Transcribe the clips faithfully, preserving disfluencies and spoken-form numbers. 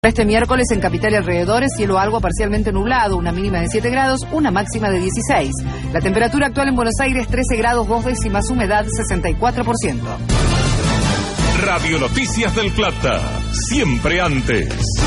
Este miércoles en Capital y alrededores, cielo algo parcialmente nublado, una mínima de siete grados, una máxima de dieciséis. La temperatura actual en Buenos Aires, trece grados, dos décimas, humedad sesenta y cuatro por ciento. Radio Noticias del Plata, siempre antes.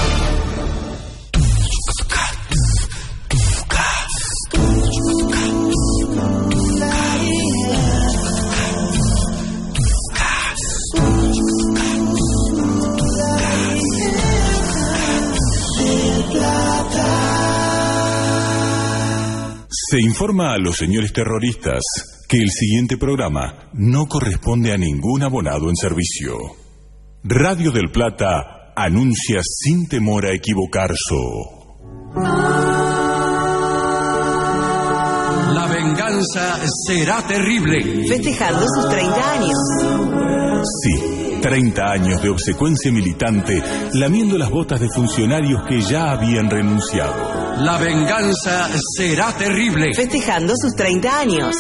Se informa a los señores terroristas que el siguiente programa no corresponde a ningún abonado en servicio. Radio del Plata anuncia sin temor a equivocarse. La venganza será terrible. Festejando sus treinta años. Sí, treinta años de obsecuencia militante, lamiendo las botas de funcionarios que ya habían renunciado. La venganza será terrible. Festejando sus treinta años.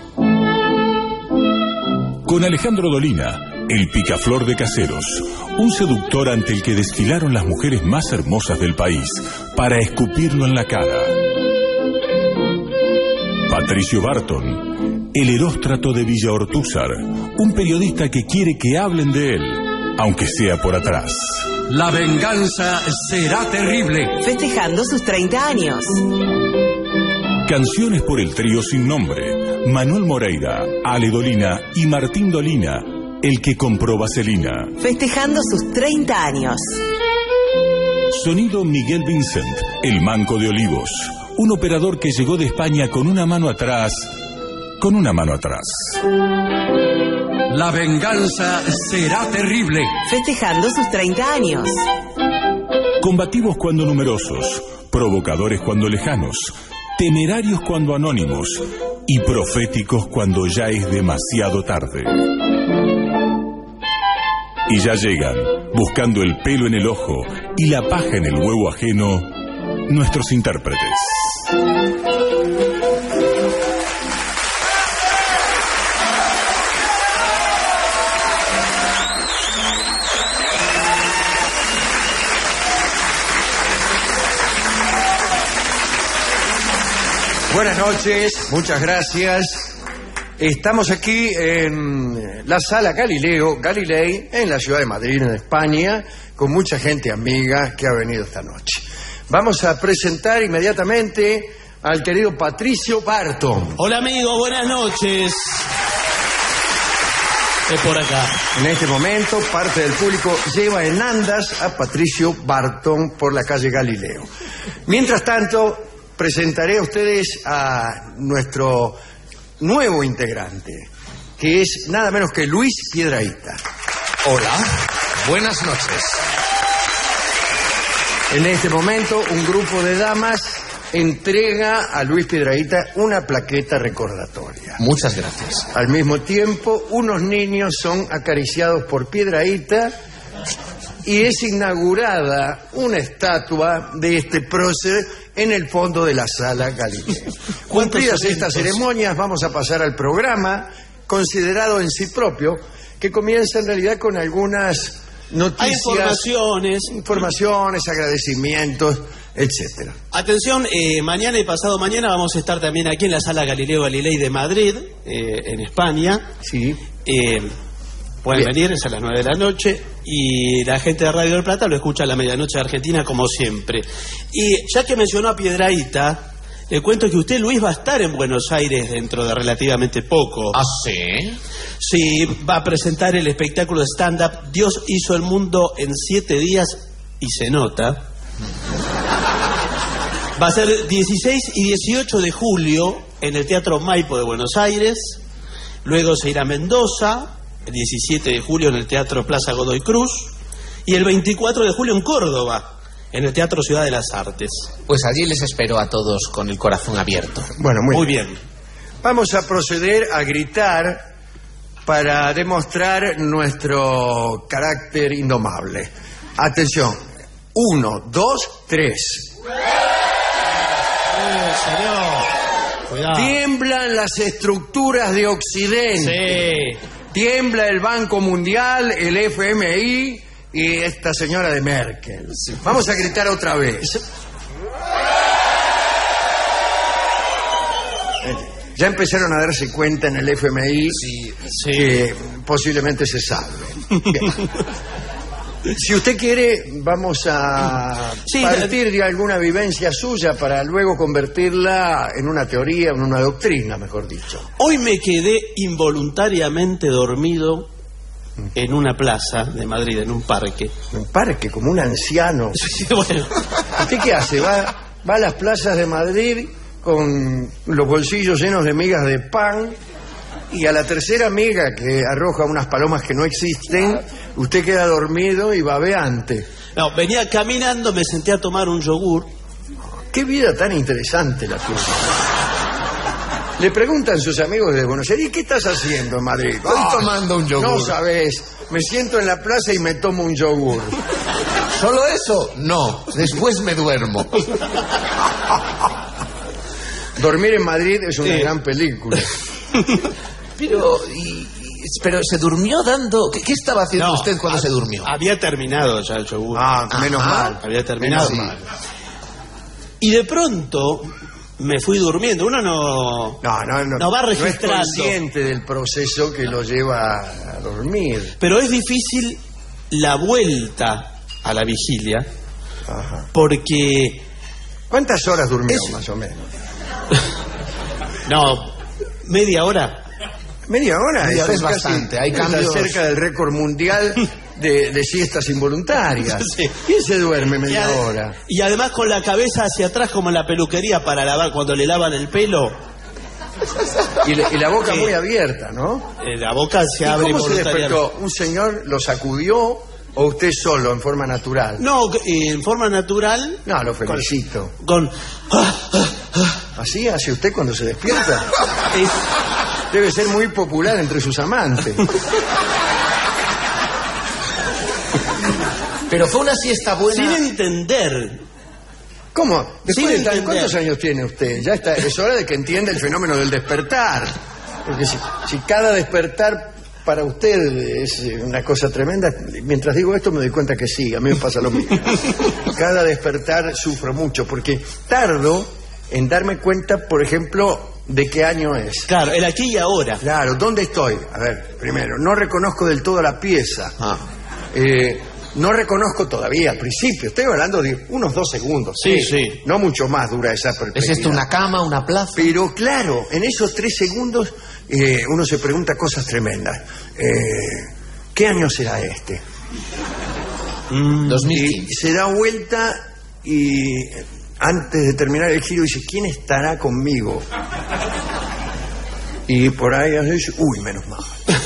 Con Alejandro Dolina, el picaflor de Caseros, un seductor ante el que desfilaron las mujeres más hermosas del país para escupirlo en la cara. Patricio Barton, el eróstrato de Villa Ortúzar, un periodista que quiere que hablen de él, aunque sea por atrás. La venganza será terrible. Festejando sus treinta años. Canciones por el trío sin nombre. Manuel Moreira, Ale Dolina y Martín Dolina, el que compró vaselina. Festejando sus treinta años. Sonido Miguel Vincent, el manco de Olivos. Un operador que llegó de España con una mano atrás, con una mano atrás. La venganza será terrible. Festejando sus treinta años. Combativos cuando numerosos, provocadores cuando lejanos, temerarios cuando anónimos y proféticos cuando ya es demasiado tarde. Y ya llegan, buscando el pelo en el ojo y la paja en el huevo ajeno, nuestros intérpretes. Buenas noches, muchas gracias. Estamos aquí en la Sala Galileo, Galilei, en la ciudad de Madrid, en España, con mucha gente amiga que ha venido esta noche. Vamos a presentar inmediatamente al querido Patricio Barton. Hola amigos, buenas noches. Es por acá. En este momento, parte del público lleva en andas a Patricio Barton por la calle Galileo. Mientras tanto, presentaré a ustedes a nuestro nuevo integrante, que es nada menos que Luis Piedrahita. Hola, buenas noches. En este momento, un grupo de damas entrega a Luis Piedrahita una plaqueta recordatoria. Muchas gracias. Al mismo tiempo, unos niños son acariciados por Piedrahita y es inaugurada una estatua de este prócer en el fondo de la Sala Galileo. Cumplidas estas ceremonias, vamos a pasar al programa, considerado en sí propio, que comienza en realidad con algunas noticias, hay informaciones, informaciones, agradecimientos, etcétera. Atención, eh, mañana y pasado mañana vamos a estar también aquí en la Sala Galileo Galilei de Madrid, eh, en España. Sí. Eh, pueden Bien. venir, es a las nueve de la noche, y la gente de Radio del Plata lo escucha a la medianoche de Argentina, como siempre. Y ya que mencionó a Piedrahita, le cuento que usted, Luis, va a estar en Buenos Aires dentro de relativamente poco. ¿Ah, sí? Sí, va a presentar el espectáculo de stand-up Dios hizo el mundo en siete días y se nota. Va a ser dieciséis y dieciocho de julio en el Teatro Maipo de Buenos Aires. Luego se irá a Mendoza, el diecisiete de julio en el Teatro Plaza Godoy Cruz. Y el veinticuatro de julio en Córdoba, en el Teatro Ciudad de las Artes. Pues allí les espero a todos con el corazón abierto. Bueno, muy, Muy bien. bien. Vamos a proceder a gritar para demostrar nuestro carácter indomable. Atención. Uno, dos, tres. Eh, señor. Cuidado. Tiemblan las estructuras de Occidente. Sí. Tiembla el Banco Mundial, el F M I, y esta señora de Merkel. Vamos a gritar otra vez. Ya empezaron a darse cuenta en el F M I Sí, Sí. que posiblemente se salve. Bien. Si usted quiere, vamos a Sí, partir de alguna vivencia suya para luego convertirla en una teoría, en una doctrina, mejor dicho. Hoy me quedé involuntariamente dormido en una plaza de Madrid, en un parque. Un parque, como un anciano. Sí, bueno, ¿Usted qué hace? ¿Va, va a las plazas de Madrid con los bolsillos llenos de migas de pan y a la tercera miga que arroja unas palomas que no existen, usted queda dormido y babeante? no, venía caminando, me senté a tomar un yogur. Qué vida tan interesante la suya. Le preguntan sus amigos de Buenos Aires, ¿y qué estás haciendo en Madrid? Estoy "Ah, tomando un yogur". No sabes, me siento en la plaza y me tomo un yogur. ¿Solo eso? No, después me duermo. Dormir en Madrid es una Sí. gran película. Pero, y- y- pero se durmió dando... ¿Qué, qué estaba haciendo No, usted cuando ha- se durmió? Había terminado ya el yogur. Ah, menos Ajá. mal. Había terminado. Menos mal. Y de pronto me fui durmiendo. Uno no, No, no, no. no va No es registrando. consciente del proceso que lo lleva a dormir. Pero es difícil la vuelta a la vigilia Ajá. porque... ¿Cuántas horas durmió, Es- más o menos? No, media hora. Media hora. Media hora es casi- bastante, hay está cambios- cerca del récord mundial de, de siestas involuntarias. Sí. ¿Quién se duerme Y, media ade- hora? y además con la cabeza hacia atrás como en la peluquería para lavar cuando le lavan el pelo. Y, le- y la boca Sí. muy abierta, ¿no? eh, la boca se ¿Y abre cómo se voluntariamente. despertó? ¿Un señor lo sacudió o usted solo, en forma natural? No, eh, en forma natural. No, lo felicito. Con... ¿Así hace usted cuando se despierta? Es- Debe ser muy popular entre sus amantes. Pero fue una siesta buena. sin entender. ¿Cómo? Después Sin de tan- entender. ¿Cuántos años tiene usted? Ya está, es hora de que entienda el fenómeno del despertar. Porque si, si cada despertar para usted es una cosa tremenda, mientras digo esto me doy cuenta que sí, a mí me pasa lo mismo. Cada despertar sufro mucho porque tardo en darme cuenta, por ejemplo, de qué año es. Claro, el aquí y ahora. Claro, ¿dónde estoy? A ver, primero, no reconozco del todo la pieza. Ah. Eh, no reconozco todavía al principio. Estoy hablando de unos dos segundos. Sí, ¿eh? sí. No mucho más dura esa ¿Es perspectiva. esto una cama, una plaza? Pero claro, en esos tres segundos eh, uno se pregunta cosas tremendas. Eh, ¿Qué año será este? dos mil Y quince. se da vuelta y eh, antes de terminar el giro dice, ¿quién estará conmigo? Y por ahí dice, uy, menos mal.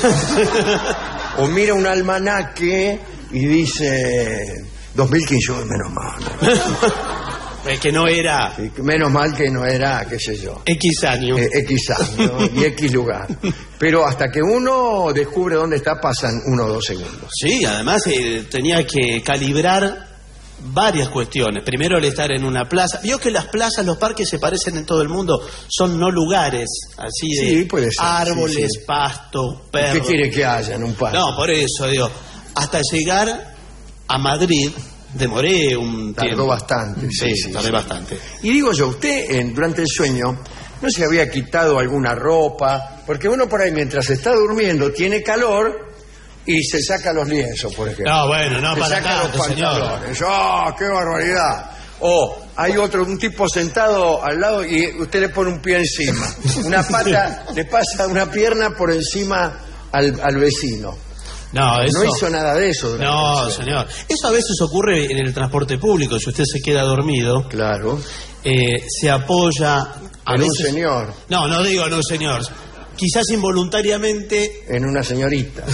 O mira un almanaque y dice, dos mil quince, uy, menos mal. Es que no era Sí, menos mal que no era, qué sé yo, X año. eh, X año y X lugar. Pero hasta que uno descubre dónde está, pasan uno o dos segundos. Sí, además eh, tenía que calibrar varias cuestiones. Primero, el estar en una plaza. Vio que las plazas, los parques se parecen en todo el mundo. Son no lugares, así de Sí, puede ser, árboles, sí, sí. pasto, ¿Qué perros. quiere que haya en un parque? No, por eso, digo, hasta llegar a Madrid demoré un Tardó tiempo. bastante. Sí, Sí, sí, tardé sí. bastante. Y digo yo, usted en- durante el sueño no se había quitado alguna ropa, porque uno por ahí mientras está durmiendo tiene calor y se saca los lienzos, por ejemplo. No, bueno, no se para saca tanto, los señor. pantalones. ¡Ah, qué barbaridad! O hay otro, un tipo sentado al lado y usted le pone un pie encima. Una pata, le pasa una pierna por encima al, al vecino. No, eso... No hizo nada de eso. durante No, el sueño. señor. Eso a veces ocurre en el transporte público. Si usted se queda dormido, Claro. eh, se apoya a En un veces... señor, No, no digo no, señor. Quizás involuntariamente en una señorita.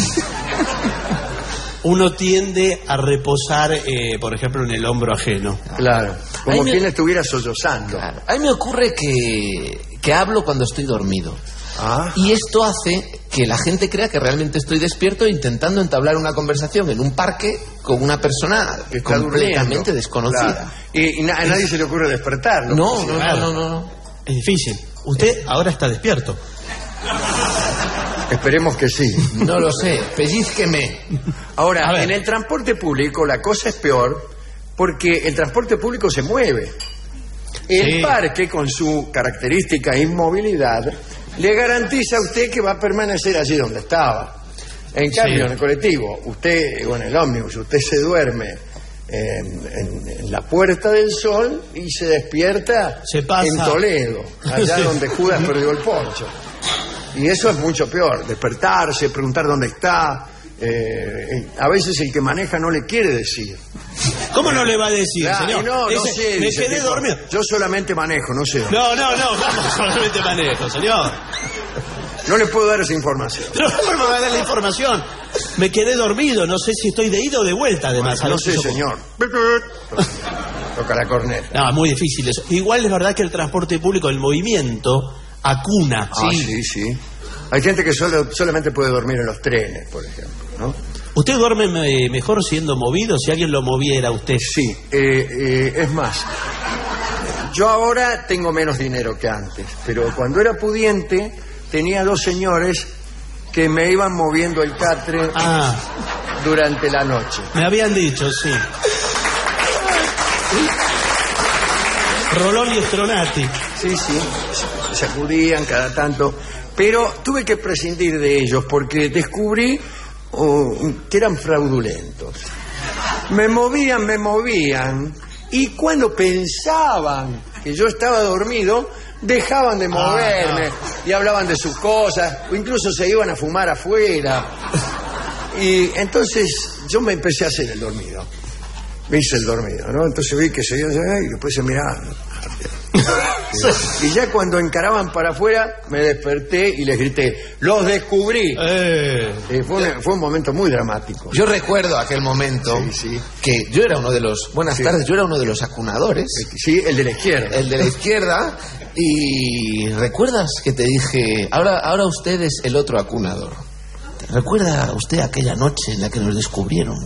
uno tiende a reposar, eh, por ejemplo, en el hombro ajeno. Claro. Como Ay, me- quien estuviera sollozando. Claro. A mí me ocurre que, que hablo cuando estoy dormido. Ah. Y esto hace que la gente crea que realmente estoy despierto intentando entablar una conversación en un parque con una persona Que está completamente durmiendo. desconocida. Claro. Y, y na- a nadie se le ocurre despertarlo. No, no, Claro. no, no, no. Es difícil. Usted ahora está despierto. Esperemos que sí. No lo sé, pellizqueme. Ahora, en el transporte público la cosa es peor porque el transporte público se mueve. El Sí. parque, con su característica inmovilidad, le garantiza a usted que va a permanecer allí donde estaba. En cambio, Sí. en el colectivo, usted, o en el ómnibus, usted se duerme en, en- en la Puerta del Sol y se despierta Se pasa. en Toledo, allá Sí. donde Judas perdió el poncho. Y eso es mucho peor, despertarse, preguntar dónde está. eh, a veces el que maneja no le quiere decir. ¿Cómo no le va a decir, Claro, señor? y no, no Ese- sé, me dice quedé el tipo, dormido. yo solamente manejo, no sé. No, no, no, ¿cómo solamente manejo, señor? No le puedo dar esa información. No, no me va a dar la información. Me quedé dormido, no sé si estoy de ida o de vuelta, además. a No veces sé, yo- señor. Toca la corneta. No, muy difícil eso. Igual es verdad que el transporte público, el movimiento, acuna. Ah, sí, sí. Hay gente que solo, solamente puede dormir en los trenes, por ejemplo, ¿no? ¿Usted duerme me- mejor siendo movido? Si alguien lo moviera a usted. Sí, eh, eh, es más. Yo ahora tengo menos dinero que antes, pero cuando era pudiente tenía dos señores que me iban moviendo el catre Ah, durante la noche. me habían dicho, sí. Rolón y Stronati. Sí, sí, se sacudían cada tanto, pero tuve que prescindir de ellos porque descubrí oh, que eran fraudulentos. Me movían, me movían, y cuando pensaban que yo estaba dormido, dejaban de moverme y hablaban de sus cosas, o incluso se iban a fumar afuera. Y entonces yo me empecé a hacer el dormido. Me hice el dormido, ¿no? Entonces vi que seguían y después se miraban. Y ya cuando encaraban para afuera, me desperté y les grité, ¡los descubrí! Eh. Eh, fue, un, fue un momento muy dramático. Yo recuerdo aquel momento Sí, sí. que yo era uno de los... Buenas Sí. tardes, yo era uno de los acunadores, Sí, el de la izquierda. el de la izquierda, y ¿recuerdas que te dije, ahora, ahora usted es el otro acunador? ¿Recuerda usted aquella noche en la que nos descubrieron?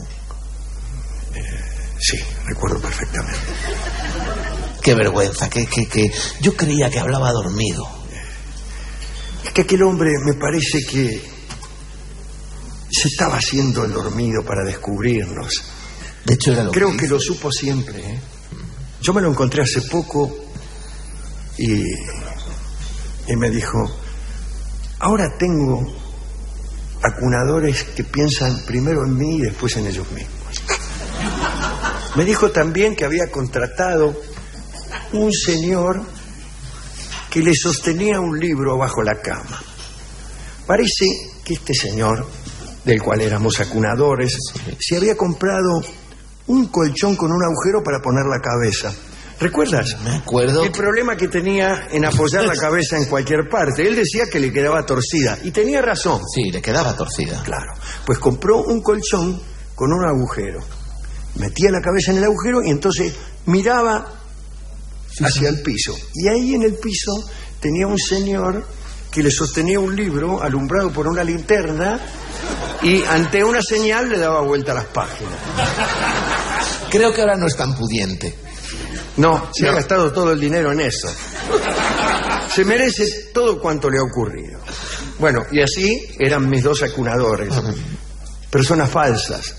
Sí, recuerdo perfectamente. Qué vergüenza, que, que, que yo creía que hablaba dormido. Es que aquel hombre me parece que se estaba haciendo el dormido para descubrirnos. De hecho era lo Creo que que hizo. lo supo siempre, ¿eh? Yo me lo encontré hace poco y, y me dijo, ahora tengo acunadores que piensan primero en mí y después en ellos mismos. Me dijo también que había contratado un señor que le sostenía un libro bajo la cama. Parece que este señor, del cual éramos acunadores, se había comprado un colchón con un agujero para poner la cabeza. ¿Recuerdas? Me acuerdo. El problema que tenía en apoyar la cabeza en cualquier parte. Él decía que le quedaba torcida. Y tenía razón. Sí, le quedaba torcida. Claro. Pues compró un colchón con un agujero. Metía la cabeza en el agujero y entonces miraba hacia el piso. Y ahí en el piso tenía un señor que le sostenía un libro alumbrado por una linterna y ante una señal le daba vuelta a las páginas. Creo que ahora no es tan pudiente. No, se ha gastado todo el dinero en eso. Se merece todo cuanto le ha ocurrido. Bueno, y así eran mis dos acunadores. Personas falsas.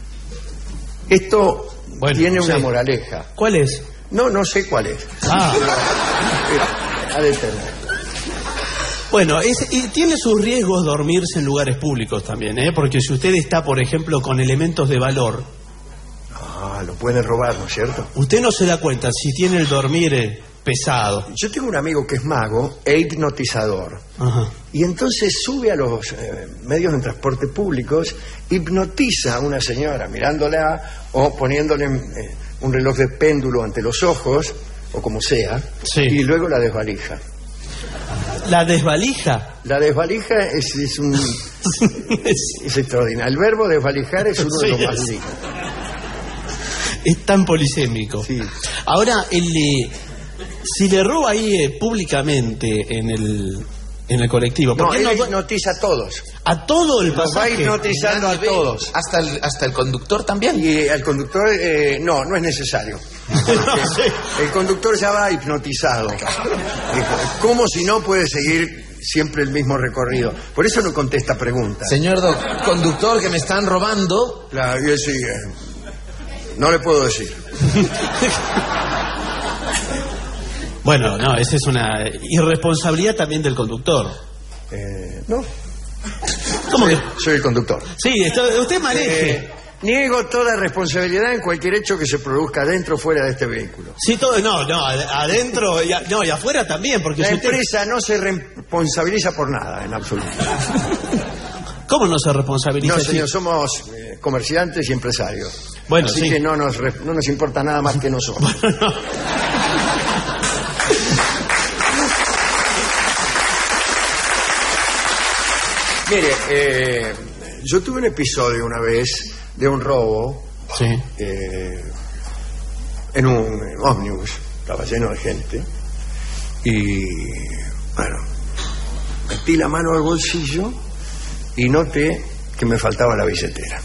Esto Bueno, tiene una sí. moraleja. ¿Cuál es? No, no sé cuál es. Ah, Ha de tener. bueno, es- y tiene sus riesgos dormirse en lugares públicos también, ¿eh? Porque si usted está, por ejemplo, con elementos de valor, Ah, lo pueden robar, ¿no es cierto? usted no se da cuenta si tiene el dormir eh, pesado. Yo tengo un amigo que es mago e hipnotizador. Ajá. Y entonces sube a los eh, medios de transporte públicos, hipnotiza a una señora mirándola o poniéndole eh, un reloj de péndulo ante los ojos, o como sea, Sí. y luego la desvalija. La desvalija. La desvalija es, es un... es extraordinario. El verbo desvalijar es uno de los Sí, más es. lindos. Es tan polisémico. Sí. Ahora, el, eh, si le roba ahí eh, públicamente en el, en el colectivo, ¿por No, qué él no va- hipnotiza a todos. a todo el Los va pasaje? hipnotizando a Nadie ve. todos. Hasta el, hasta el conductor también. Y al conductor, eh, no, no es necesario. Sí. El conductor ya va hipnotizado. Como si no puede seguir siempre el mismo recorrido. Por eso no contesta preguntas. Señor doc- conductor, que me están robando. Claro, y él sigue. No le puedo decir. Bueno, no, esa es una irresponsabilidad también del conductor. Eh, no. ¿Cómo que? Soy el conductor. Sí, esto- usted maneje. Eh, niego toda responsabilidad en cualquier hecho que se produzca dentro o fuera de este vehículo. Sí, todo, no, no, ad- adentro, y a- no, y afuera también, porque La si usted- empresa no se responsabiliza por nada, en absoluto. ¿Cómo no se responsabiliza? No, así? señor, somos eh, comerciantes y empresarios. Bueno, Así sí. que no nos, re- no nos importa nada más que nosotros. Mire, eh, yo tuve un episodio una vez de un robo Sí. eh, en un ómnibus, estaba lleno de gente, y bueno, metí la mano al bolsillo y noté que me faltaba la billetera.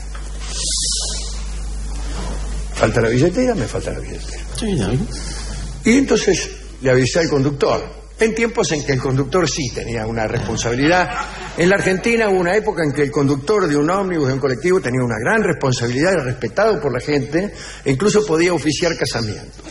Falta la billetera, me falta la billetera. Sí, ya vi. Y entonces le avisé al conductor, en tiempos en que el conductor sí tenía una responsabilidad. En la Argentina hubo una época en que el conductor de un ómnibus, de un colectivo, tenía una gran responsabilidad, era respetado por la gente, e incluso podía oficiar casamiento.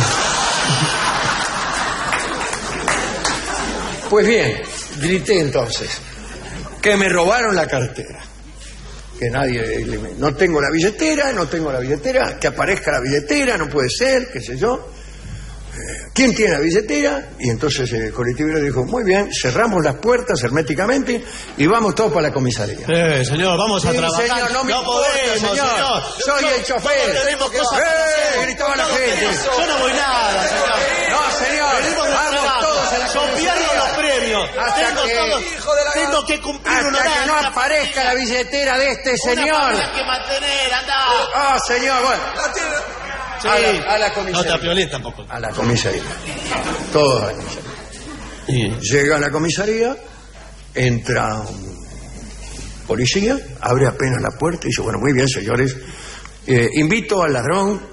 Pues bien, grité entonces, que me robaron la cartera. Que nadie, no tengo la billetera, no tengo la billetera, que aparezca la billetera, no puede ser, qué sé yo. ¿Quién tiene la billetera? Y entonces el colectivero dijo, muy bien, cerramos las puertas herméticamente y vamos todos para la comisaría. Eh, señor, vamos a Sí, trabajar. señor, no me importa, podemos, señor. Soy el chofer. ¿Cómo tenemos cosas ¡Eh! para hacer? Gritaba la No, gente. Yo no voy nada, señor. No, señor, Venimos de vamos trabajo. todos a la Yo pierdo comisaría. los premios. Hasta tengo, que- todo- hijo de la- tengo que cumplir un Hasta que no horario. aparezca la billetera de este Una señor. familia que mantener, anda. Ah, señor, bueno. Sí. A la, a la comisaría. No te apiolé tampoco. A la comisaría. Todos a la comisaría. Sí. Llega a la comisaría, entra un policía, abre apenas la puerta y dice, bueno, muy bien, señores, eh, invito al ladrón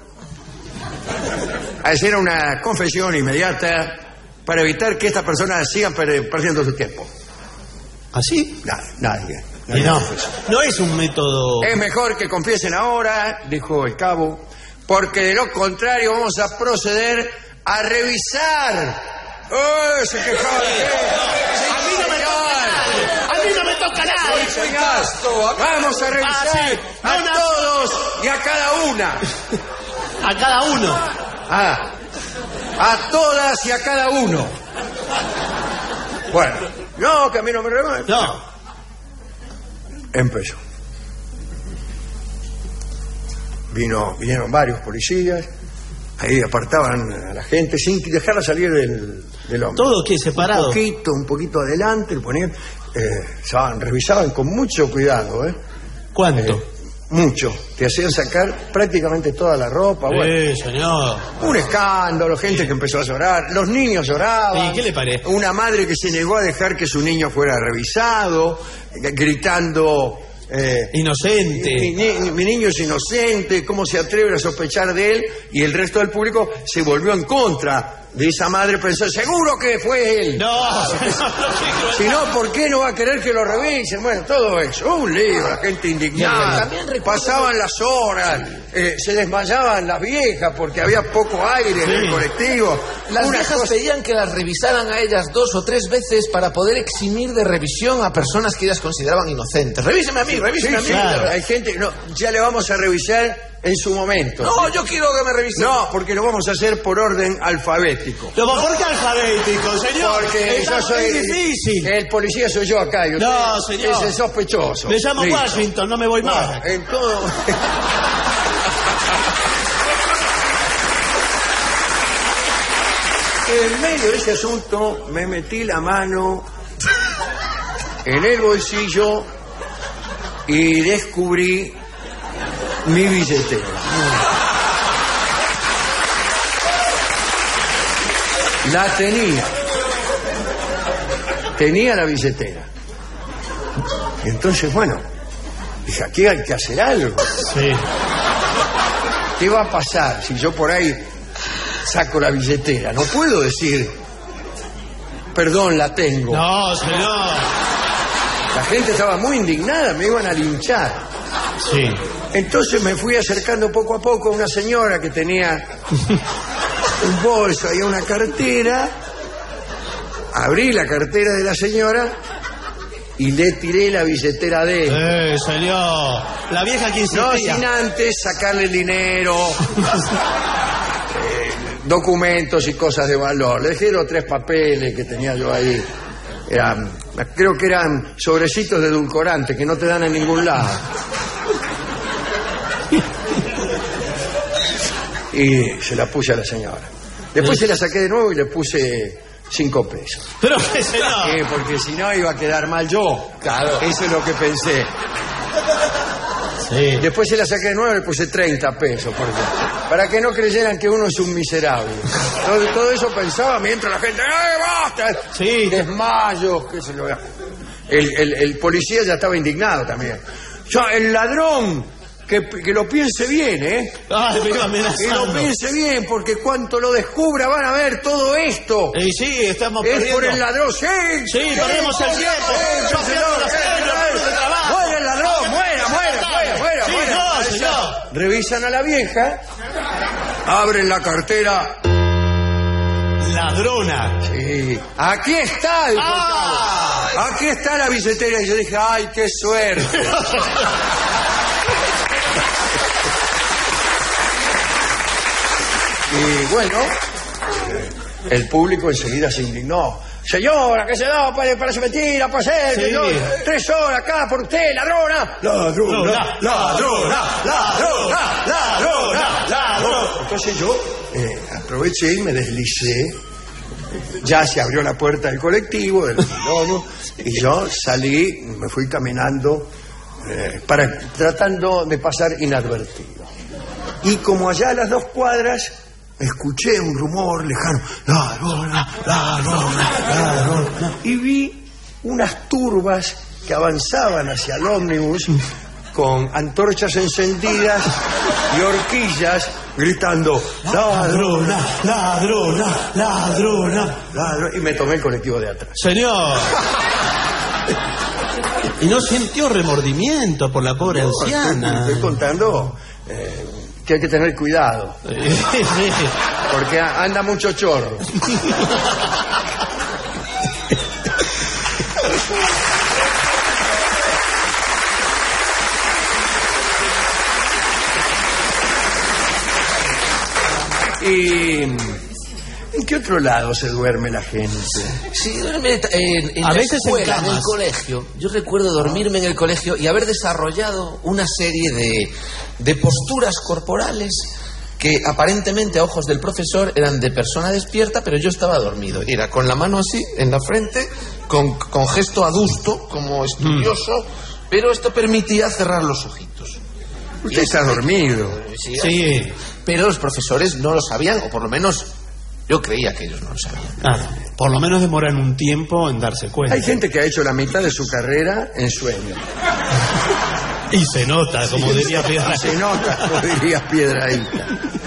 a hacer una confesión inmediata para evitar que estas personas sigan per- perdiendo su tiempo. ¿Así? Nadie, nadie. Y nadie no, confiesa. no es un método... Es mejor que confiesen ahora, dijo el cabo, porque de lo contrario vamos a proceder a revisar. ¡Oh, se quejaba la gente! A mí no me toca nadie. A mí no me toca nadie. Sí, señor. Vamos a revisar Ah, sí. a No, no. todos y a cada una. A cada uno. Ah, a todas y a cada uno. Bueno, no, que a mí no me regalan. No. Empezó. Vino, vinieron varios policías, ahí apartaban a la gente sin dejarla salir del, del hombre. ¿Todo qué? ¿Separado? Un poquito, un poquito adelante, le ponían, eh, saben, revisaban con mucho cuidado, ¿eh? ¿Cuánto? Eh, mucho. Te hacían sacar prácticamente toda la ropa, bueno. Eh, señor. Un escándalo, gente que empezó a llorar, los niños lloraban. ¿Y qué le parece? Una madre que se negó a dejar que su niño fuera revisado, eh, gritando... eh, Inocente. mi, ni- mi niño es inocente, ¿cómo se atreve a sospechar de él? Y el resto del público se volvió en contra de esa madre, pensó, seguro que fue él. No, señor. Si no, ¿por qué no va a querer que lo revisen? Bueno, todo eso. Un lío, la gente indignada. También recuerdo- Pasaban las horas, eh, se desmayaban las viejas porque había poco aire en el colectivo. Las Una viejas cosa- pedían que las revisaran a ellas dos o tres veces para poder eximir de revisión a personas que ellas consideraban inocentes. Revíseme a mí, Sí, revíseme a mí. claro. Hay gente, no, ya le vamos a revisar en su momento. No, yo quiero que me revisen. No, porque lo vamos a hacer por orden alfabético. Pero ¿por qué alfabético, señor? Porque Está yo soy muy difícil. el policía soy yo acá y usted No, señor. es el sospechoso. Me llamo Listo. Washington, no me voy más. No, en todo. En medio de ese asunto me metí la mano en el bolsillo y descubrí mi billetera. La tenía. Tenía la billetera. Y entonces, bueno, dije, aquí hay que hacer algo. Sí. ¿Qué va a pasar si yo por ahí saco la billetera? No puedo decir, perdón, la tengo. No, señor. La gente estaba muy indignada, me iban a linchar. Sí. Entonces me fui acercando poco a poco a una señora que tenía un bolso y una cartera. Abrí la cartera de la señora y le tiré la billetera de él. Eh, señor. La vieja que insistía. No sin antes sacarle el dinero, eh, documentos y cosas de valor. Le dejé los tres papeles que tenía yo ahí. Eran, creo que eran sobrecitos de edulcorante que no te dan en ningún lado. Y se la puse a la señora. Después se la saqué de nuevo y le puse cinco pesos. Pero qué señor. Eh, porque si no iba a quedar mal yo. Claro. Eso es lo que pensé. Sí. Después se la saqué de nuevo y le puse treinta pesos. Porque, para que no creyeran que uno es un miserable. Todo, todo eso pensaba mientras la gente... ¡Eh, basta! Sí. Desmayos, qué sé yo. El, el, el policía ya estaba indignado también. Ya, el ladrón... Que, que lo piense bien, ¿eh? Ay, me iba Que amenazando. lo piense bien, porque cuanto lo descubra van a ver todo esto. Y sí, estamos Es perdiendo. por el ladrón, sí. Sí, perdemos el tiempo. Sí, Yo señor, pierdo la sí, sangre, sí, pierdo el trabajo. muera el ladrón, muera, muera, muera, muera. Sí, muera. no, señor. Revisan a la vieja, abren la cartera. Ladrona. Sí, aquí está, dijo el Ah. cabo. Aquí está la billetera. Y yo dije, ay, qué suerte. Y bueno, el público enseguida se indignó. Señora, ¿qué se da? Parece mentira, pasé, Sí. señor. Tres horas acá por usted, ladrona. Ladrona, ladrona, ladrona, ladrona, ladrona. Entonces yo eh, aproveché y me deslicé. Ya se abrió la puerta del colectivo, del ómnibus, y yo salí, me fui caminando, eh, para, tratando de pasar inadvertido. Y como allá a las dos cuadras, escuché un rumor lejano, ladrona, ladrona, ladrona, y vi unas turbas que avanzaban hacia el ómnibus con antorchas encendidas y horquillas gritando, ladrona, ladrona, ladrona. ladrona, y me tomé el colectivo de atrás. Señor. ¿Y no sintió remordimiento por la pobre anciana? Estoy contando eh, que hay que tener cuidado, porque anda mucho chorro. ¿Y en qué otro lado se duerme la gente? Sí, duerme en, en A la veces en escuela, en, camas. el colegio. Yo recuerdo dormirme en el colegio y haber desarrollado una serie de, de posturas corporales que aparentemente a ojos del profesor eran de persona despierta, pero yo estaba dormido. Era con la mano así, en la frente, con, con gesto adusto, como estudioso, pero esto permitía cerrar los ojitos. Usted está dormido. Sí, Sí. pero los profesores no lo sabían, o por lo menos yo creía que ellos no lo sabían. Claro, por lo menos demoran un tiempo en darse cuenta. Hay gente que ha hecho la mitad de su carrera en sueño. Y se nota, como diría Piedra. Se nota, como diría Piedrahíta.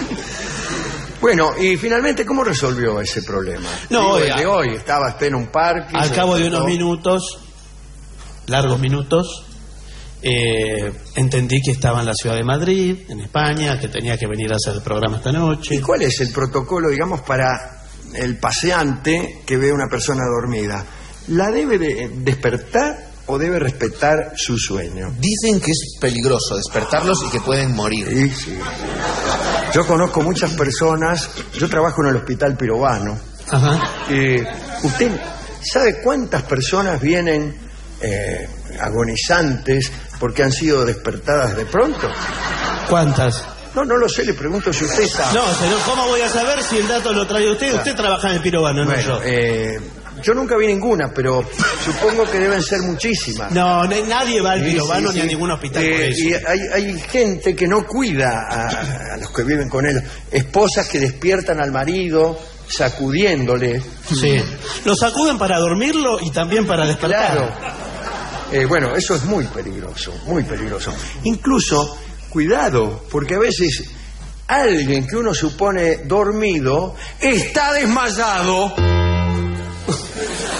Bueno, y finalmente, ¿cómo resolvió ese problema? No, Digo, el eh, de hoy, estaba usted en un parque. Al se cabo de despertó. unos minutos, largos minutos, eh, entendí que estaba en la ciudad de Madrid, en España, que tenía que venir a hacer el programa esta noche. ¿Y cuál es el protocolo, digamos, para el paseante que ve a una persona dormida? ¿La debe de despertar o debe respetar su sueño? Dicen que es peligroso despertarlos y que pueden morir. Sí, sí. Yo conozco muchas personas, yo trabajo en el Hospital Pirovano. Ajá. Eh, ¿Usted sabe cuántas personas vienen eh, agonizantes porque han sido despertadas de pronto? ¿Cuántas? No, no lo sé, le pregunto si usted sabe. No, señor, ¿cómo voy a saber si el dato lo trae usted? Usted trabaja en el Pirovano, no Bueno, yo. eh, yo nunca vi ninguna, pero supongo que deben ser muchísimas. No, no- nadie va al Sí, Pirovano sí, ni a sí. ningún hospital Eh, por eso. y hay, hay gente que no cuida a, a los que viven con él. Esposas que despiertan al marido sacudiéndole. Sí. Lo sacuden para dormirlo y también para despertar. Claro. Eh, bueno, eso es muy peligroso, muy peligroso. Incluso, cuidado, porque a veces alguien que uno supone dormido está desmayado.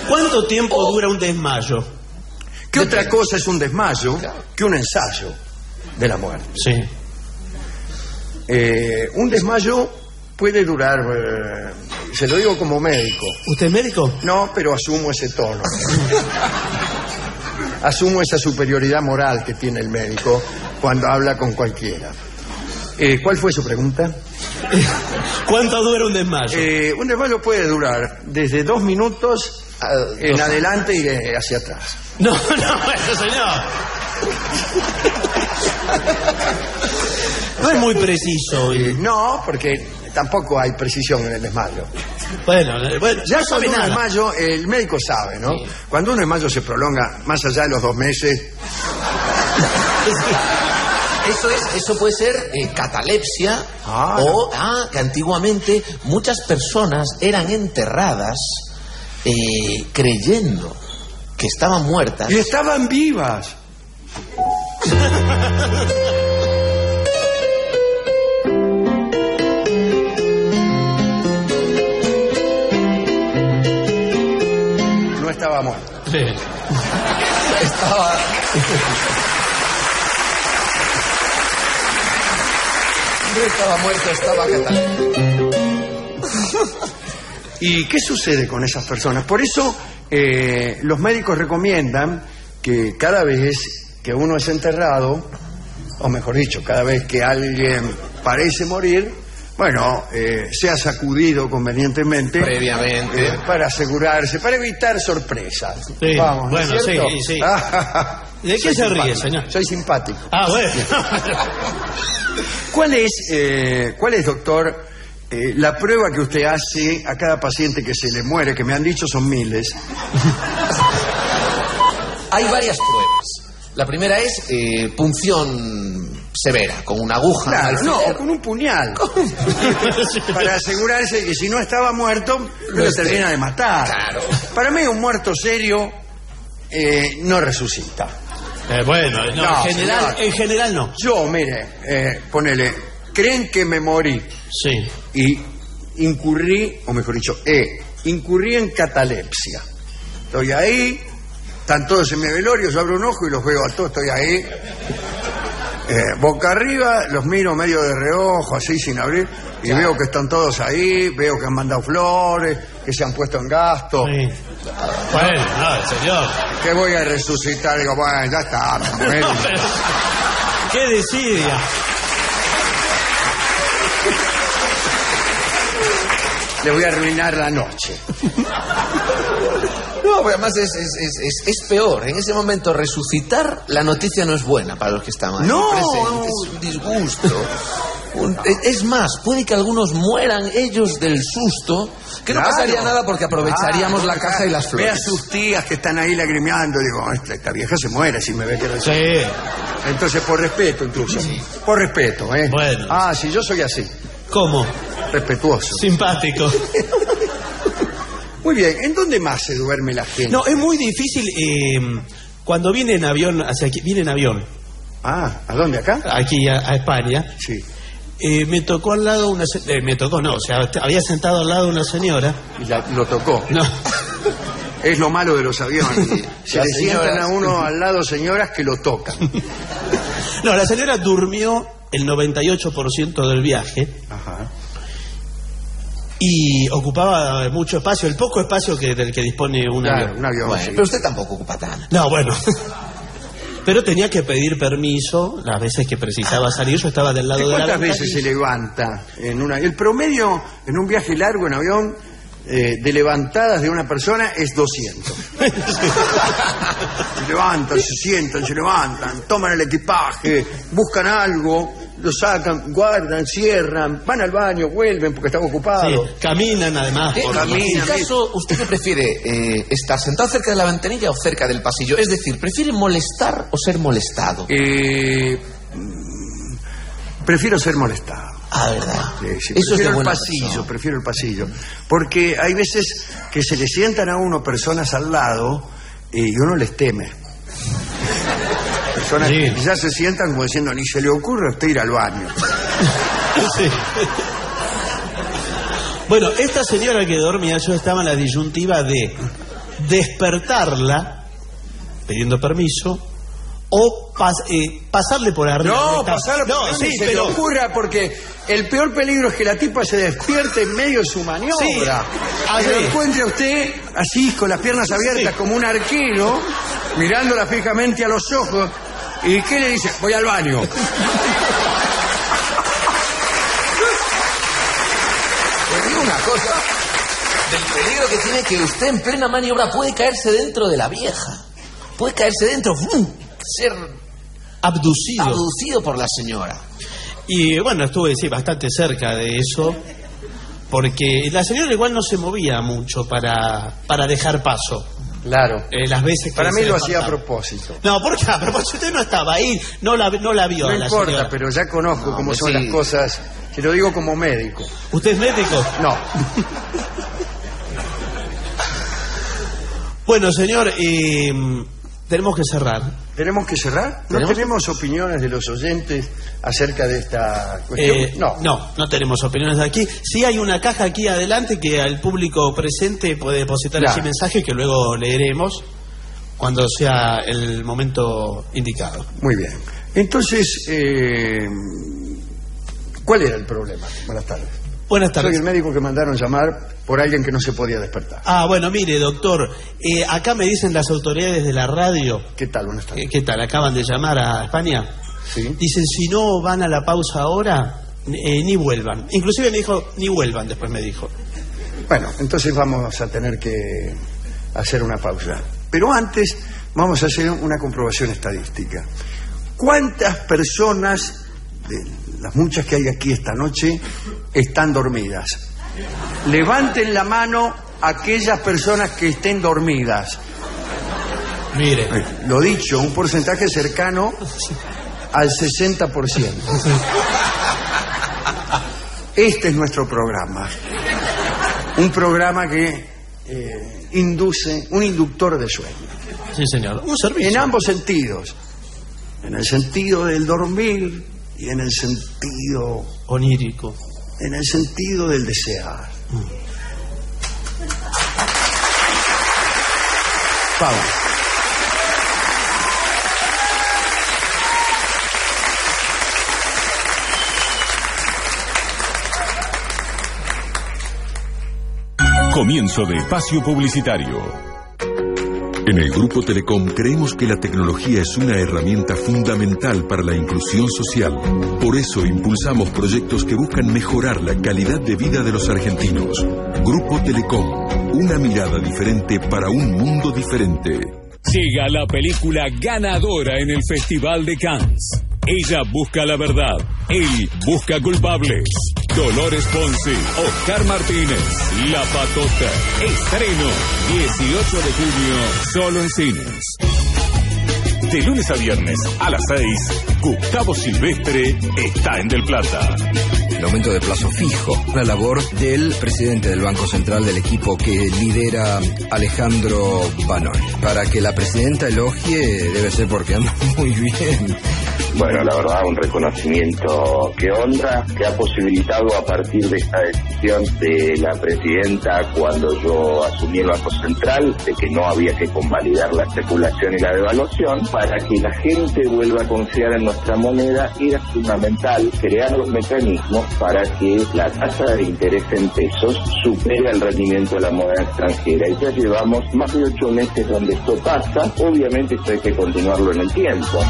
¿Cuánto tiempo dura un desmayo? ¿Qué otra cosa es un desmayo que un ensayo de la muerte? Sí. Eh, un desmayo puede durar, eh, se lo digo como médico. ¿Usted es médico? No, pero asumo ese tono. Asumo esa superioridad moral que tiene el médico cuando habla con cualquiera. Eh, ¿Cuál fue su pregunta? ¿Cuánto dura un desmayo? Eh, un desmayo puede durar desde dos minutos Uh, en dos adelante y eh, hacia atrás. No, no, eso señor. No es muy preciso. Eh, Y... no, porque tampoco hay precisión en el desmayo. Bueno, bueno, Ya no cuando sabe un nada. desmayo, el médico sabe, ¿no? Sí. Cuando un desmayo se prolonga más allá de los dos meses, Eso es, eso puede ser eh, catalepsia Ah, o ah, que antiguamente muchas personas eran enterradas eh, creyendo que estaban muertas. y estaban vivas. No estaba muerto. Sí. Estaba... No estaba muerto, estaba catalepsia. ¿Y qué sucede con esas personas? Por eso eh, los médicos recomiendan que cada vez que uno es enterrado, o mejor dicho, cada vez que alguien parece morir, bueno, eh, sea sacudido convenientemente Previamente. eh, para asegurarse, para evitar sorpresas. Sí, Vamos, ¿no es bueno, cierto? sí, sí. ¿De qué Soy se ríe, simpático, señor? Soy simpático. Ah, bueno. ¿Cuál es, eh, cuál es, doctor, eh, la prueba que usted hace a cada paciente que se le muere, que me han dicho son miles? Hay varias pruebas. La primera es eh, punción severa, con una aguja. Claro, alfiler. no, con un puñal. Para asegurarse de que si no estaba muerto, lo esté. termina de matar. Claro. Para mí un muerto serio eh, no resucita. Eh, bueno, no, No, en, general, señor. en general no. Yo, mire, eh, ponele, creen que me morí Sí. y incurrí, o mejor dicho, eh, incurrí en catalepsia. Estoy ahí, están todos en mi velorio, yo abro un ojo y los veo a todos, estoy ahí, eh, boca arriba, los miro medio de reojo, así sin abrir, y Claro. veo que están todos ahí, veo que han mandado flores, que se han puesto en gasto, Sí. Bueno, no, señor. que voy a resucitar, digo, bueno, ya está, me muero. Qué desidia. Le voy a arruinar la noche. No, porque además es, es, es, es, es peor. En ese momento resucitar, la noticia no es buena para los que están ahí No. presentes. Es un disgusto. Un- es, es más, puede que algunos mueran ellos del susto, que no Claro. pasaría nada porque aprovecharíamos Ah, la caja y las Ve a flores. sus tías que están ahí lagrimeando, digo, esta, esta vieja se muere si me ve que resucita. Sí. Entonces, por respeto, incluso. Por respeto, ¿eh? Bueno. Ah, sí, yo soy así, ¿Cómo? respetuoso. Simpático. Muy bien, ¿en dónde más se duerme la gente? No, es muy difícil eh, cuando viene en avión, hacia aquí, viene en avión, Ah, ¿a dónde, acá? aquí a, a España, Sí. eh, me tocó al lado una... se- eh, me tocó, no, o sea, había sentado al lado una señora. Y la- lo tocó. No. Es lo malo de los aviones. Se Las le sientan señoras. a uno al lado señoras que lo tocan. No, la señora durmió el noventa y ocho por ciento del viaje Ajá. y ocupaba mucho espacio, el poco espacio que, del que dispone un Claro, avión. un avión. Bueno, sí. pero usted tampoco ocupa tanto. No, bueno. Pero tenía que pedir permiso las veces que precisaba salir. Yo estaba del lado de la ¿Cuántas ventana veces y- se levanta en una? El promedio en un viaje largo en avión eh, de levantadas de una persona es doscientos. Se levantan, se sientan, se levantan, toman el equipaje, buscan algo, lo sacan, guardan, cierran, van al baño, vuelven porque están Sí, ocupados. caminan además. Eh, por- camino. en camina, este caso, ¿usted qué prefiere? Eh, ¿Estar sentado cerca de la ventanilla o cerca del pasillo? Es decir, ¿prefiere molestar o ser molestado? Eh, mm, prefiero ser molestado. Ah, ¿verdad? Sí, sí, Eso es de prefiero el buena pasillo, persona. prefiero el pasillo. Porque hay veces que se le sientan a uno personas al lado eh, y uno les teme. Personas Sí. que quizás se sientan como diciendo, ni se le ocurre a usted ir al baño. Sí. Bueno, esta señora que dormía, yo estaba en la disyuntiva de despertarla pidiendo permiso o pas, eh, pasarle por arriba. No, pasarle por no, arriba. sí, se pero le ocurra, porque el peor peligro es que la tipa se despierte en medio de su maniobra. Sí, y lo encuentre usted así, con las piernas abiertas, sí, como un arquero, mirándola fijamente a los ojos. ¿Y qué le dice? Voy al baño. Pues digo una cosa, del peligro que tiene, que usted en plena maniobra puede caerse dentro de la vieja. Puede caerse dentro, ¡fum!, ser abducido. abducido por la señora. Y bueno, estuve sí, bastante cerca de eso, porque la señora igual no se movía mucho para, para dejar paso. Claro. Eh, las veces que Para mí se lo levantaba. hacía a propósito. No, porque a propósito usted no estaba ahí, no la, no la vio. No a la importa, señora. pero ya conozco No, cómo son sí. las cosas. Se lo digo como médico. ¿Usted es médico? No. Bueno, señor, eh, tenemos que cerrar. ¿Tenemos que cerrar? ¿No ¿Tenemos? tenemos opiniones de los oyentes acerca de esta cuestión? Eh, no. no, no tenemos opiniones aquí. Sí hay una caja aquí adelante que al público presente puede depositar Claro. ese mensaje que luego leeremos cuando sea el momento indicado. Muy bien. Entonces, eh, ¿cuál era el problema? Buenas tardes. Buenas tardes. Soy el médico que mandaron llamar por alguien que no se podía despertar. Ah, bueno, mire, doctor, eh, acá me dicen las autoridades de la radio. ¿Qué tal? Buenas tardes. Eh, ¿Qué tal? Acaban de llamar a España. Sí. Dicen, si no van a la pausa ahora, eh, ni vuelvan. Inclusive me dijo, ni vuelvan, después me dijo. Bueno, entonces vamos a tener que hacer una pausa. Pero antes vamos a hacer una comprobación estadística. ¿Cuántas personas, de las muchas que hay aquí esta noche, están dormidas? Levanten la mano aquellas personas que estén dormidas. Mire. Eh, Lo dicho, un porcentaje cercano al sesenta por ciento. Este es nuestro programa. Un programa que eh, induce, un inductor de sueño. Sí, señor. Un servicio. En ambos sentidos. En el sentido del dormir y en el sentido, Onírico. en el sentido del desear. Pausa. Comienzo de espacio publicitario. En el Grupo Telecom creemos que la tecnología es una herramienta fundamental para la inclusión social. Por eso impulsamos proyectos que buscan mejorar la calidad de vida de los argentinos. Grupo Telecom, una mirada diferente para un mundo diferente. Llega la película ganadora en el Festival de Cannes. Ella busca la verdad, él busca culpables. Dolores Ponce, Oscar Martínez, La Patota. Estreno dieciocho de junio, solo en cines. De lunes a viernes a las seis, Gustavo Silvestre está en Del Plata. El aumento de plazo fijo, la labor del presidente del Banco Central, del equipo que lidera Alejandro Banol. Para que la presidenta elogie, debe ser porque anda muy bien. Bueno, la verdad, un reconocimiento que honra, que ha posibilitado a partir de esta decisión de la presidenta cuando yo asumí el Banco Central, de que no había que convalidar la especulación y la devaluación, para que la gente vuelva a confiar en nuestra moneda, era fundamental crear los mecanismos para que la tasa de interés en pesos supere el rendimiento de la moneda extranjera. Y ya llevamos más de ocho meses donde esto pasa. Obviamente esto hay que continuarlo en el tiempo.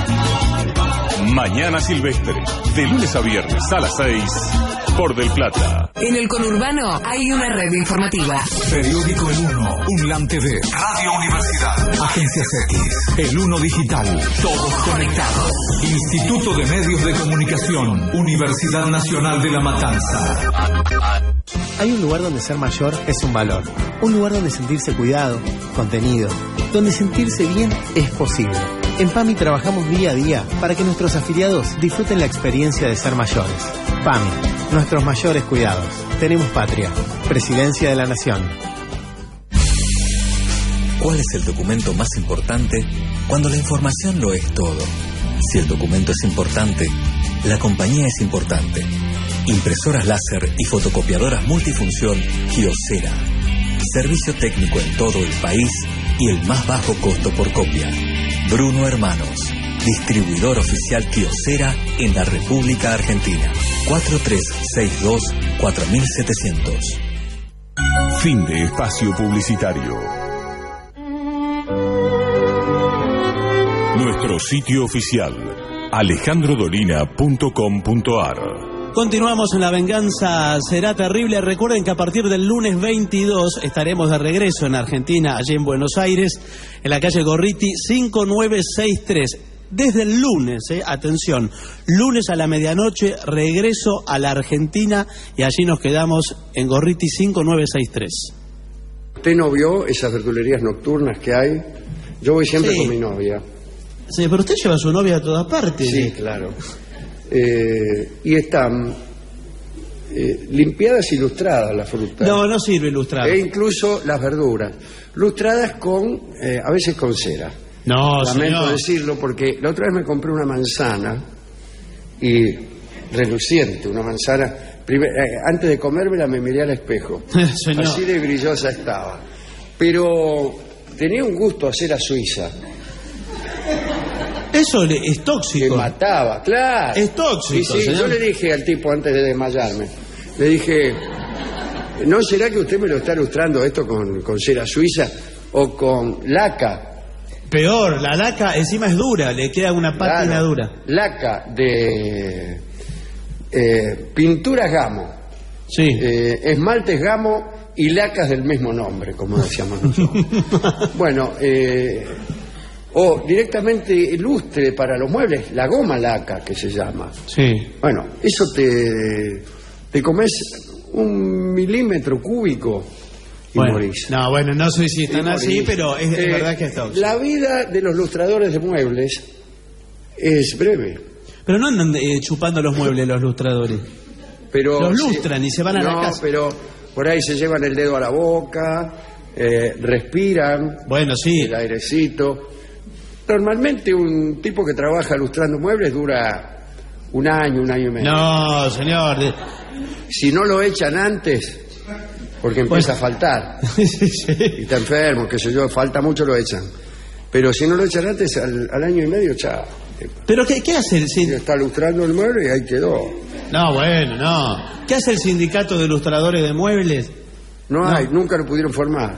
Mañana Silvestre, de lunes a viernes a las seis, por Del Plata. En el conurbano hay una red informativa. Periódico El Uno, Unlam T V, Radio Universidad, Agencias X, El Uno Digital, todos conectados. Instituto de Medios de Comunicación, Universidad Nacional de La Matanza. Hay un lugar donde ser mayor es un valor. Un lugar donde sentirse cuidado, contenido, donde sentirse bien es posible. En PAMI trabajamos día a día para que nuestros afiliados disfruten la experiencia de ser mayores. PAMI, nuestros mayores cuidados. Tenemos patria. Presidencia de la Nación. ¿Cuál es el documento más importante cuando la información lo es todo? Si el documento es importante, la compañía es importante. Impresoras láser y fotocopiadoras multifunción Kyocera. Servicio técnico en todo el país y el más bajo costo por copia. Bruno Hermanos, distribuidor oficial Kyocera en la República Argentina. cuatro tres seis dos cuatro siete cero cero. Fin de espacio publicitario. Nuestro sitio oficial, alejandro dolina punto com punto a r. Continuamos en La Venganza Será Terrible. Recuerden que a partir del lunes veintidós estaremos de regreso en Argentina, allí en Buenos Aires, en la calle Gorriti cinco nueve seis tres. Desde el lunes, eh, atención, lunes a la medianoche, regreso a la Argentina y allí nos quedamos en Gorriti cinco nueve seis tres. ¿Usted no vio esas verdulerías nocturnas que hay? Yo voy siempre Sí. con mi novia. Sí, pero usted lleva a su novia a todas partes. Sí, claro. Eh, y están eh, limpiadas y lustradas las frutas. No, no sirve ilustrado. E incluso las verduras. Lustradas con, eh, a veces con cera. No, Lamento señor. decirlo porque la otra vez me compré una manzana y reluciente, una manzana. Primer, eh, antes de comérmela me miré al espejo. Señor. Así de brillosa estaba. Pero tenía un gusto a cera suiza. Eso le- es tóxico. Que mataba, claro. Es tóxico, Sí, sí, señor. yo le dije al tipo antes de desmayarme, le dije, ¿no será que usted me lo está ilustrando esto con, con cera suiza o con laca? Peor, la laca encima es dura, le queda una pátina Claro, dura. Laca de eh, pinturas Gamo, Sí. eh, esmaltes Gamo y lacas del mismo nombre, como decíamos nosotros. Bueno, eh, o directamente lustre para los muebles, la goma laca que se llama. Sí. Bueno, eso te, te comes un milímetro cúbico y Bueno, morís. no, bueno, no sé si Y están así, morís. pero es, es Eh, verdad que es tóxico. La vida de los lustradores de muebles es breve. Pero no andan eh, chupando los muebles los lustradores. Pero Los sí, lustran y se van a la no, casa. pero por ahí se llevan el dedo a la boca, eh, respiran Bueno, sí. el airecito. Normalmente un tipo que trabaja lustrando muebles dura un año, un año y medio. No, señor. de- Si no lo echan antes, porque empieza Bueno. a faltar, Sí, sí. y está enfermo, qué sé yo, falta mucho, lo echan. Pero si no lo echan antes, al, al año y medio, chao. ¿Pero qué, qué hace el Y sindicato? está lustrando el mueble y ahí quedó. No, bueno, no. ¿Qué hace el sindicato de ilustradores de muebles? No, No. hay, nunca lo pudieron formar.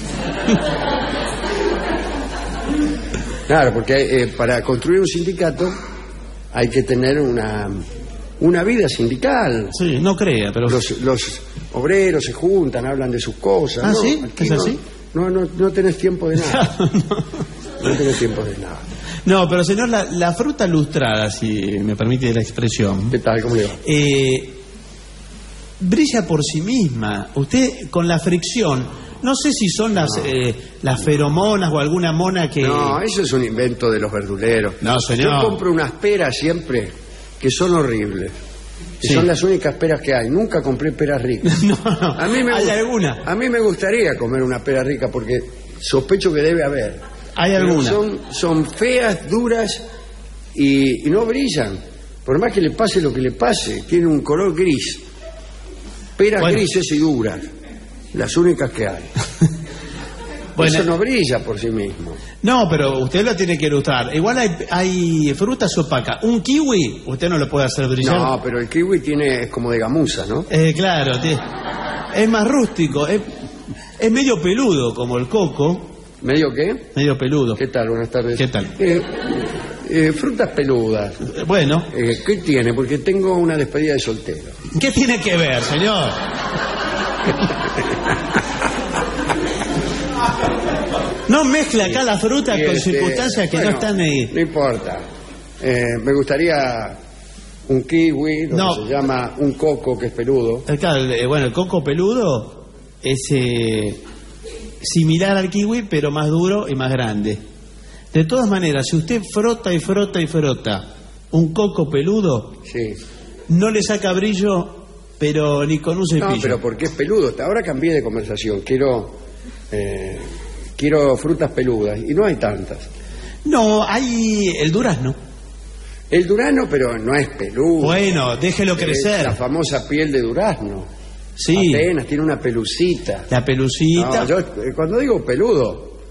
Claro, porque eh, para construir un sindicato hay que tener una, una vida sindical. Sí, no crea, pero... Los, los obreros se juntan, hablan de sus cosas. ¿Ah, ¿no? sí? Aquí ¿Es no, así? No, no, no tenés tiempo de nada. No tenés tiempo de nada. No, pero señor, la, la fruta lustrada, si me permite la expresión, ¿Qué tal? ¿Cómo le va? eh, brilla por sí misma. Usted, con la fricción, no sé si son las, eh, las feromonas o alguna mona que... No, eso es un invento de los verduleros. No, señor. Yo compro unas peras siempre que son horribles. Que Sí. son las únicas peras que hay. Nunca compré peras ricas. No, no, A mí me hay gust- alguna. A mí me gustaría comer una pera rica porque sospecho que debe haber. Hay Pero alguna. Son, son feas, duras y, y no brillan. Por más que le pase lo que le pase, tiene un color gris. Peras Bueno. grises y duras. Las únicas que hay. Bueno. Eso no brilla por sí mismo. No, pero usted lo tiene que ilustrar. Igual hay, hay frutas opacas. Un kiwi, usted no lo puede hacer brillar. No, pero el kiwi tiene, es como de gamuza, ¿no? Eh, claro, tie- es más rústico. Es, es medio peludo, como el coco. ¿Medio qué? Medio peludo. ¿Qué tal? Buenas tardes. ¿Qué tal? Eh, eh, frutas peludas. Eh, Bueno, Eh, ¿Qué tiene? Porque tengo una despedida de soltero. ¿qué tiene que ver, señor? No mezcla acá la fruta Y, con este, circunstancias que bueno, no están ahí. No importa. Eh, me gustaría un kiwi, lo No. que se llama un coco, que es peludo. Eh, claro, eh, bueno, el coco peludo es eh, similar al kiwi, pero más duro y más grande. De todas maneras, si usted frota y frota y frota un coco peludo, Sí. no le saca brillo, pero ni con un cepillo. No, pero porque es peludo. Ahora cambié de conversación. Quiero, eh, quiero frutas peludas y no hay tantas. No, hay el durazno. El durazno, pero no es peludo. Bueno, déjelo Es crecer. la famosa piel de durazno. Sí, Apenas tiene una pelucita. la pelucita. No, yo eh, cuando digo peludo,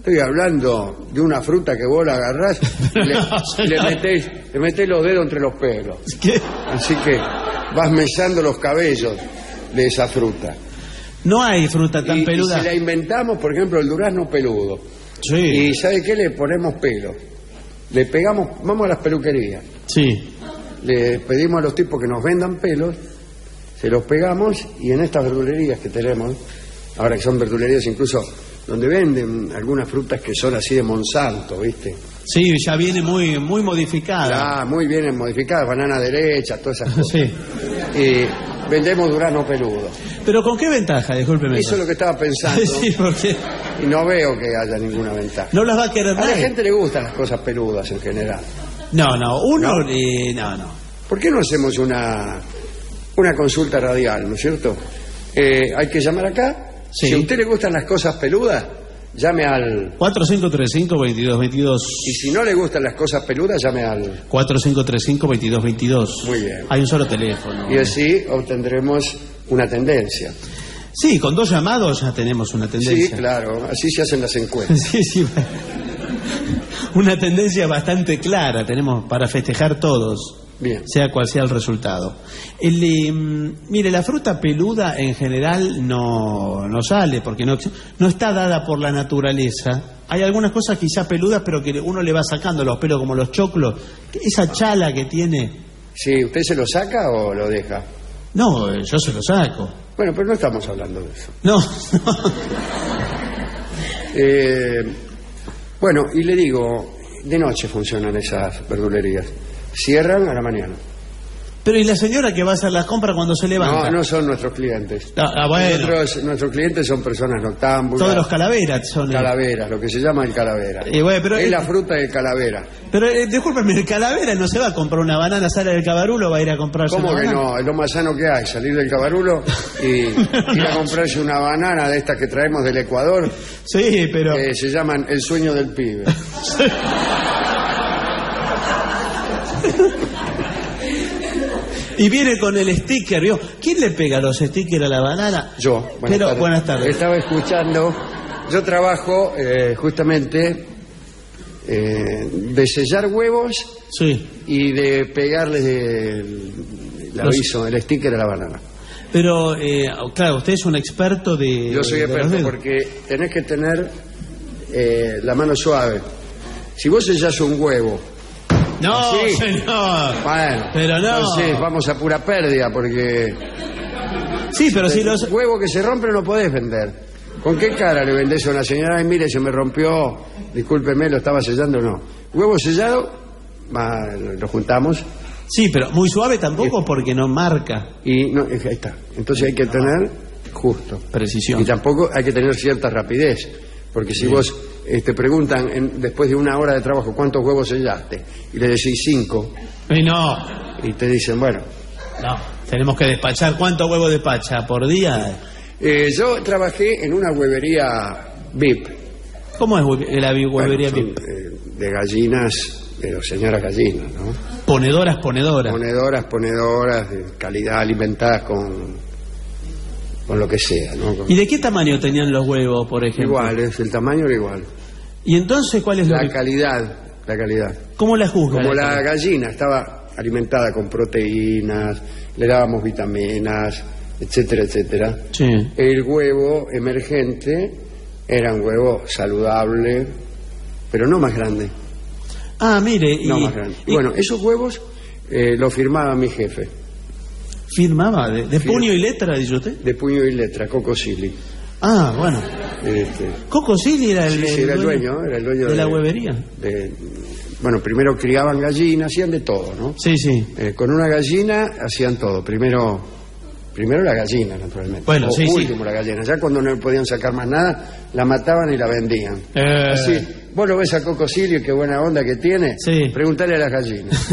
Estoy hablando de una fruta que vos la agarrás y le, No, le, metés, le metés los dedos entre los pelos. ¿Qué? Así que vas mesando los cabellos de esa fruta. No hay fruta tan y, peluda. Y si la inventamos, por ejemplo, el durazno peludo. Sí. Y ¿sabe qué? Le ponemos pelo. Le pegamos, vamos a las peluquerías. Sí. Le pedimos a los tipos que nos vendan pelos, se los pegamos y en estas verdulerías que tenemos, ahora que son verdulerías incluso donde venden algunas frutas que son así de Monsanto, ¿viste? Sí, ya viene muy muy modificada. Ah, muy bien modificadas, banana derecha, todas esas cosas. Sí. Y vendemos durazno peludo. Pero ¿con qué ventaja? Discúlpeme. Eso es lo que estaba pensando. Sí, porque y no veo que haya ninguna ventaja. no las va a querer A la nadie. gente le gustan las cosas peludas en general. No, no, uno ¿No? eh, no, no. ¿Por qué no hacemos una, una consulta radial, no es cierto? Eh, hay que llamar acá. Sí. Si a usted le gustan las cosas peludas, llame al... cuatro cinco tres cinco, dos dos dos dos. Y si no le gustan las cosas peludas, llame al... cuatro cinco tres cinco, dos dos dos dos. Muy bien. Hay un solo teléfono. Y así obtendremos una tendencia. Sí, con dos llamados ya tenemos una tendencia. Sí, claro, así se hacen las encuestas. Sí, sí. Una tendencia bastante clara tenemos para festejar todos. Bien. Sea cual sea el resultado. El, eh, mire, la fruta peluda en general no, no sale porque no, no está dada por la naturaleza. Hay algunas cosas quizá peludas, pero que uno le va sacando los pelos, como los choclos. Esa chala que tiene. Sí, ¿usted se lo saca o lo deja? No, eh, yo se lo saco. Bueno, pero no estamos hablando de eso. No. eh, bueno, y le digo, de noche funcionan esas verdulerías. Cierran a la mañana. Pero ¿y la señora que va a hacer las compras cuando se levanta? No, no son nuestros clientes. Ah, ah, bueno. Nuestros, nuestros clientes son personas noctámbulas. Todos los calaveras son. Calaveras, lo que se llama el calavera. Eh, bueno, pero es eh, la fruta del calavera. Pero eh, discúlpeme, el calavera no se va a comprar una banana, sale del Cabarulo, va a ir a comprarse ¿Cómo una que banana? no? Es lo más sano que hay, salir del Cabarulo y ir a comprarse una banana de estas que traemos del Ecuador. Sí, pero... Que se llaman el sueño del pibe. Y viene con el sticker, ¿vio? ¿Quién le pega los stickers a la banana? Yo. Buenas Pero, tardes. buenas tardes. Estaba escuchando. Yo trabajo eh, justamente eh, de sellar huevos sí. y de pegarles el, el aviso, el sticker a la banana. Pero, eh, claro, usted es un experto de... Yo soy de experto los dedos. porque tenés que tener eh, la mano suave. Si vos sellás un huevo... No, ¿sí? señor. Bueno, pero no. Entonces vamos a pura pérdida porque... Sí, pero si los... huevo que se rompe no podés vender. ¿Con qué cara le vendés a una señora? Ay, mire, se me rompió, discúlpeme, lo estaba sellando o no. Huevo sellado, va, lo juntamos. Sí, pero muy suave tampoco porque no marca. Y no, ahí está. Entonces hay que tener justo. Precisión. Y tampoco hay que tener cierta rapidez. Porque si sí. vos eh, te preguntan en, después de una hora de trabajo cuántos huevos sellaste y le decís cinco. Y no. Y te dicen, bueno. No, tenemos que despachar. ¿Cuántos huevos despacha por día? Eh, yo trabajé en una huevería V I P. ¿Cómo es la huevería bueno, V I P? Eh, de gallinas, de señoras gallinas, ¿no? Ponedoras, ponedoras. Ponedoras, ponedoras, de calidad, alimentadas con... con lo que sea, ¿no? Con... ¿Y de qué tamaño tenían los huevos, por ejemplo? Iguales, el tamaño era igual. ¿Y entonces cuál es la lo que... calidad? La calidad. ¿Cómo la juzga? Como la gallina estaba alimentada con proteínas, le dábamos vitaminas, etcétera, etcétera. Sí. El huevo emergente era un huevo saludable, pero no más grande. Ah, mire. No y, más grande. Y... Bueno, esos huevos eh, los firmaba mi jefe. ¿Firmaba? ¿De, de puño y letra, dice usted? De puño y letra, Coco Silly. Ah, bueno. Este, Coco Silly era el, sí, sí, el, era el dueño, dueño, era el dueño de, de la huevería. De, bueno, primero criaban gallinas, hacían de todo, ¿no? Sí, sí. Eh, con una gallina hacían todo. Primero, primero la gallina, naturalmente. Bueno, o sí, último sí. la gallina. Ya cuando no podían sacar más nada, la mataban y la vendían. Eh. Así. Vos lo ves a Coco Silly, qué buena onda que tiene. Sí. Preguntale a las gallinas.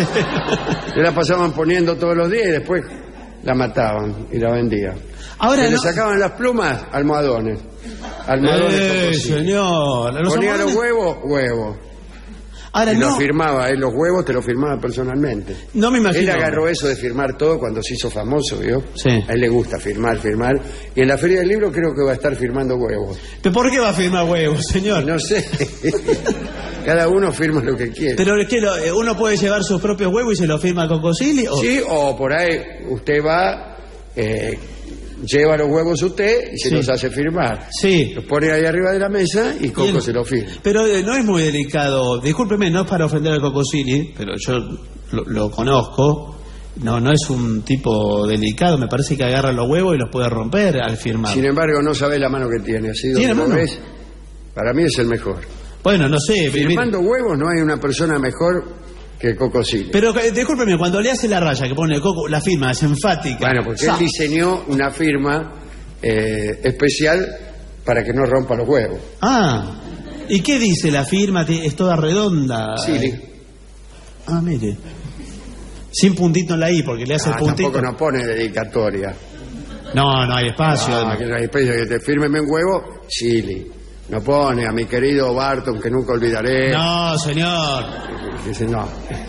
Le la pasaban poniendo todos los días y después la mataban y la vendían. Ahora Se no... le sacaban las plumas, almohadones. Almohadones Eh, Coco Silly. señor. Ponía los huevos, huevos. Ahora y no. lo firmaba, él los huevos te lo firmaba personalmente. No me imagino. Él agarró eso de firmar todo cuando se hizo famoso, ¿vio? Sí. A él le gusta firmar, firmar. Y en la Feria del Libro creo que va a estar firmando huevos. ¿Pero por qué va a firmar huevos, señor? No sé. Cada uno firma lo que quiere. Pero es que lo- uno puede llevar sus propios huevos y se los firma con Cosili. ¿O? Sí, o por ahí usted va, eh, lleva los huevos usted y se Sí. los hace firmar. Sí. Los pone ahí arriba de la mesa y Coco Bien. se los firma. Pero eh, no es muy delicado. Discúlpeme, no es para ofender al Cocosili, pero yo lo, lo conozco. No, no es un tipo delicado. Me parece que agarra los huevos y los puede romper al firmar. Sin embargo, no sabe la mano que tiene. Así ¿Tiene donde lo mano? ves, para mí es el mejor. Bueno, no sé. Firmando huevos no hay una persona mejor que Coco Silva. Pero eh, discúlpeme, cuando le hace la raya que pone el Coco, la firma es enfática. Bueno, porque Sa- él diseñó una firma eh, especial para que no rompa los huevos. Ah, ¿y qué dice la firma? Ti- Es toda redonda. Sí. Ah, mire. Sin puntito en la I, porque le hace Ah, el puntito. tampoco no pone dedicatoria. No, no hay espacio. Ah, que no hay espacio, que te firmen un huevo, Chile. No pone a mi querido Barton, que nunca olvidaré. No, señor. Dice, no.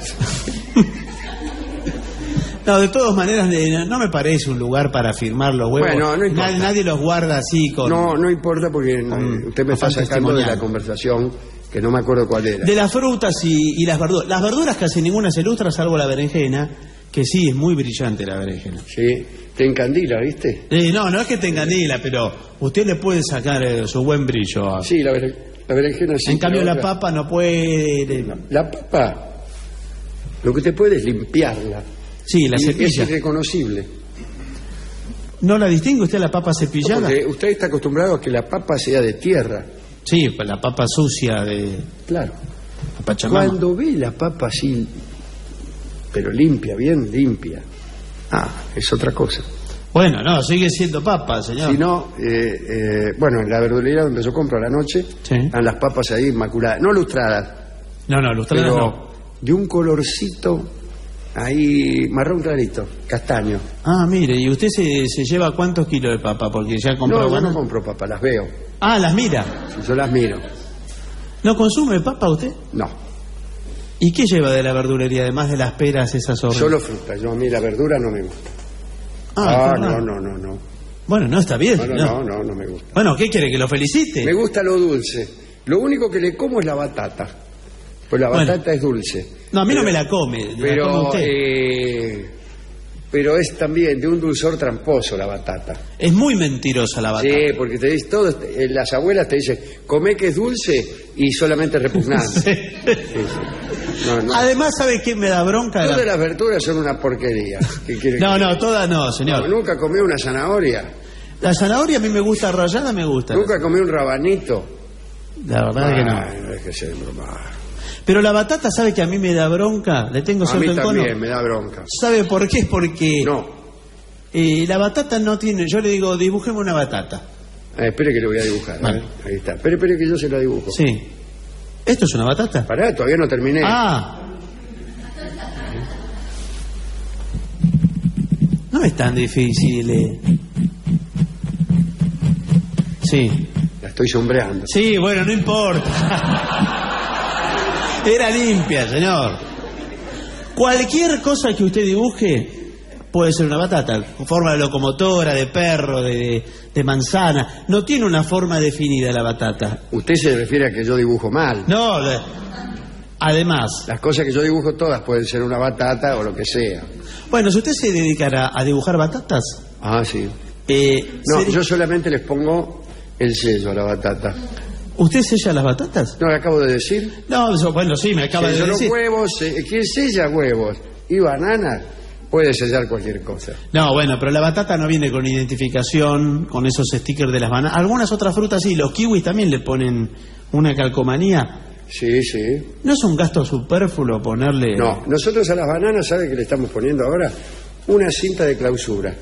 No, de todas maneras, eh, no me parece un lugar para firmar los huevos. Bueno, no importa. nadie, nadie los guarda así con... No, no importa porque no, con usted me está afán sacando de la testimonial. conversación que no me acuerdo cuál era. De las frutas y, y las verduras. Las verduras casi ninguna se ilustra, salvo la berenjena, que sí, es muy brillante la berenjena. Sí, te encandila, ¿viste? Eh, no, no es que te encanila, pero usted le puede sacar eh, su buen brillo. a- Sí, la, beren- la berenjena sí. en cambio, pero la otra- papa no puede... La papa, lo que te puede es limpiarla. Sí, la Y cepilla. es irreconocible. ¿No la distingue usted la papa cepillada? Porque usted está acostumbrado a que la papa sea de tierra. Sí, pues la papa sucia de Claro. la Pachamama. Cuando ve la papa así, pero limpia, bien limpia, ah, es otra cosa. Bueno, no, sigue siendo papa, señor. Si no, eh, eh, bueno, en la verdulería donde yo compro a la noche, Sí. están las papas ahí inmaculadas, no lustradas, No, no, lustradas pero no. de un colorcito ahí marrón clarito, castaño. Ah, mire, ¿y usted se, se lleva cuántos kilos de papa? Porque ya compró... No, yo bueno. no compro papas, las veo, Ah, las mira. si yo las miro. ¿No consume papa usted? No, ¿Y qué lleva de la verdulería, además de las peras esas horribles? solo fruta, yo a mí la verdura no me gusta. Ah, Ah, qué no, raro. no, no, no. Bueno, no está bien. No, no, señor. no, no, no me gusta. Bueno, ¿qué quiere? ¿Que lo felicite? Me gusta lo dulce. Lo único que le como es la batata. Pues la Bueno. batata es dulce. No, a mí no Pero- me la come. la come Pero, usted. eh, pero es también de un dulzor tramposo la batata. Es muy mentirosa la batata. Sí, porque te dicen, todo, eh, las abuelas te dicen, come que es dulce y solamente es repugnante. Sí. Sí, sí. No, no. Además, ¿sabe qué me da bronca? Todas La- las verduras son una porquería. ¿Qué quiere No, que- no, todas no, señor. Nunca comí una zanahoria. La zanahoria a mí me gusta rallada, me gusta. Nunca comí un rabanito. La verdad que no. Ay, no es que se broma. Pero la batata, ¿sabe que a mí me da bronca? Le tengo A cierto mí encono. también me da bronca. ¿Sabe por qué? Es porque No. eh, la batata no tiene... Yo le digo, dibújeme una batata. Ah, espere que lo voy a dibujar. Vale. ¿eh? Ahí está. Espere, espere que yo se la dibujo. Sí. ¿Esto es una batata? Pará, todavía no terminé. Ah. No es tan difícil. eh. Sí. La estoy sombreando. Sí, bueno, no importa. Era limpia, señor. Cualquier cosa que usted dibuje puede ser una batata. Forma de locomotora, de perro, de, de manzana. No tiene una forma definida la batata. Usted se refiere a que yo dibujo mal. No, le- además. Las cosas que yo dibujo todas pueden ser una batata o lo que sea. Bueno, si usted se dedicara a dibujar batatas... Ah, sí. eh, No, sería- yo solamente les pongo el sello a la batata. ¿Usted sella las batatas? ¿No lo acabo de decir? No, eso, bueno, sí, me acaba Sello de los decir. huevos, eh, quien sella huevos y bananas puede sellar cualquier cosa. No, bueno, pero la batata no viene con identificación, con esos stickers de las bananas. Algunas otras frutas sí, los kiwis también le ponen una calcomanía. Sí, sí. ¿No es un gasto superfluo ponerle...? No, nosotros a las bananas, ¿sabe qué le estamos poniendo ahora? Una cinta de clausura.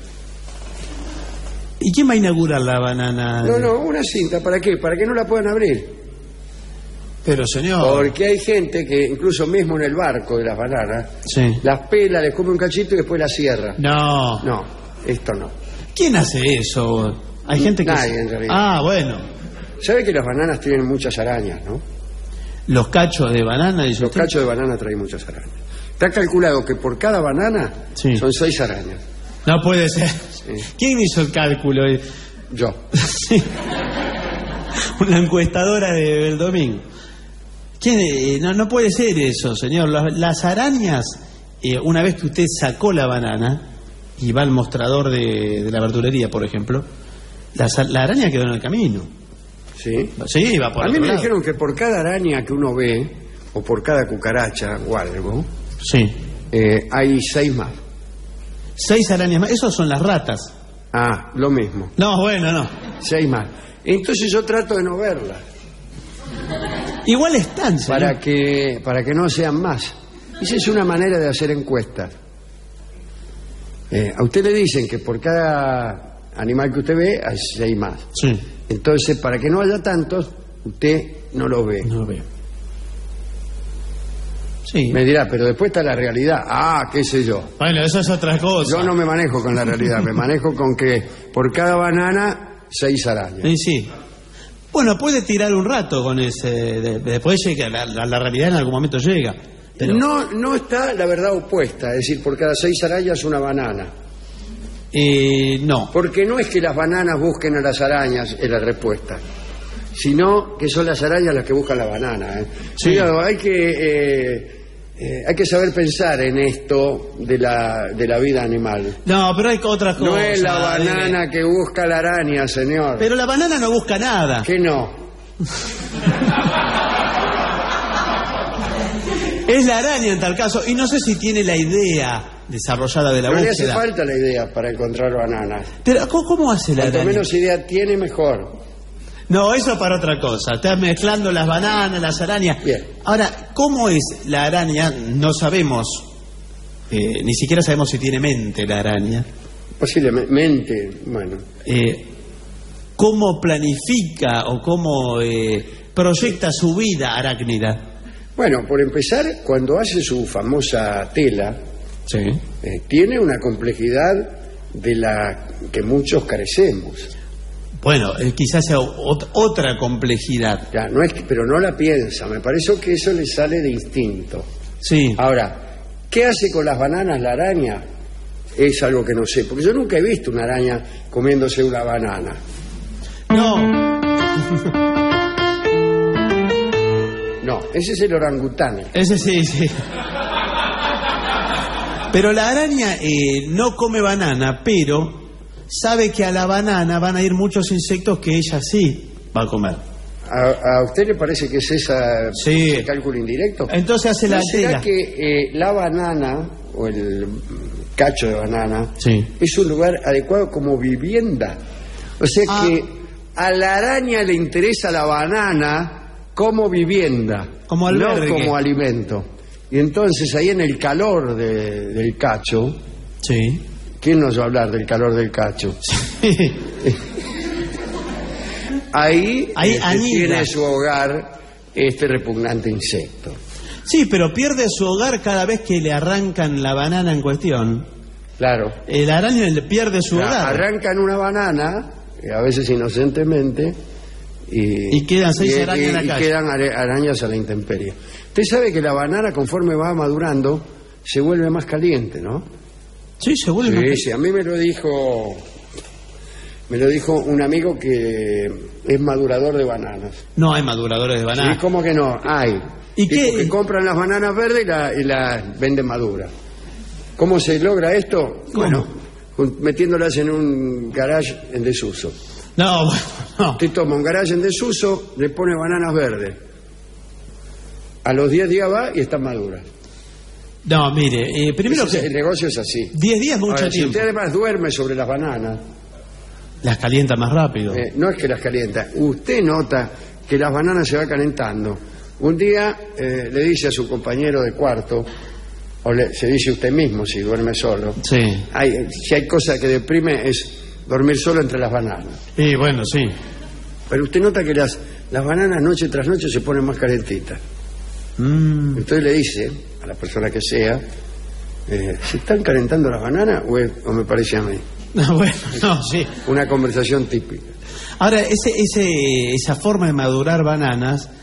¿Y quién va a inaugurar la banana? No, no, una cinta. ¿Para qué? Para que no la puedan abrir. Pero, señor... Porque hay gente que, incluso mismo en el barco de las bananas, Sí. las pela, les come un cachito y después las cierra. No. No, esto no. ¿Quién hace eso? Hay gente que... Nadie, en realidad. Ah, bueno. ¿Sabe que las bananas tienen muchas arañas, no? Los cachos de banana, dice Los usted. cachos de banana traen muchas arañas. Está calculado que por cada banana Sí. son seis arañas. No puede ser. Sí. ¿Quién hizo el cálculo? Yo. Sí. Una encuestadora de Beldomín. ¿Quién, eh, no, no puede ser eso, señor. Las, las arañas, eh, una vez que usted sacó la banana y va al mostrador de, de la verdulería, por ejemplo, la, la araña quedó en el camino. ¿Sí? Sí, va por A mí otro me lado. dijeron que por cada araña que uno ve, o por cada cucaracha o algo, Sí. eh, hay seis más. Seis arañas más. Esos son las ratas. Ah, lo mismo. No, bueno, no. Seis más. Entonces yo trato de no verlas. Igual están, señor. Para que, para que no sean más. Esa es una manera de hacer encuestas. Eh, a usted le dicen que por cada animal que usted ve hay seis más. Sí. Entonces, para que no haya tantos, usted no lo ve. No ve. Sí. Me dirá, pero después está la realidad. Ah, qué sé yo. Bueno, eso es otra cosa. Yo no me manejo con la realidad, me manejo con que por cada banana, seis arañas. Sí, sí. Bueno, puede tirar un rato con ese. de- después llega, la, la, la realidad en algún momento llega. Pero, No, no está la verdad opuesta, es decir, por cada seis arañas una banana. eh, no. Porque no es que las bananas busquen a las arañas, es la respuesta, sino que son las arañas las que buscan la banana. ¿eh? Sí. Cuidado, hay que, eh, eh, hay que saber pensar en esto de la, de la vida animal. No, pero hay otras cosas. No es la banana que busca la araña, señor. Pero la banana no busca nada. ¿Qué no? Es la araña en tal caso. Y no sé si tiene la idea desarrollada de la No le hace búsqueda. falta la idea para encontrar bananas. Pero, ¿cómo, cómo hace la Cuanto araña? menos idea tiene, mejor. No, eso para otra cosa. Estás mezclando las bananas, las arañas. Bien. Ahora, ¿cómo es la araña? No sabemos. Eh, ni siquiera sabemos si tiene mente la araña. Posiblemente, bueno. Eh, ¿Cómo planifica o cómo eh, proyecta su vida arácnida? Bueno, por empezar, cuando hace su famosa tela, Sí. eh, tiene una complejidad de la que muchos carecemos. Bueno, eh, quizás sea ot- otra complejidad. Ya, no es que- pero no la piensa, me parece que eso le sale de instinto. Sí. Ahora, ¿qué hace con las bananas la araña? Es algo que no sé, porque yo nunca he visto una araña comiéndose una banana. No. No, ese es el orangután. Ese sí, sí. Pero la araña eh, no come banana, pero sabe que a la banana van a ir muchos insectos que ella sí va a comer. ¿A, a usted le parece que es esa, Sí. ese cálculo indirecto? Entonces hace la ¿No será tela. que eh, la banana o el cacho de banana Sí. es un lugar adecuado como vivienda? O sea Ah. que a la araña le interesa la banana como vivienda, Como albergue. no como alimento. Y entonces ahí en el calor de- del cacho, Sí. ¿quién nos va a hablar del calor del cacho? Ahí, Ahí este, anida. tiene su hogar este repugnante insecto. Sí, pero pierde su hogar cada vez que le arrancan la banana en cuestión. Claro. El araña le pierde su hogar. Arrancan una banana, eh, a veces inocentemente, y, Y quedan seis y- arañas en la y calle. quedan are- arañas a la intemperie. Usted sabe que la banana, conforme va madurando, se vuelve más caliente, ¿no? Sí, se vuelve Sí, más- sí, a mí me lo dijo me lo dijo un amigo que es madurador de bananas. No hay maduradores de banana. ¿Y cómo que no? Hay. ¿Y Tipos qué? que compran las bananas verdes y las y las venden maduras. ¿Cómo se logra esto? ¿Cómo? Bueno, jun- metiéndolas en un garage en desuso. No, bueno, no. Usted toma un garage en desuso, le pone bananas verdes. A los diez días va y están maduras. No, mire, eh, primero Ese es- que el negocio es así. diez días es mucho Ahora, si tiempo. usted además duerme sobre las bananas, Las calienta más rápido. eh, no es que las calienta, usted nota que las bananas se va calentando. Un día eh, le dice a su compañero de cuarto, o le- se dice usted mismo si duerme solo, Sí. hay, si hay cosa que deprime es dormir solo entre las bananas. Y bueno, sí. Pero usted nota que las, las bananas noche tras noche se ponen más calentitas. Mm. Entonces le dice a la persona que sea, eh, ¿se están calentando las bananas o, es- o me parece a mí? No, bueno, no, sí. Una conversación típica. Ahora, ese, ese, esa forma de madurar bananas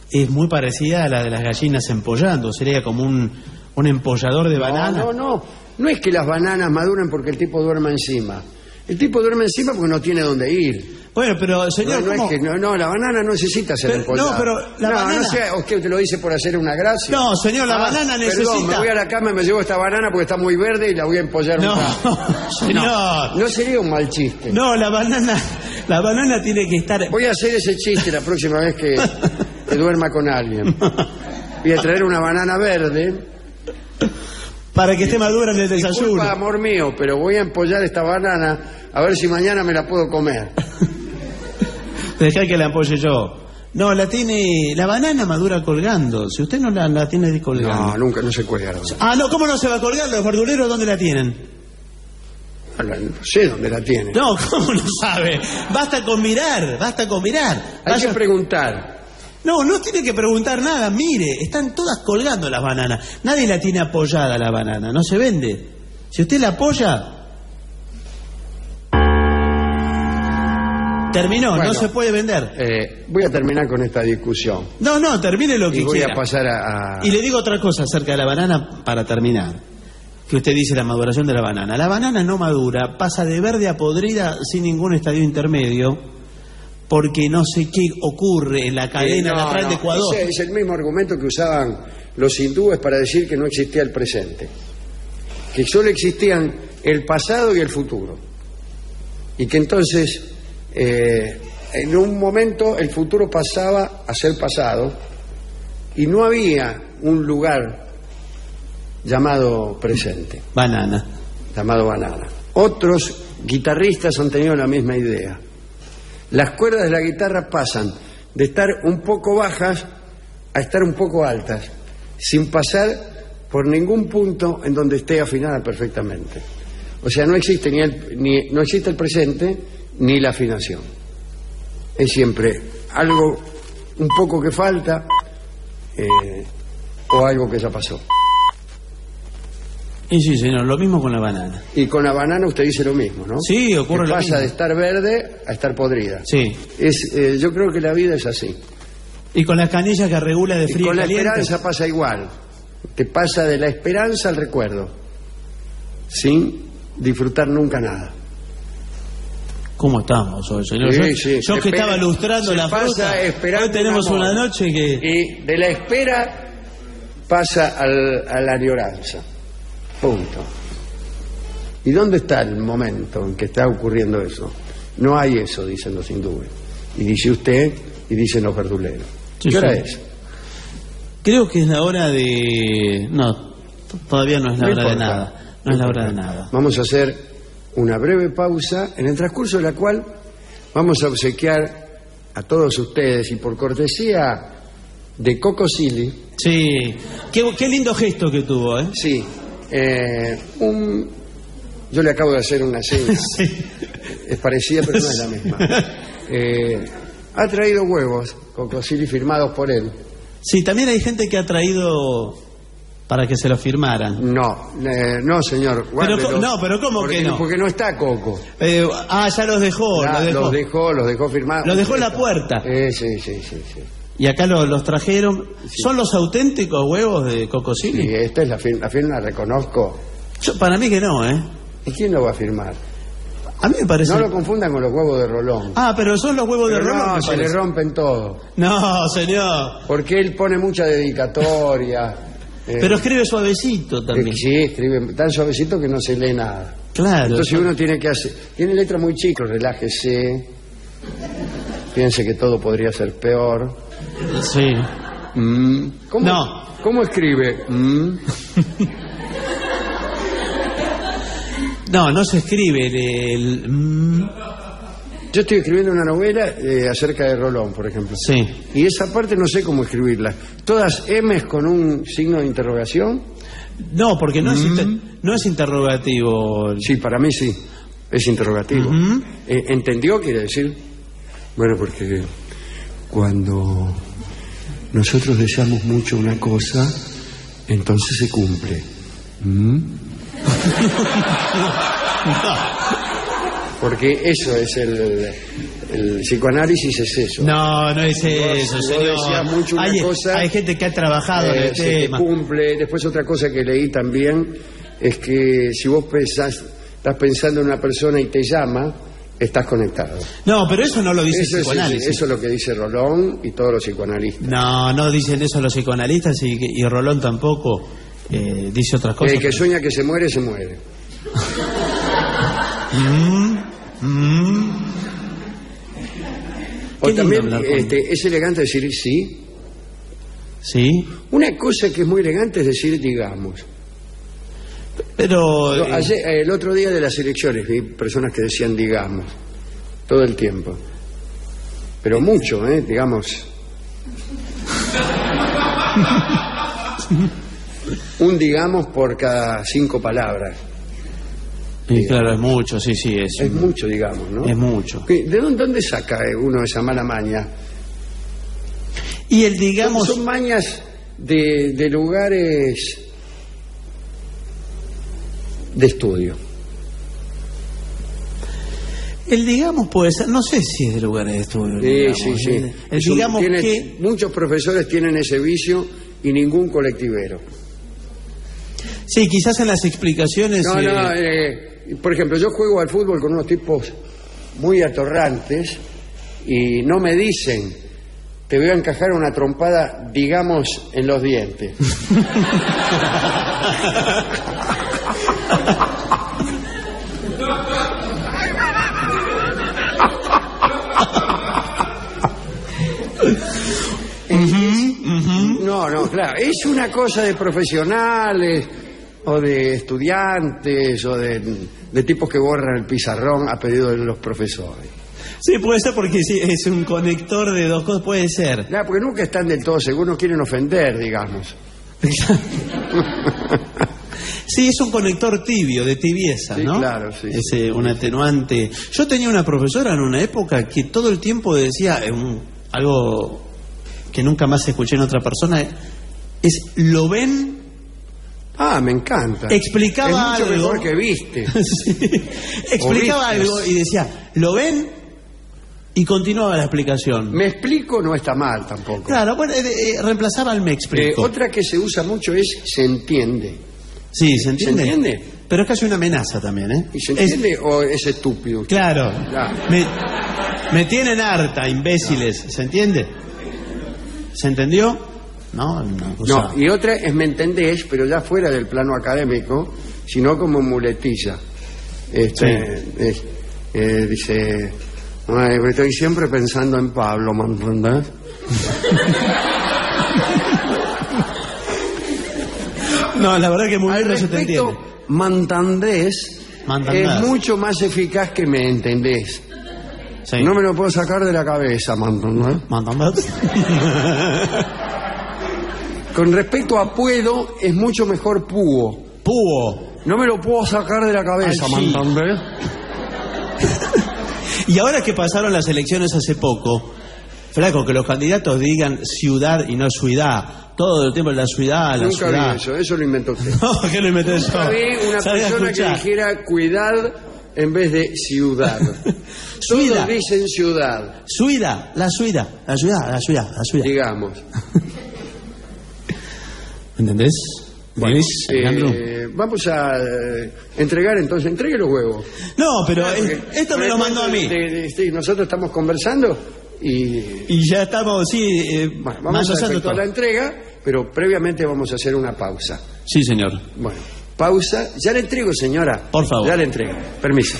Es muy parecida a la de las gallinas empollando. Sería como un, un empollador de no, banana. No, no, no es que las bananas maduran porque el tipo duerma encima. El tipo duerme encima porque no tiene dónde ir. Bueno, pero señor, no, no, ¿cómo? es que, no, no, la banana no necesita ser Pero- empollada. no, pero la no, banana- no sé, usted te lo dice por hacer una gracia. No, señor, la Ah, banana Perdón, necesita- me voy a la cama y me llevo esta banana porque está muy verde y la voy a empollar No, un rato. señor. No, no sería un mal chiste. No, la banana, la banana tiene que estar. Voy a hacer ese chiste la próxima vez que, que duerma con alguien. Voy a traer una banana verde. Para que esté madura en el desayuno. Disculpa, amor mío, pero voy a empollar esta banana a ver si mañana me la puedo comer. Dejá que la apoye yo. No, la tiene. La banana madura colgando. Si usted no la, la tiene de colgando. No, nunca, no se cuelga. No, Ah, no, ¿cómo no se va a colgar? ¿Los verduleros dónde la tienen? no sé dónde la tiene. No, ¿cómo no sabe? Basta con mirar, basta con mirar. Hay Vaya- que preguntar. No, no tiene que preguntar nada. Mire, están todas colgando las bananas. Nadie la tiene apoyada la banana, no se vende. Si usted la apoya... Terminó, Bueno, no se puede vender. Eh, voy a terminar con esta discusión. No, no, termine lo que Y voy quiera. a pasar a, a- Y le digo otra cosa acerca de la banana para terminar. Que usted dice la maduración de la banana. La banana no madura, pasa de verde a podrida sin ningún estadio intermedio, porque no sé qué ocurre en la cadena, Eh, no, la traen de no, Ecuador. ese es el mismo argumento que usaban los hindúes para decir que no existía el presente. Que solo existían el pasado y el futuro. Y que entonces, eh, en un momento, el futuro pasaba a ser pasado y no había un lugar llamado presente, Banana. llamado banana. Otros guitarristas han tenido la misma idea. Las cuerdas de la guitarra pasan de estar un poco bajas a estar un poco altas, sin pasar por ningún punto en donde esté afinada perfectamente. O sea, no existe ni el, ni, no existe el presente ni la afinación. Es siempre algo un poco que falta eh, o algo que ya pasó. Y sí, señor, lo mismo con la banana. Y con la banana usted dice lo mismo, ¿no? Sí, ocurre Que lo pasa mismo. de estar verde a estar podrida. Sí. Es, eh, yo creo que la vida es así. Y con las canillas que regula de Y frío con y la caliente. esperanza pasa igual. Te pasa de la esperanza al recuerdo, sin disfrutar nunca nada. ¿Cómo estamos hoy, señor? Sí, yo sí, yo se que espera- estaba lustrando se la pasa fruta. esperando Hoy tenemos un amor. una noche que... Y de la espera pasa al- a la añoranza. Punto. ¿Y dónde está el momento en que está ocurriendo eso? No hay eso, dicen los hindúes. Y dice usted, y dicen los verduleros. Sí, ¿Qué hora sí. es? Creo que es la hora de... No, t- todavía no es la No hora de importa. nada. No es la hora de nada. Vamos a hacer una breve pausa, en el transcurso de la cual vamos a obsequiar a todos ustedes, y por cortesía de Coco Silly... Sí, qué, qué lindo gesto que tuvo, ¿eh? Sí, eh, un... Yo le acabo de hacer una seña. Sí. Es parecida, pero no es la misma. Eh, ha traído huevos, Coco Silly, firmados por él. Sí, también hay gente que ha traído para que se lo firmaran. No, eh, no, señor. Pero, guárdelos, no, pero ¿cómo porque, que no? Porque no está Coco. Eh, ah, ya los dejó, Ya, los dejó. los dejó, los dejó firmados. Los dejó en la puerta. Eh, sí, sí, sí, sí. Y acá lo- los trajeron. ¿Son los auténticos huevos de Cocosini? Sí, esta es la firma, la firma la reconozco. Yo, para mí que no, ¿eh? ¿Y quién lo va a firmar? A mí me parece... No lo confundan con los huevos de Rolón. Ah, pero son los huevos de Pero Rolón. no, me se le parece. rompen todo. No, señor. Porque él pone mucha dedicatoria. eh, Pero escribe suavecito eh, también. sí, escribe tan suavecito que no se lee nada. Claro. Entonces uno tiene que hacer... Tiene letra muy chica, relájese. Piense que todo podría ser peor. Sí. Mm, ¿Cómo, No. ¿Cómo escribe? Mm. No, no se escribe el... el- mm, Yo estoy escribiendo una novela eh, acerca de Rolón, por ejemplo. sí. Y esa parte no sé cómo escribirla. Todas M's con un signo de interrogación. No, porque no, es Mm. inter- no es interrogativo. Sí, para mí sí. Es interrogativo. Ujú. Eh, ¿Entendió? Quiere decir. Bueno, porque cuando nosotros deseamos mucho una cosa, entonces se cumple. ¿Mm? Porque eso es el, el psicoanálisis, es eso. No, no es Vos- eso, vos señor. decías mucho una hay, cosa, hay gente que ha trabajado en eh, el se te tema. cumple. Después otra cosa que leí también es que si vos pensás, estás pensando en una persona y te llama, estás conectado. No, pero eso no lo dice Eso el es, psicoanálisis. eso es lo que dice Rolón y todos los psicoanalistas. No, no dicen eso los psicoanalistas y, y Rolón tampoco eh, dice otras cosas. El que sueña que se muere, se muere. Mm, mm. O Qué lindo también hablar con- este, es elegante decir sí. Sí. Una cosa que es muy elegante es decir digamos. Pero... No, eh, ayer- el otro día de las elecciones vi personas que decían digamos todo el tiempo. Pero mucho, ¿eh? Digamos. Un digamos por cada cinco palabras. sí, claro, es mucho, sí, sí, es, Es mucho, digamos, ¿no? es mucho. ¿De dónde, dónde saca uno esa mala maña? Y el digamos... Son, son mañas de, de lugares de estudio. El digamos puede ser, no sé si es de lugares de estudio. Sí, digamos, sí, sí. El, el Son- digamos tiene- que... Muchos profesores tienen ese vicio y ningún colectivero. Sí, quizás en las explicaciones... No, eh, no, eh, por ejemplo, yo juego al fútbol con unos tipos muy atorrantes y no me dicen, te voy a encajar una trompada, digamos, en los dientes. No, no, claro, es una cosa de profesionales o de estudiantes o de, de tipos que borran el pizarrón a pedido de los profesores. Sí, puede ser porque sí, es un conector de dos cosas, puede ser. Claro, porque nunca están del todo seguros, no quieren ofender, digamos. Sí, es un conector tibio, de tibieza, Sí, ¿no? claro, sí, Es sí. eh, un atenuante. Yo tenía una profesora en una época que todo el tiempo decía eh, un- algo que nunca más escuché en otra persona, eh, es lo ven, Ah, me encanta. explicaba es mucho algo. mejor que viste. Sí. Explicaba vistes. algo y decía, lo ven, y continuaba la explicación. Me explico no está mal tampoco. Claro, bueno, eh, eh, reemplazaba al me Eh, explico. otra que se usa mucho es se entiende. Sí, ¿se entiende? ¿Se entiende? Pero es casi una amenaza también, ¿eh? ¿Y se Es- entiende o es estúpido? Claro. Claro. Me, me tienen harta, imbéciles. ¿Se entiende? ¿Se entendió? No, una cosa- No, y otra es me entendés, pero ya fuera del plano académico, sino como muletilla. Este, es- eh, dice, "Ay, estoy siempre pensando en Pablo, ¿me entendés?" No, la verdad que muy Al bien no se te respecto, entiende. mantandés Mantandés. es mucho más eficaz que me entendés. Sí. No me lo puedo sacar de la cabeza, ¿me entendés? ¿Mantandés? Con respecto a puedo, es mucho mejor pudo. Púo. No me lo puedo sacar de la cabeza, Ay, ¿me sí. entendés? Y ahora que pasaron las elecciones hace poco, flaco, que los candidatos digan ciudad y no ciudad. Todo el tiempo la ciudad, la Nunca ciudad. vi eso, eso lo inventó usted. No, ¿qué lo inventé yo? Nunca vi una Salga a persona que escuchar. dijera cuidad en vez de ciudad. Suida. Todos dicen ciudad, Suida, la ciudad, la ciudad, la ciudad, la ciudad. digamos. ¿Entendés? ¿Entendés, Alejandro? Eh, vamos a eh, entregar entonces, entregue los huevos. No, pero Claro, eh, porque esto me lo mandó a mí. de- de- sí, nosotros estamos conversando y Y ya estamos, sí, eh, bueno, vamos a mandando efectuar todo. la entrega, pero previamente vamos a hacer una pausa. Sí, señor. Bueno, pausa. Ya le entrego, señora. Por favor. Ya le entrego. Permiso.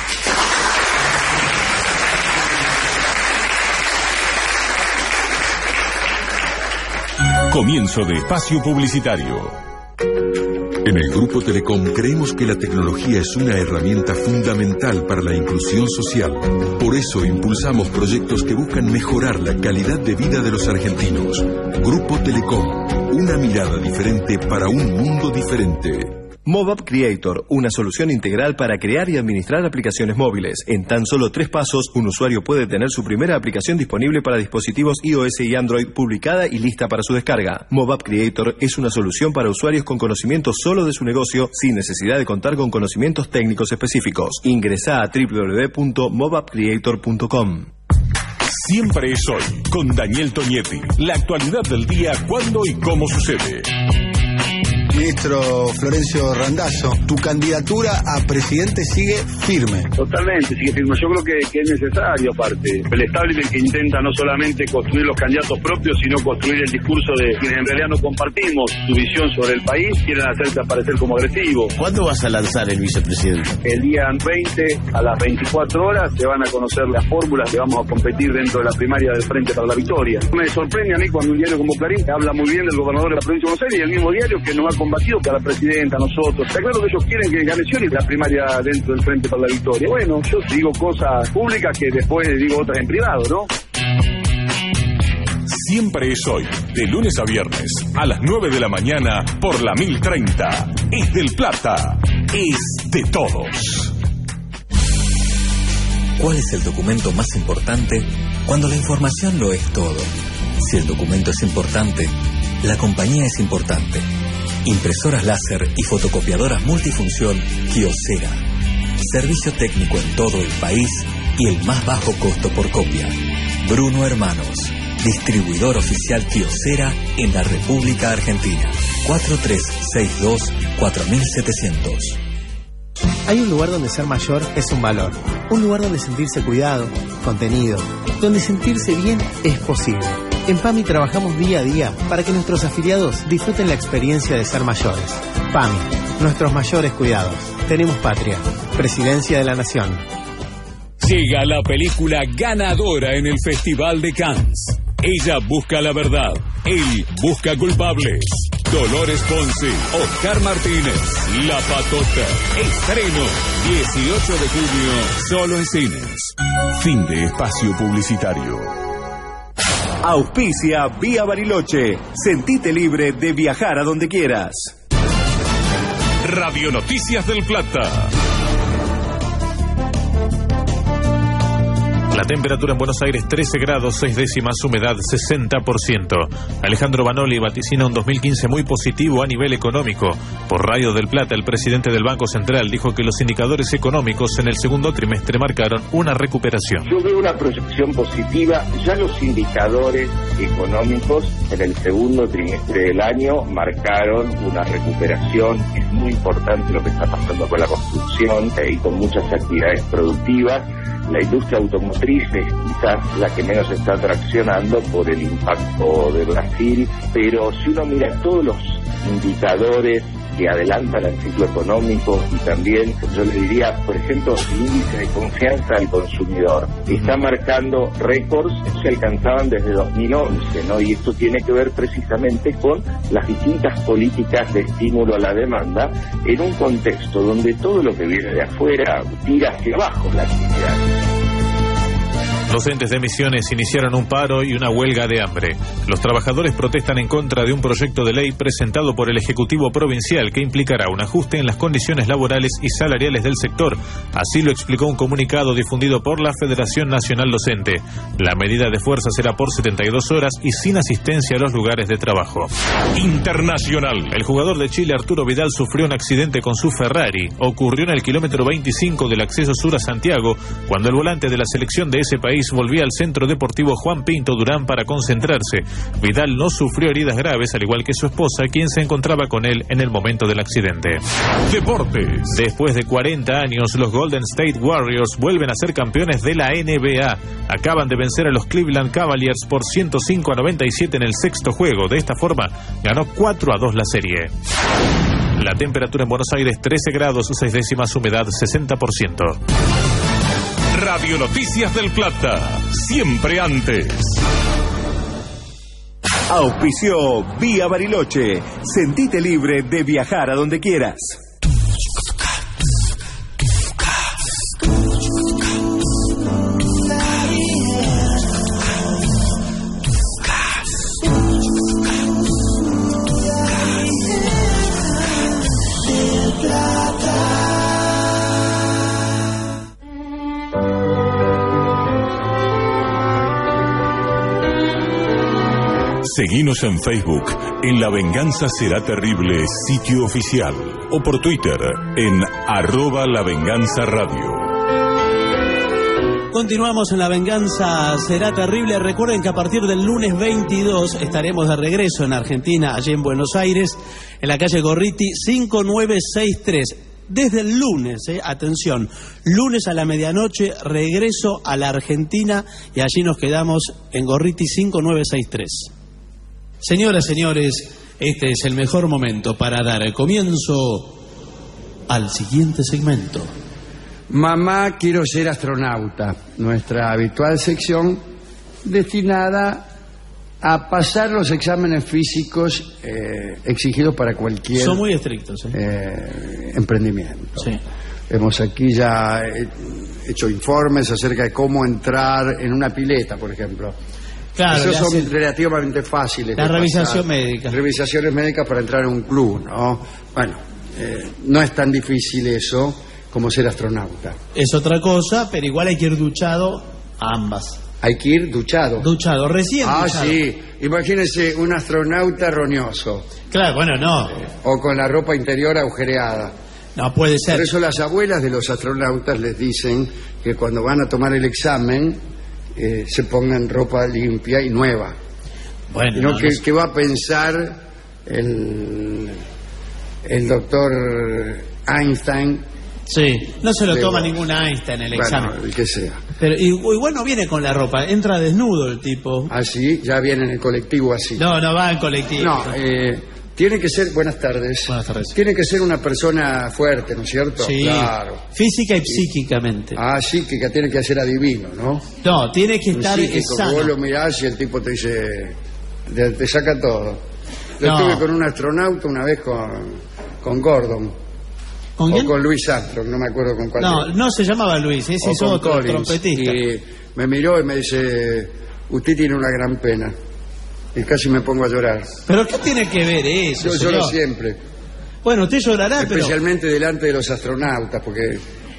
Comienzo de espacio publicitario. En el Grupo Telecom creemos que la tecnología es una herramienta fundamental para la inclusión social. Por eso impulsamos proyectos que buscan mejorar la calidad de vida de los argentinos. Grupo Telecom, una mirada diferente para un mundo diferente. MobApp Creator, una solución integral para crear y administrar aplicaciones móviles. En tan solo tres pasos, un usuario puede tener su primera aplicación disponible para dispositivos iOS y Android, publicada y lista para su descarga. MobApp Creator es una solución para usuarios con conocimiento solo de su negocio, sin necesidad de contar con conocimientos técnicos específicos. Ingresá a doble u doble u doble u punto mobapp creator punto com. Siempre es hoy, con Daniel Tonietti. La actualidad del día, cuándo y cómo sucede. Ministro Florencio Randazzo, tu candidatura a presidente sigue firme. Totalmente, sigue firme. Yo creo que, que es necesario, aparte. El establishment que intenta no solamente construir los candidatos propios, sino construir el discurso de quienes en realidad no compartimos su visión sobre el país, quieren hacerse aparecer como agresivos. ¿Cuándo vas a lanzar el vicepresidente? El día veinte a las veinticuatro horas se van a conocer las fórmulas que vamos a competir dentro de la primaria del Frente para la Victoria. Me sorprende a mí cuando un diario como Clarín habla muy bien del gobernador de la provincia de Buenos Aires y el mismo diario que nos ha combatido que a la presidenta, a nosotros. Está claro que ellos quieren que gane Scioli la primaria dentro del Frente para la Victoria. Bueno, yo digo cosas públicas que después digo otras en privado, ¿no? Siempre es hoy, de lunes a viernes, a las nueve de la mañana, por la mil treinta. Es del Plata, es de todos. ¿Cuál es el documento más importante cuando la información lo es todo? Si el documento es importante, la compañía es importante. Impresoras láser y fotocopiadoras multifunción Kyocera. Servicio técnico en todo el país y el más bajo costo por copia. Bruno Hermanos, distribuidor oficial Kyocera en la República Argentina. cuatro tres seis dos cuatro siete cero cero. Hay un lugar donde ser mayor es un valor. Un lugar donde sentirse cuidado, contenido, donde sentirse bien es posible. En PAMI trabajamos día a día para que nuestros afiliados disfruten la experiencia de ser mayores. PAMI, nuestros mayores cuidados. Tenemos patria. Presidencia de la Nación. Llega la película ganadora en el Festival de Cannes. Ella busca la verdad. Él busca culpables. Dolores Ponce, Oscar Martínez, La Patota. Estreno dieciocho de junio, solo en cines. Fin de espacio publicitario. Auspicia Vía Bariloche. Sentite libre de viajar a donde quieras. Radio Noticias del Plata. La temperatura en Buenos Aires trece grados, seis décimas, humedad sesenta por ciento. Alejandro Banoli vaticina un dos mil quince muy positivo a nivel económico. Por Radio del Plata, el presidente del Banco Central dijo que los indicadores económicos en el segundo trimestre marcaron una recuperación. Yo veo una proyección positiva. Ya los indicadores económicos en el segundo trimestre del año marcaron una recuperación. Es muy importante lo que está pasando con la construcción y con muchas actividades productivas. La industria automotriz es quizás la que menos está traccionando por el impacto de Brasil, pero si uno mira todos los indicadores que adelantan el ciclo económico y también, yo le diría, por ejemplo, el índice de confianza del consumidor está marcando récords que se alcanzaban desde dos mil once, ¿no? Y esto tiene que ver precisamente con las distintas políticas de estímulo a la demanda en un contexto donde todo lo que viene de afuera tira hacia abajo la actividad. Docentes de Misiones iniciaron un paro y una huelga de hambre. Los trabajadores protestan en contra de un proyecto de ley presentado por el Ejecutivo Provincial que implicará un ajuste en las condiciones laborales y salariales del sector. Así lo explicó un comunicado difundido por la Federación Nacional Docente. La medida de fuerza será por setenta y dos horas y sin asistencia a los lugares de trabajo. Internacional. El jugador de Chile, Arturo Vidal, sufrió un accidente con su Ferrari. Ocurrió en el kilómetro veinticinco del acceso sur a Santiago, cuando el volante de la selección de ese país volvía al Centro Deportivo Juan Pinto Durán para concentrarse. Vidal no sufrió heridas graves, al igual que su esposa, quien se encontraba con él en el momento del accidente. Deportes. Después de cuarenta años, los Golden State Warriors vuelven a ser campeones de la N B A. Acaban de vencer a los Cleveland Cavaliers por ciento cinco a noventa y siete en el sexto juego. De esta forma, ganó cuatro a dos la serie. La temperatura en Buenos Aires trece grados, seis décimas, humedad sesenta por ciento. Radio Noticias del Plata, siempre antes. Auspició Vía Bariloche. Sentite libre de viajar a donde quieras. Seguinos en Facebook, en La Venganza Será Terrible, sitio oficial, o por Twitter, en arroba La Venganza Radio. Continuamos en La Venganza Será Terrible. Recuerden que a partir del lunes veintidós estaremos de regreso en Argentina, allí en Buenos Aires, en la calle Gorriti cinco nueve seis tres. Desde el lunes, eh, atención, lunes a la medianoche, regreso a la Argentina y allí nos quedamos en Gorriti cinco nueve seis tres. Señoras, señores, este es el mejor momento para dar el comienzo al siguiente segmento. Mamá, quiero ser astronauta, nuestra habitual sección destinada a pasar los exámenes físicos eh, exigidos para cualquier Son muy estrictos, ¿eh? Eh, emprendimiento. Sí. Hemos aquí ya hecho informes acerca de cómo entrar en una pileta, por ejemplo. Claro, esos son hacen relativamente fáciles. la de revisación pasar. médica. Revisaciones médicas para entrar en un club, ¿no? Bueno, eh, no es tan difícil eso como ser astronauta. Es otra cosa, pero igual hay que ir duchado a ambas. Hay que ir duchado. Duchado, recién Ah, duchado. sí. Imagínese un astronauta roñoso. Claro, bueno, no. O con la ropa interior agujereada. No puede ser. Por eso las abuelas de los astronautas les dicen que cuando van a tomar el examen eh, se pongan ropa limpia y nueva. Bueno, no, no, que, no. que va a pensar el, el doctor Einstein. Sí, no se lo de toma vos. ningún Einstein en el Bueno, examen. el que sea. Pero igual no viene con la ropa, entra desnudo el tipo. Así, ya viene en el colectivo así. No, no va en colectivo. No, eh, tiene que ser, buenas tardes. Buenas tardes. Tiene que ser una persona fuerte, ¿no es cierto? Sí, Claro. física y psíquicamente. Ah, psíquica, tiene que ser adivino, ¿no? No, tiene que Un estar psíquico, que sano. vos lo mirás y el tipo te dice, te, te saca todo. Yo No. estuve con un astronauta una vez con, con Gordon. ¿Con o quién? con Louis Armstrong, no me acuerdo con cuál. No, era. no se llamaba Luis, ese O es con otro Collins. trompetista. Y me miró y me dice, usted tiene una gran pena. Y casi me pongo a llorar. ¿Pero qué tiene que ver eso, Yo señor? lloro siempre. Bueno, usted llorará, pero... Especialmente delante de los astronautas, porque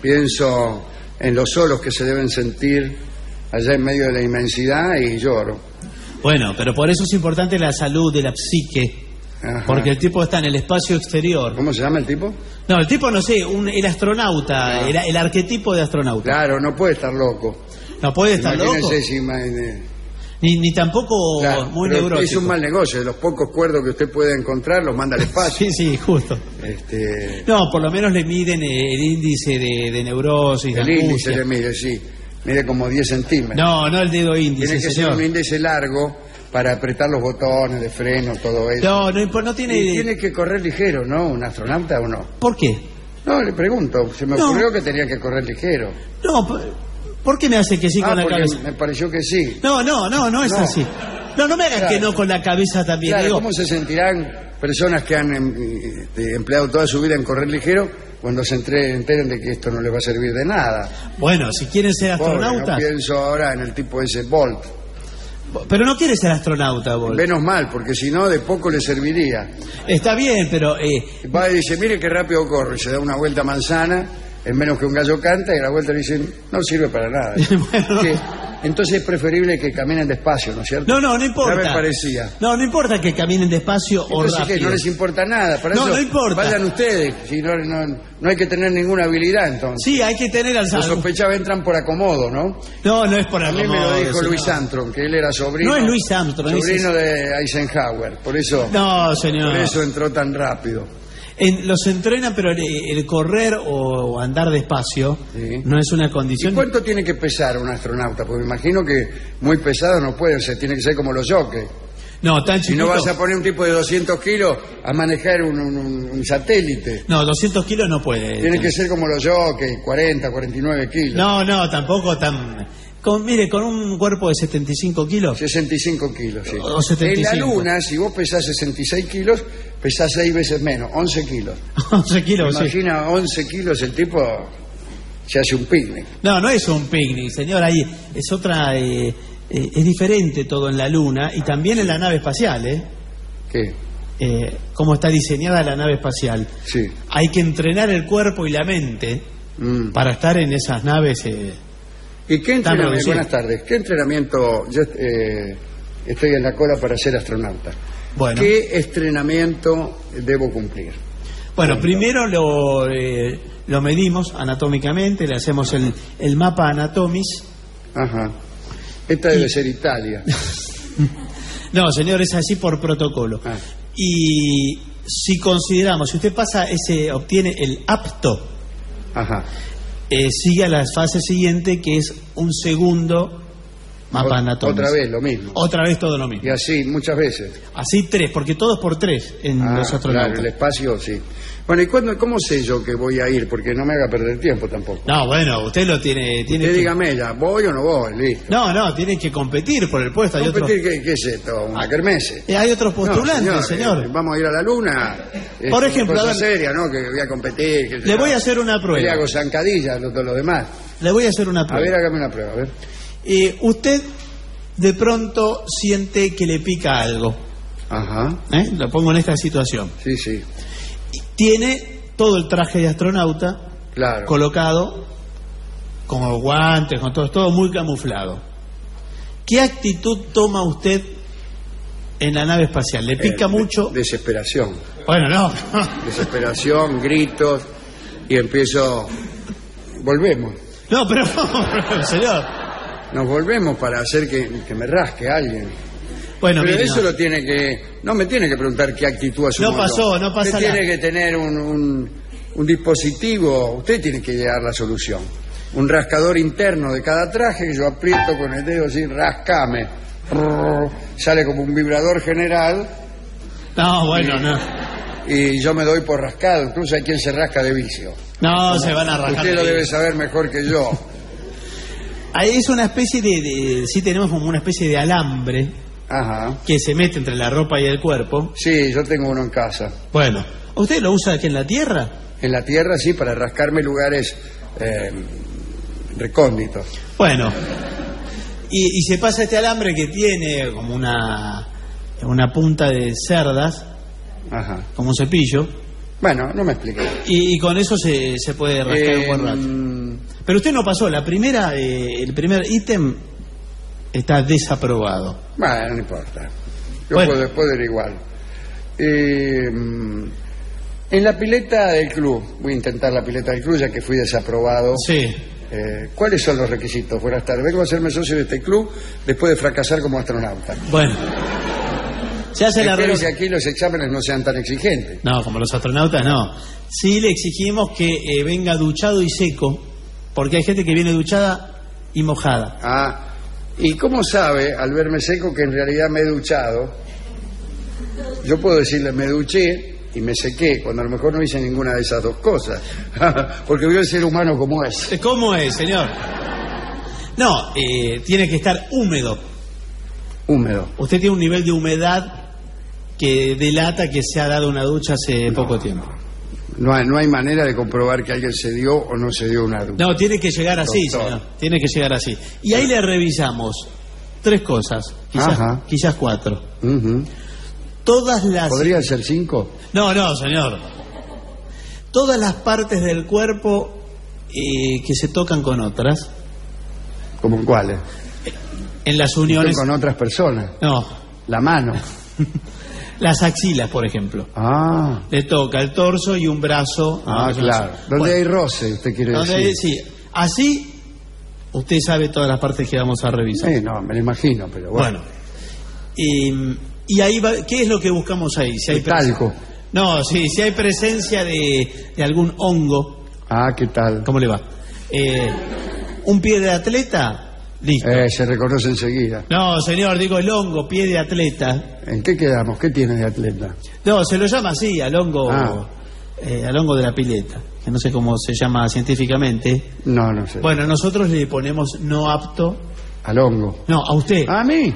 pienso en los solos que se deben sentir allá en medio de la inmensidad y lloro. Bueno, pero por eso es importante la salud de la psique. Ajá. Porque el tipo está en el espacio exterior. ¿Cómo se llama el tipo? No, el tipo, no sé, un, el astronauta, Ah. el, el arquetipo de astronauta. Claro, no puede estar loco. No puede estar loco, Imagínese si imagine- ni, ni tampoco Claro, muy pero neurótico. es un mal negocio. De los pocos cuerdos que usted puede encontrar, los manda al espacio. Sí, sí, justo. Este, No, por lo menos le miden el índice de, de neurosis, de el índice angustia. le mide, sí. Mide como diez centímetros. No, no el dedo índice, Tiene que señor. ser un índice largo para apretar los botones de freno, todo eso. No, no, impo- no tiene... Y tiene que correr ligero, ¿no? ¿Un astronauta o no? ¿Por qué? No, le pregunto. Se me No. ocurrió que tenía que correr ligero. No, ¿por, ¿por qué me hace que sí Ah, con la porque cabeza? me pareció que sí. No, no, no, no es No. así. No, no me hagas Claro. que no con la cabeza también. Claro, digo. ¿cómo se sentirán personas que han em, este, empleado toda su vida en correr ligero cuando se entre- enteren de que esto no les va a servir de nada? Bueno, si quieren ser Pobre, astronautas... no pienso ahora en el tipo ese Bolt. Pero no quiere ser astronauta, vos. Menos mal, porque si no, de poco le serviría. Está bien, pero... Eh, Va y dice, mire qué rápido corre. Se da una vuelta manzana, en menos que un gallo canta, y a la vuelta le dicen, no sirve para nada. Bueno. Que- entonces es preferible que caminen despacio, ¿no es cierto? no, no, no importa. Ya me parecía. No, no importa que caminen despacio o Entonces, ¿qué? rápido. No les importa nada. Para No, eso no importa. vayan ustedes. Si no, no, no hay que tener ninguna habilidad, entonces. Sí, hay que tener al Lo salvo. sospechaba, entran por acomodo, ¿no? No, no es por A mí me lo acomodo, dijo señor. Louis Armstrong, que él era sobrino. No es Louis Armstrong, Sobrino ese de Eisenhower. Por eso, No, señor. por eso entró tan rápido. En- los entrenan, pero el, el correr o andar despacio Sí. no es una ¿Y condición. cuánto tiene que pesar un astronauta? Porque me imagino que muy pesado no puede ser, tiene que ser como los jockeys. No, tan Si chiquito. no vas a poner un tipo de doscientos kilos a manejar un, un- un- un satélite. No, doscientos kilos no puede. Tiene que ser como los jockeys, cuarenta, cuarenta y nueve kilos. No, no, tampoco tan... Con, mire, con un cuerpo de setenta y cinco kilos... sesenta y cinco kilos, sí. O setenta y cinco. En la Luna, si vos pesás sesenta y seis kilos, pesás seis veces menos, once kilos. once kilos, sí. Imagina once kilos, el tipo se hace un picnic. No, no es un picnic, señor. Ahí es otra... eh, eh, es diferente todo en la Luna y también en la nave espacial, ¿eh? ¿Qué? Eh, cómo está diseñada la nave espacial. Sí. Hay que entrenar el cuerpo y la mente Mm. para estar en esas naves... eh, ¿Y qué Tan entrenamiento? reducido. Buenas tardes. ¿Qué entrenamiento? Yo, eh, estoy en la cola para ser astronauta. Bueno. ¿Qué estrenamiento debo cumplir? Bueno, primero lo, eh, lo medimos anatómicamente, le hacemos el, el mapa anatomis. Ajá. Esta debe y... ser Italia. No, señor, es así por protocolo. Ah. Y si consideramos, si usted pasa ese, obtiene el apto, ajá, eh, sigue a la fase siguiente, que es un segundo mapa anatómico. Otra vez lo mismo. Otra vez todo lo mismo. Y así, muchas veces. Así tres, porque todos por tres en ah, los astronautas. Claro, el espacio, sí. Bueno, ¿y cuándo, cómo sé yo que voy a ir? Porque no me haga perder tiempo tampoco. No, bueno, usted lo tiene... tiene usted que... dígame ya, ¿voy o no voy? Listo. No, no, tiene que competir por el puesto. Hay ¿Competir otros... qué, qué es esto? ¿Una kermesse? Eh, hay otros postulantes, no, señor. señor. Eh, vamos a ir a la luna. Por es ejemplo... Cosa a ver... seria, ¿no? Que voy a competir. Que le voy a hacer una prueba. Le hago zancadillas, todo lo demás. Le voy a hacer una prueba. A ver, hágame una prueba, a ver. Eh, usted de pronto siente que le pica algo. Ajá. ¿Eh? Lo pongo en esta situación. Sí, sí. Tiene todo el traje de astronauta, claro, colocado, con los guantes, con todo, todo muy camuflado. ¿Qué actitud toma usted en la nave espacial? ¿Le pica eh, mucho? Desesperación. Bueno, no. Desesperación, gritos, y empiezo... Volvemos. No, pero, señor... Nos volvemos para hacer que, que me rasque alguien. Bueno, pero mire, eso no. lo tiene que... No me tiene que preguntar qué actitud asumo. No pasó, no pasa usted nada. Tiene que tener un, un, un dispositivo, usted tiene que llegar la solución. Un rascador interno de cada traje que yo aprieto con el dedo así, rascame. Sale como un vibrador general. No, bueno, y, no. Y yo me doy por rascado, incluso hay quien se rasca de vicio. No, ¿no? Se van a rascar. Usted lo debe saber mejor que yo. Es una especie de, de... Sí tenemos como una especie de alambre. Ajá. Que se mete entre la ropa y el cuerpo. Sí, yo tengo uno en casa. Bueno, ¿usted lo usa aquí en la Tierra? En la Tierra sí, para rascarme lugares eh, recónditos. Bueno, y, y se pasa este alambre que tiene como una una punta de cerdas. Ajá. Como un cepillo. Bueno, no me expliqué. Y, y con eso se, se puede rascar eh, un buen rato. Pero usted no pasó, la primera, eh, el primer ítem está desaprobado. Bueno, no importa. Yo bueno. puedo, puedo ir igual. Eh, en la pileta del club, voy a intentar la pileta del club ya que fui desaprobado. Sí. Eh, ¿Cuáles son los requisitos? Buenas tardes. Vengo a hacerme socio de este club después de fracasar como astronauta. Bueno. Se hace la Espero que aquí los exámenes no sean tan exigentes. No, como los astronautas no. Sí le exigimos que eh, venga duchado y seco, porque hay gente que viene duchada y mojada. Ah, ¿y cómo sabe, al verme seco, que en realidad me he duchado? Yo puedo decirle, me duché y me sequé, cuando a lo mejor no hice ninguna de esas dos cosas. Porque veo el ser humano como es. ¿Cómo es, señor? No, eh, tiene que estar húmedo. Húmedo. Usted tiene un nivel de humedad que delata que se ha dado una ducha hace no, poco tiempo. No hay, no hay manera de comprobar que alguien se dio o no se dio una ducha. No, tiene que llegar así, Doctor. señor. Tiene que llegar así. Y ahí le revisamos tres cosas, quizás, quizás cuatro. Uh-huh. Todas las... ¿Podrían ser cinco? No, no, señor. Todas las partes del cuerpo eh, que se tocan con otras. ¿Cómo cuáles? En las uniones... ¿Con otras personas? No. La mano. Las axilas, por ejemplo. Ah. Le toca el torso y un brazo. Ah, no, claro. Donde bueno, hay roce, usted quiere decir. Hay, sí. Así, usted sabe todas las partes que vamos a revisar. Sí, no, me lo imagino, pero bueno. Bueno. Y, y ahí va, ¿qué es lo que buscamos ahí? Si hay talco. No, sí, si hay presencia de, de algún hongo. Ah, ¿qué tal? ¿Cómo le va? Eh, un pie de atleta... Listo. Eh, se reconoce enseguida. No, señor, digo el hongo, pie de atleta. ¿En qué quedamos? ¿Qué tiene de atleta? No, se lo llama así, al hongo, ah. eh, al hongo de la pileta, que no sé cómo se llama científicamente. No, no sé. Bueno, nosotros le ponemos no apto. ¿Al hongo? No, a usted. ¿A mí?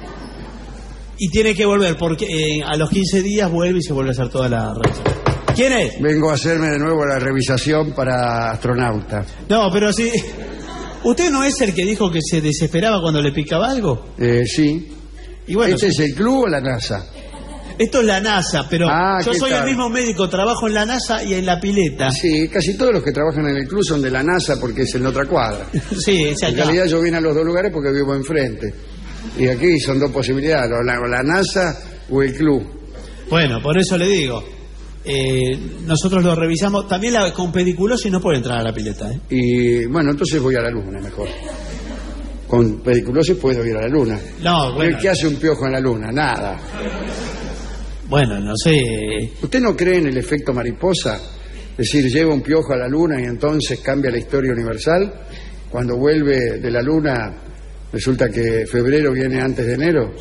Y tiene que volver, porque eh, a los quince días vuelve y se vuelve a hacer toda la revisación. ¿Quién es? Vengo a hacerme de nuevo la revisación para astronauta. No, pero sí... ¿Usted no es el que dijo que se desesperaba cuando le picaba algo? Eh, sí. Y bueno, ¿este sí. es el club o la NASA? Esto es la NASA, pero ah, yo soy tal? el mismo médico, trabajo en la NASA y en la pileta. Sí, casi todos los que trabajan en el club son de la NASA porque es en la otra cuadra. Sí, es acá. En realidad yo vine a los dos lugares porque vivo enfrente. Y aquí son dos posibilidades, o la, o la NASA o el club. Bueno, por eso le digo, eh, nosotros lo revisamos. También la, con pediculosis no puede entrar a la pileta, ¿eh? Y bueno, entonces voy a la luna mejor. Con pediculosis puedo ir a la luna. No, bueno. ¿Qué hace un piojo en la luna? Nada. Bueno, no sé. ¿Usted no cree en el efecto mariposa? Es decir, lleva un piojo a la luna y entonces cambia la historia universal. Cuando vuelve de la luna, resulta que febrero viene antes de enero.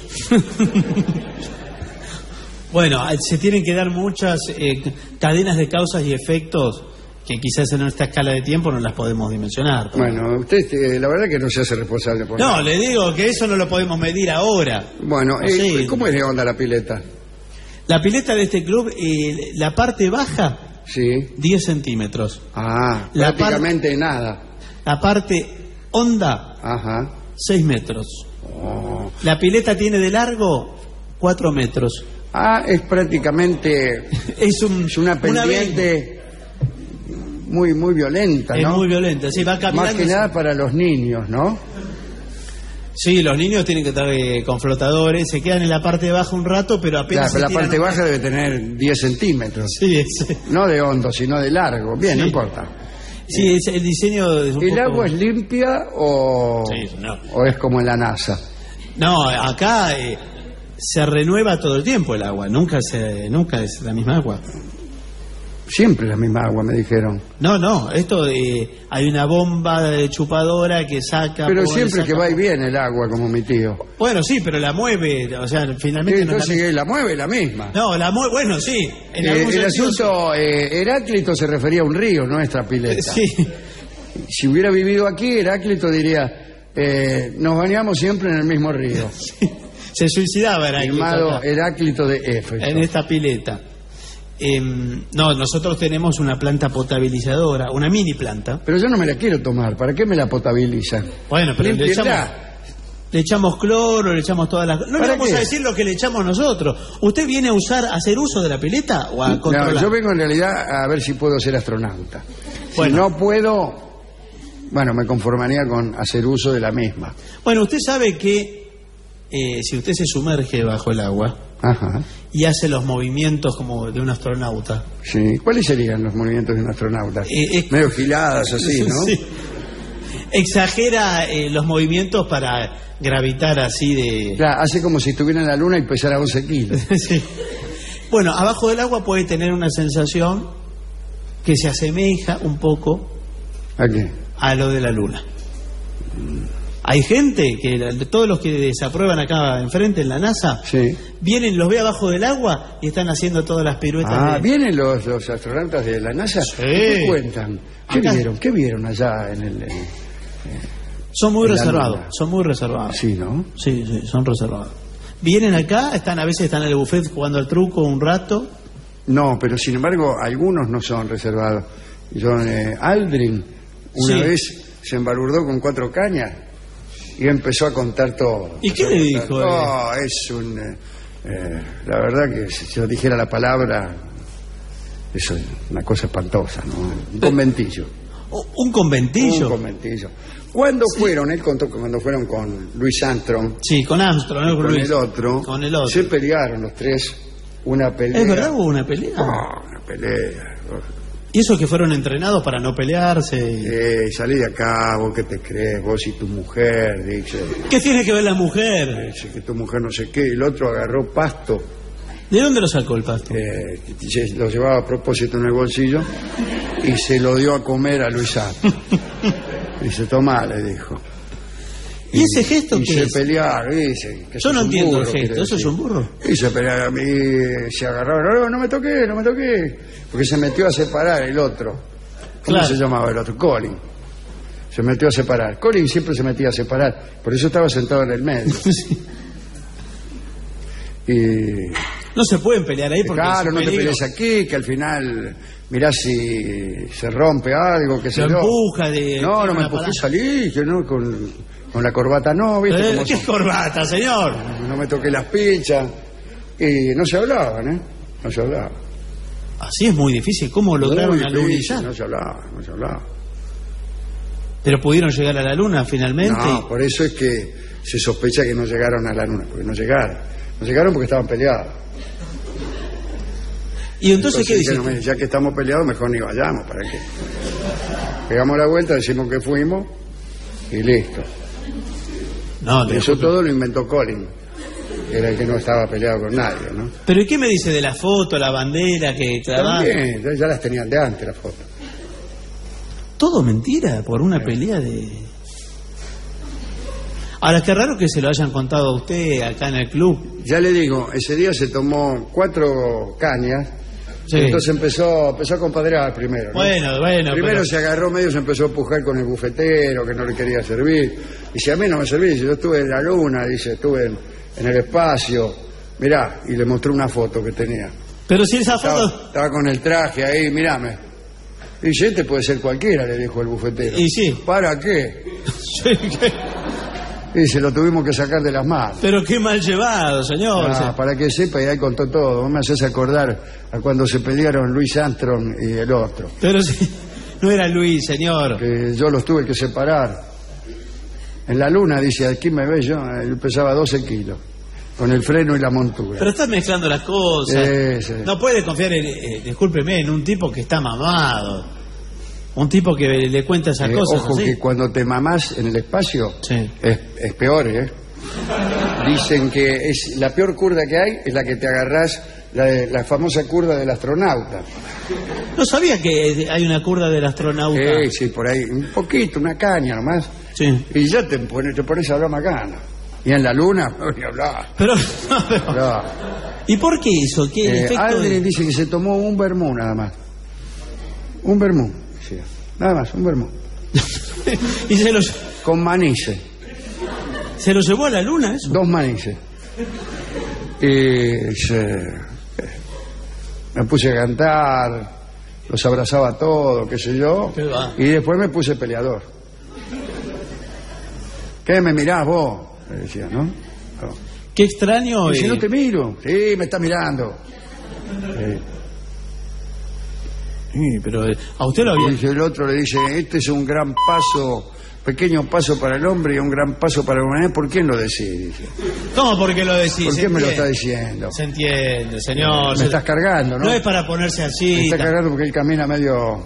Bueno, se tienen que dar muchas eh, cadenas de causas y efectos que quizás en esta escala de tiempo no las podemos dimensionar. Pero... Bueno, usted eh, la verdad que no se hace responsable por No, nada. le digo que eso no lo podemos medir ahora. Bueno, No eh, sé. ¿cómo es de onda la pileta? La pileta de este club, eh, la parte baja, sí, diez centímetros. Ah, La prácticamente nada. La parte honda, Ajá. seis metros. Oh. La pileta tiene de largo cuatro metros. Ah, es prácticamente es, un, es una pendiente muy muy violenta, Es ¿no? muy violenta, sí, va caminando. Más que nada para los niños, ¿no? Sí, los niños tienen que estar eh, con flotadores, se quedan en la parte baja un rato, pero apenas. Claro, pero se la tiran- parte baja debe tener diez centímetros. Sí, es- No de hondo, sino de largo. Bien, Sí. no importa. Sí, es, el diseño es un ¿El poco- agua es limpia o, Sí, no. o es como en la NASA? No, acá eh, se renueva todo el tiempo el agua, nunca se, nunca es la misma agua. Siempre la misma agua, me dijeron. No, no, esto de, hay una bomba de chupadora que saca. Pero pone, siempre saca, que va y viene el agua, como mi tío. Bueno, sí, pero la mueve, o sea, Sí, finalmente. no es entonces la, que la mueve la misma. no, la mueve, bueno, sí. En Eh, algún el sentido, asunto, eh, Heráclito se refería a un río, no a esta pileta. Sí. Si hubiera vivido aquí, Heráclito diría, eh, nos bañamos siempre en el mismo río. Se suicidaba Heráclito Firmado acá, Heráclito de Éfeso. en esta pileta. Em, no, nosotros tenemos una planta potabilizadora, una mini planta. Pero yo no me la quiero tomar, ¿para qué me la potabilizan? Bueno, pero le Límpienla. echamos, le echamos cloro, le echamos todas las... No le ¿Para vamos qué? a decir lo que le echamos nosotros. ¿Usted viene a usar, a hacer uso de la pileta o a controlar? No, yo vengo en realidad a ver si puedo ser astronauta. Bueno. Si no puedo, bueno, me conformaría con hacer uso de la misma. Bueno, usted sabe que eh, si usted se sumerge bajo el agua Ajá. y hace los movimientos como de un astronauta... Sí. ¿Cuáles serían los movimientos de un astronauta? Eh, es- Medio giladas así, ¿no? Sí. Exagera eh, los movimientos para gravitar así de... Claro, hace como si estuviera en la luna y pesara once kilos. Sí. Bueno, abajo del agua puede tener una sensación que se asemeja un poco ¿A qué? a lo de la luna. Hay gente que, la- todos los que desaprueban acá enfrente en la NASA, Sí. vienen, los ve abajo del agua y están haciendo todas las piruetas. Ah, de- ¿vienen los, los astronautas de la NASA? Sí. ¿Qué cuentan? ¿Qué Acá- vieron? ¿Qué vieron allá en el...? en- Son muy en la reservados, luna? son muy reservados. Sí, ¿no? Sí, sí, son reservados. Vienen acá, están a veces están en el buffet jugando al truco un rato. No, pero sin embargo algunos no son reservados. John eh, Aldrin una Sí. vez se embalurdó con cuatro cañas y empezó a contar todo. ¿Y qué le dijo, No, es un... eh, eh, la verdad que si yo dijera la palabra, eso es una cosa espantosa, ¿no? Un conventillo. O- Un conventillo. Un conventillo. ¿Cuándo fueron? Él contó que cuando fueron con Luis Armstrong, Sí, con Armstrong, ¿no? con Luis. el otro, Con el otro. se pelearon los tres una pelea. ¿Es verdad hubo una pelea? Ah, una pelea. ¿Y eso que fueron entrenados para no pelearse? Eh, salí de acá, vos qué te crees, vos y tu mujer, dice, ¿Qué tiene que ver la mujer? dice que tu mujer no sé qué, el otro agarró pasto, ¿De dónde lo sacó el pasto? eh, se lo llevaba a propósito en el bolsillo y se lo dio a comer a Luis Armstrong. Dice, tomá, le dijo. ¿Y ese gesto y qué se es? pelearon, dice. Que Yo sos no un entiendo burro, el gesto, quiere ¿eso es decir. un burro? Y se pelearon, y se agarraron, no, no me toqué, no me toqué, porque se metió a separar el otro. ¿Cómo Claro. se llamaba el otro? Colin. Se metió a separar. Colin siempre se metía a separar, por eso estaba sentado en el medio. Y No se pueden pelear ahí porque claro, es un no te peligro. pelees aquí, que al final mirá si se rompe algo, que se Lo empuja de- No, no me una empujé, palanca. salí, que no, con, con la corbata no, ¿viste? Eh, cómo ¿Qué son? corbata, señor? No me toqué las pinchas. Y no se hablaban, ¿eh? No se hablaban. Así es muy difícil. ¿Cómo lograron Muy difícil, alunizar? No se hablaban, no se hablaban. Pero pudieron llegar a la luna finalmente. No, por eso es que se sospecha que no llegaron a la luna, porque no llegaron. No llegaron porque estaban peleados. ¿Y entonces, entonces qué dices? Dijeron, ya que estamos peleados, mejor ni vayamos, ¿para qué? Pegamos la vuelta, decimos que fuimos y listo. No, eso todo lo inventó Colin, que era el que no estaba peleado con nadie, ¿no? Pero ¿y qué me dice de la foto, la bandera que clavaban? También, ya, ya las tenían de antes la foto. Todo mentira por una pelea de... Ahora, qué raro que se lo hayan contado a usted acá en el club. Ya le digo, ese día se tomó cuatro cañas. Sí. Entonces empezó, empezó a compadrear primero, ¿no? Bueno, bueno. Primero pero... se agarró medio, se empezó a empujar con el bufetero, que no le quería servir. Y si a mí no me servís, yo estuve en la luna, dice, estuve en, en el espacio. Mirá, y le mostró una foto que tenía. Pero si esa foto... Estaba, estaba con el traje ahí, mirame. Y dice, este puede ser cualquiera, le dijo el bufetero. Y sí. ¿Para qué? Sí, ¿qué? Y se lo tuvimos que sacar de las manos. Pero qué mal llevado, señor. Ah, para que sepa, y ahí contó todo. Vos me haces acordar a cuando se pelearon Luis Armstrong y el otro. Pero si no era Luis, señor. Que yo los tuve que separar. En la luna, dice, aquí me ves yo, él pesaba doce kilos. Con el freno y la montura. Pero estás mezclando las cosas. Sí, sí. No puede confiar, en, eh, discúlpeme, en un tipo que está mamado. Un tipo que le cuenta esas eh, cosas. Ojo, ¿sí? Que cuando te mamás en el espacio, sí. es, es peor, ¿eh? Dicen que es la peor curda que hay, es la que te agarrás, la, de, la famosa curda del astronauta. No sabía que hay una curda del astronauta. Sí, sí, por ahí, un poquito, una caña nomás. Sí. Y ya te pones, te pones a hablar macana. Y en la luna, no, ni hablar. Pero, no, pero... No. ¿Y por qué eso? ¿Qué eh, efecto Aldrin de... dice que se tomó un vermú nada más. Un vermú. Sí. Nada más, un vermú. Y se los... Con manice. ¿Se lo llevó a la luna eso? Dos manices. Y se... me puse a cantar, los abrazaba a todos, qué sé yo. ¿Qué va? Y después me puse peleador. ¿Qué me mirás vos? Le decía, ¿no? no. Qué extraño. Y si eh... no te miro. Sí, me está mirando. Sí. Sí, pero a usted lo había... Y el otro le dice, este es un gran paso, pequeño paso para el hombre y un gran paso para la humanidad. ¿Por quién lo decís? Dice. ¿Cómo por qué lo decís? ¿Por qué me lo está diciendo? Se entiende, señor. Me se... estás cargando, ¿no? No es para ponerse así. Me está cargando porque él camina medio...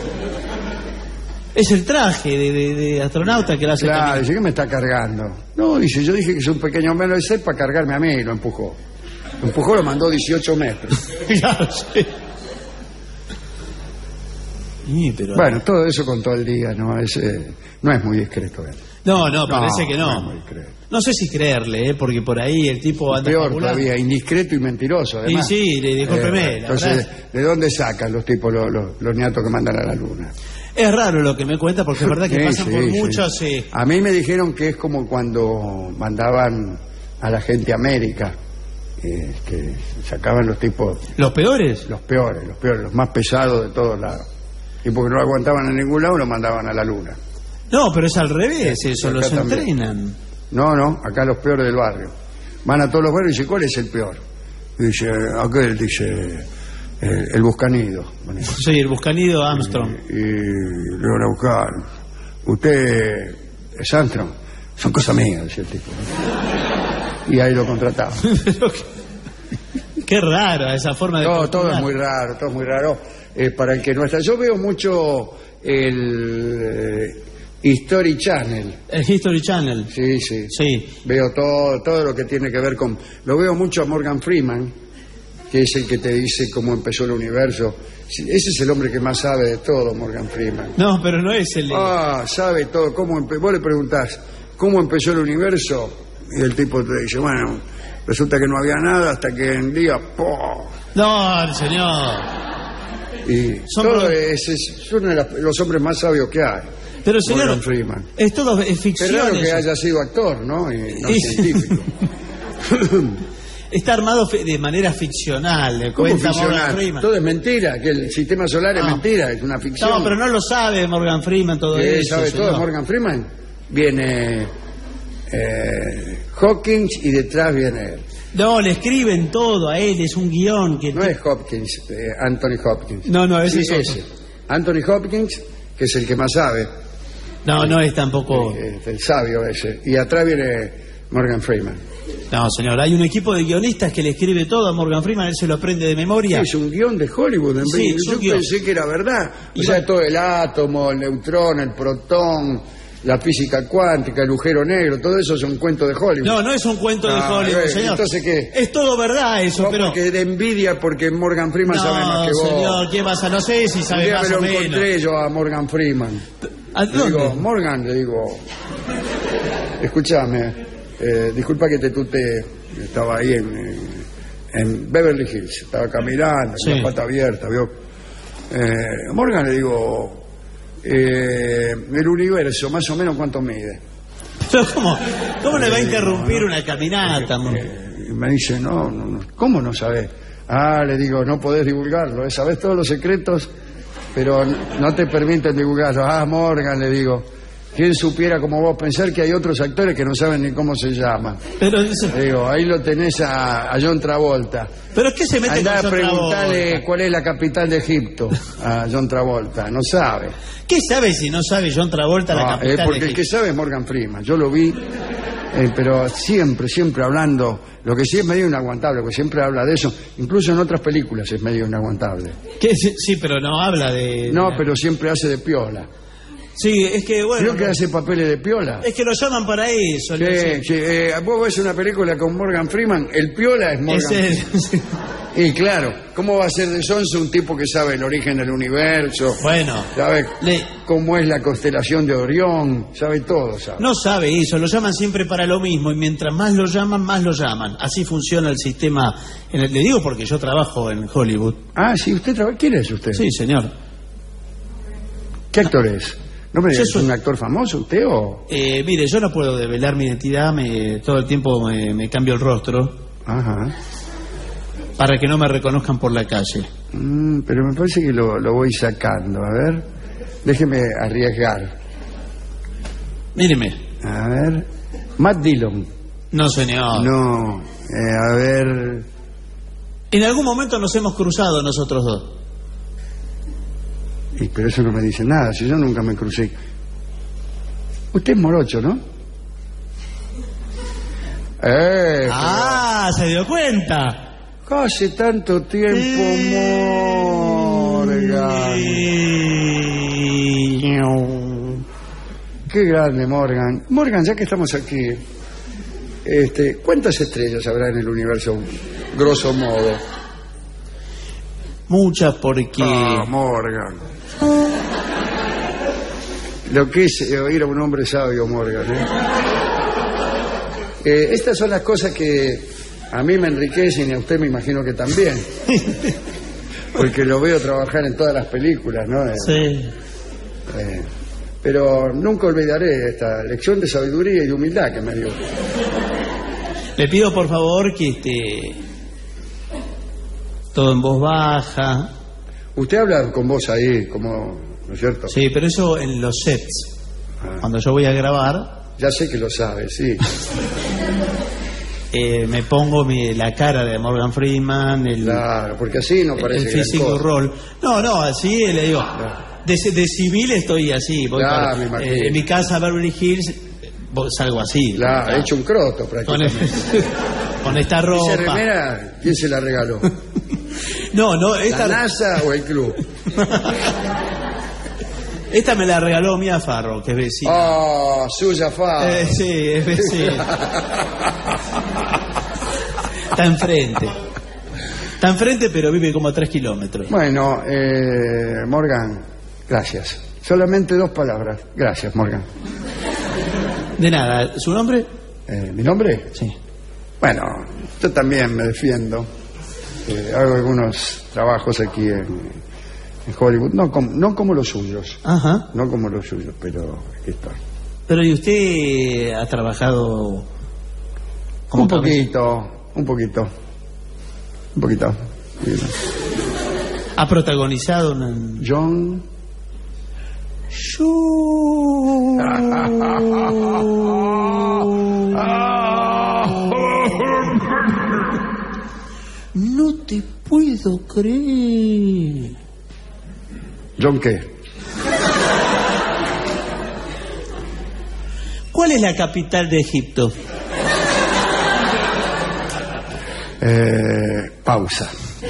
Es el traje de, de, de astronauta que lo hace. Claro, caminar. dice que me está cargando. No, dice, yo dije que es un pequeño menos de ser para cargarme a mí, y lo empujó. Lo empujó, lo mandó dieciocho metros. Claro, sí. Sí, pero... Bueno, todo eso con todo el día, ¿no? Es, eh, no es muy discreto. ¿eh? No, no, parece no, que no. No, es muy discreto. No sé si creerle, ¿eh? Porque por ahí el tipo anda peor popular. Todavía, indiscreto y mentiroso, además. Sí, sí, discúlpeme. Eh, entonces, ¿de dónde sacan los tipos, los, los, los niatos que mandan a la luna? Es raro lo que me cuenta, porque es verdad que sí, pasan sí, por sí. muchas... Eh... A mí me dijeron que es como cuando mandaban a la gente a América, eh, que sacaban los tipos... ¿Los peores? Los peores, los peores, los más pesados de todos lados. Y porque no aguantaban en ningún lado, los mandaban a la luna. No, pero es al revés, eso, los también. entrenan. No, no, acá los peores del barrio. Van a todos los barrios y dice, ¿cuál es el peor? Y dice, aquel, dice, eh, el Buscanido. Bueno, sí, el Buscanido Armstrong. Y, y le van a buscar, usted es Armstrong. Son cosas mías, decía el tipo. ¿No? Y ahí lo contrataba. qué, qué raro esa forma de... Todo, todo es muy raro, todo es muy raro. Eh, para el que no está. Yo veo mucho el eh, History Channel. El History Channel. Sí, sí. Sí. Veo todo, todo lo que tiene que ver con... Lo veo mucho a Morgan Freeman, que es el que te dice cómo empezó el universo. Ese es el hombre que más sabe de todo, Morgan Freeman. No, pero no es el... Ah, sabe todo. ¿Cómo empe... Vos le preguntás, ¿cómo empezó el universo? Y el tipo te dice, bueno, resulta que no había nada hasta que en día... ¡po! No, señor... Y Son todo pro... es, es uno de los hombres más sabios que hay. Pero señor, Morgan Freeman. Es todo es ficción. Es raro que eso. haya sido actor, ¿no? Y no y... científico. Está armado de manera ficcional. Le ¿Cómo cuenta ficcional? Morgan Freeman. Todo es mentira, que el sistema solar no. es mentira, es una ficción. No, pero no lo sabe Morgan Freeman todo ¿Qué eso. sabe señor. todo Morgan Freeman? Viene eh, Hawkins y detrás viene él. No, le escriben todo a él, es un guión que... No es Hopkins, eh, Anthony Hopkins. No, no, ese sí, es ese. Anthony Hopkins, que es el que más sabe. No, no es tampoco... Eh, el sabio ese. Y atrás viene Morgan Freeman. No, señor, hay un equipo de guionistas que le escribe todo a Morgan Freeman, él se lo aprende de memoria. Es un guión de Hollywood, en sí, Yo guión. pensé que era verdad. O Y sea, va... todo el átomo, el neutrón, el protón, la física cuántica, el agujero negro, todo eso es un cuento de Hollywood. No, no es un cuento de Ah, Hollywood, eh, señor. Entonces, ¿qué? Es todo verdad eso, No, pero... porque de envidia, porque Morgan Freeman no, sabe más que vos. señor, ¿qué pasa? No sé si Un sabe día más me o lo menos. encontré yo a Morgan Freeman. ¿A Le dónde? digo, Morgan, le digo, escúchame, eh, disculpa que te tutee, estaba ahí en, en, en Beverly Hills, estaba caminando, Sí. con la pata abierta, ¿vio? Eh, Morgan, le digo, eh, el universo, más o menos, ¿cuánto mide? ¿Cómo, cómo le va a interrumpir una caminata? Y me dice, no, no, no, ¿cómo no sabés? Ah, le digo, no podés divulgarlo, ¿eh? Sabés todos los secretos, pero no te permiten divulgarlo. Ah, Morgan, le digo, ¿quién supiera como vos pensar que hay otros actores que no saben ni cómo se llaman? Pero, le digo, ahí lo tenés a, a John Travolta. ¿Pero qué se mete Andá con a John preguntarle Travolta? cuál es la capital de Egipto a John Travolta, no sabe. ¿Qué sabe si no sabe John Travolta la No, capital eh, porque de el que Egipto? sabe es Morgan Freeman, yo lo vi, eh, pero siempre, siempre hablando, lo que sí es medio inaguantable, porque siempre habla de eso, incluso en otras películas es medio inaguantable. ¿Qué? Sí, sí, pero no habla de... No, de- pero siempre hace de piola. Sí, es que bueno... ¿Vio que hace papeles de piola? Es que lo llaman para eso. Sí, le- sí, eh, vos ves una película con Morgan Freeman, el piola es Morgan Es Freeman. Y claro, ¿cómo va a ser de sonso un tipo que sabe el origen del universo? Bueno, sabe le- cómo es la constelación de Orión, sabe todo, sabe. No sabe eso, lo llaman siempre para lo mismo y mientras más lo llaman, más lo llaman. Así funciona el sistema. En el- le digo porque yo trabajo en Hollywood. Ah, sí, usted trabaja. ¿Quién es usted? Sí, señor. ¿Qué actor es? ¿No me Yo ¿Es soy- un actor famoso usted o...? Eh, mire, yo no puedo develar mi identidad, me, todo el tiempo me, me cambio el rostro Ajá. para que no me reconozcan por la calle. Mm, pero me parece que lo, lo voy sacando. A ver, déjeme arriesgar. Míreme. A ver, Matt Dillon. No, señor. No, eh, a ver... En algún momento nos hemos cruzado nosotros dos. Y, pero eso no me dice nada, si yo nunca me crucé. Usted es morocho, ¿no? Eh, Ah, se dio cuenta. pero hace tanto tiempo, Morgan. Qué grande, Morgan. Morgan, ya que estamos aquí, este, ¿cuántas estrellas habrá en el universo, grosso modo? Muchas porque... Ah, Morgan. Lo que es eh, oír a un hombre sabio, Morgan. ¿eh? Eh, estas son las cosas que a mí me enriquecen y a usted me imagino que también. Porque lo veo trabajar en todas las películas, ¿no? Eh, Sí. eh, pero nunca olvidaré esta lección de sabiduría y de humildad que me dio. Le pido por favor que este... todo en voz baja. Usted habla con voz ahí, como, ¿no es cierto? Sí, pero eso en los sets. Ah. Cuando yo voy a grabar, Ya sé que lo sabe, sí. eh, me pongo mi- la cara de Morgan Freeman, el, Claro, porque así no el parece gran físico cosa. rol. No, no, así le digo. De, de civil estoy así. Voy Claro, para- me imagino. eh, en mi casa, Beverly Hills, voy- salgo así. La ha hecho un croto Con, el- prácticamente. con esta ¿Esa ropa. remera quién se la regaló? No, no, ¿La esta, NASA o el club? esta me la regaló Mia Farrow, que es vecina. ¡Oh, suya fa! Eh, sí, es vecina. Está enfrente. Está enfrente, pero vive como a tres kilómetros. Bueno, eh, Morgan, gracias. Solamente dos palabras. Gracias, Morgan. De nada, ¿su nombre? Eh, ¿Mi nombre? Sí. Bueno, yo también me defiendo. Eh, hago algunos trabajos aquí en, en Hollywood. No, com- no como los suyos. Ajá. No como los suyos, pero aquí estoy. Pero ¿y usted ha trabajado como Un cabeza? poquito, un poquito. Un poquito. ¿Ha protagonizado una... John. No te puedo creer. ¿John qué? ¿Cuál es la capital de Egipto? Eh, pausa.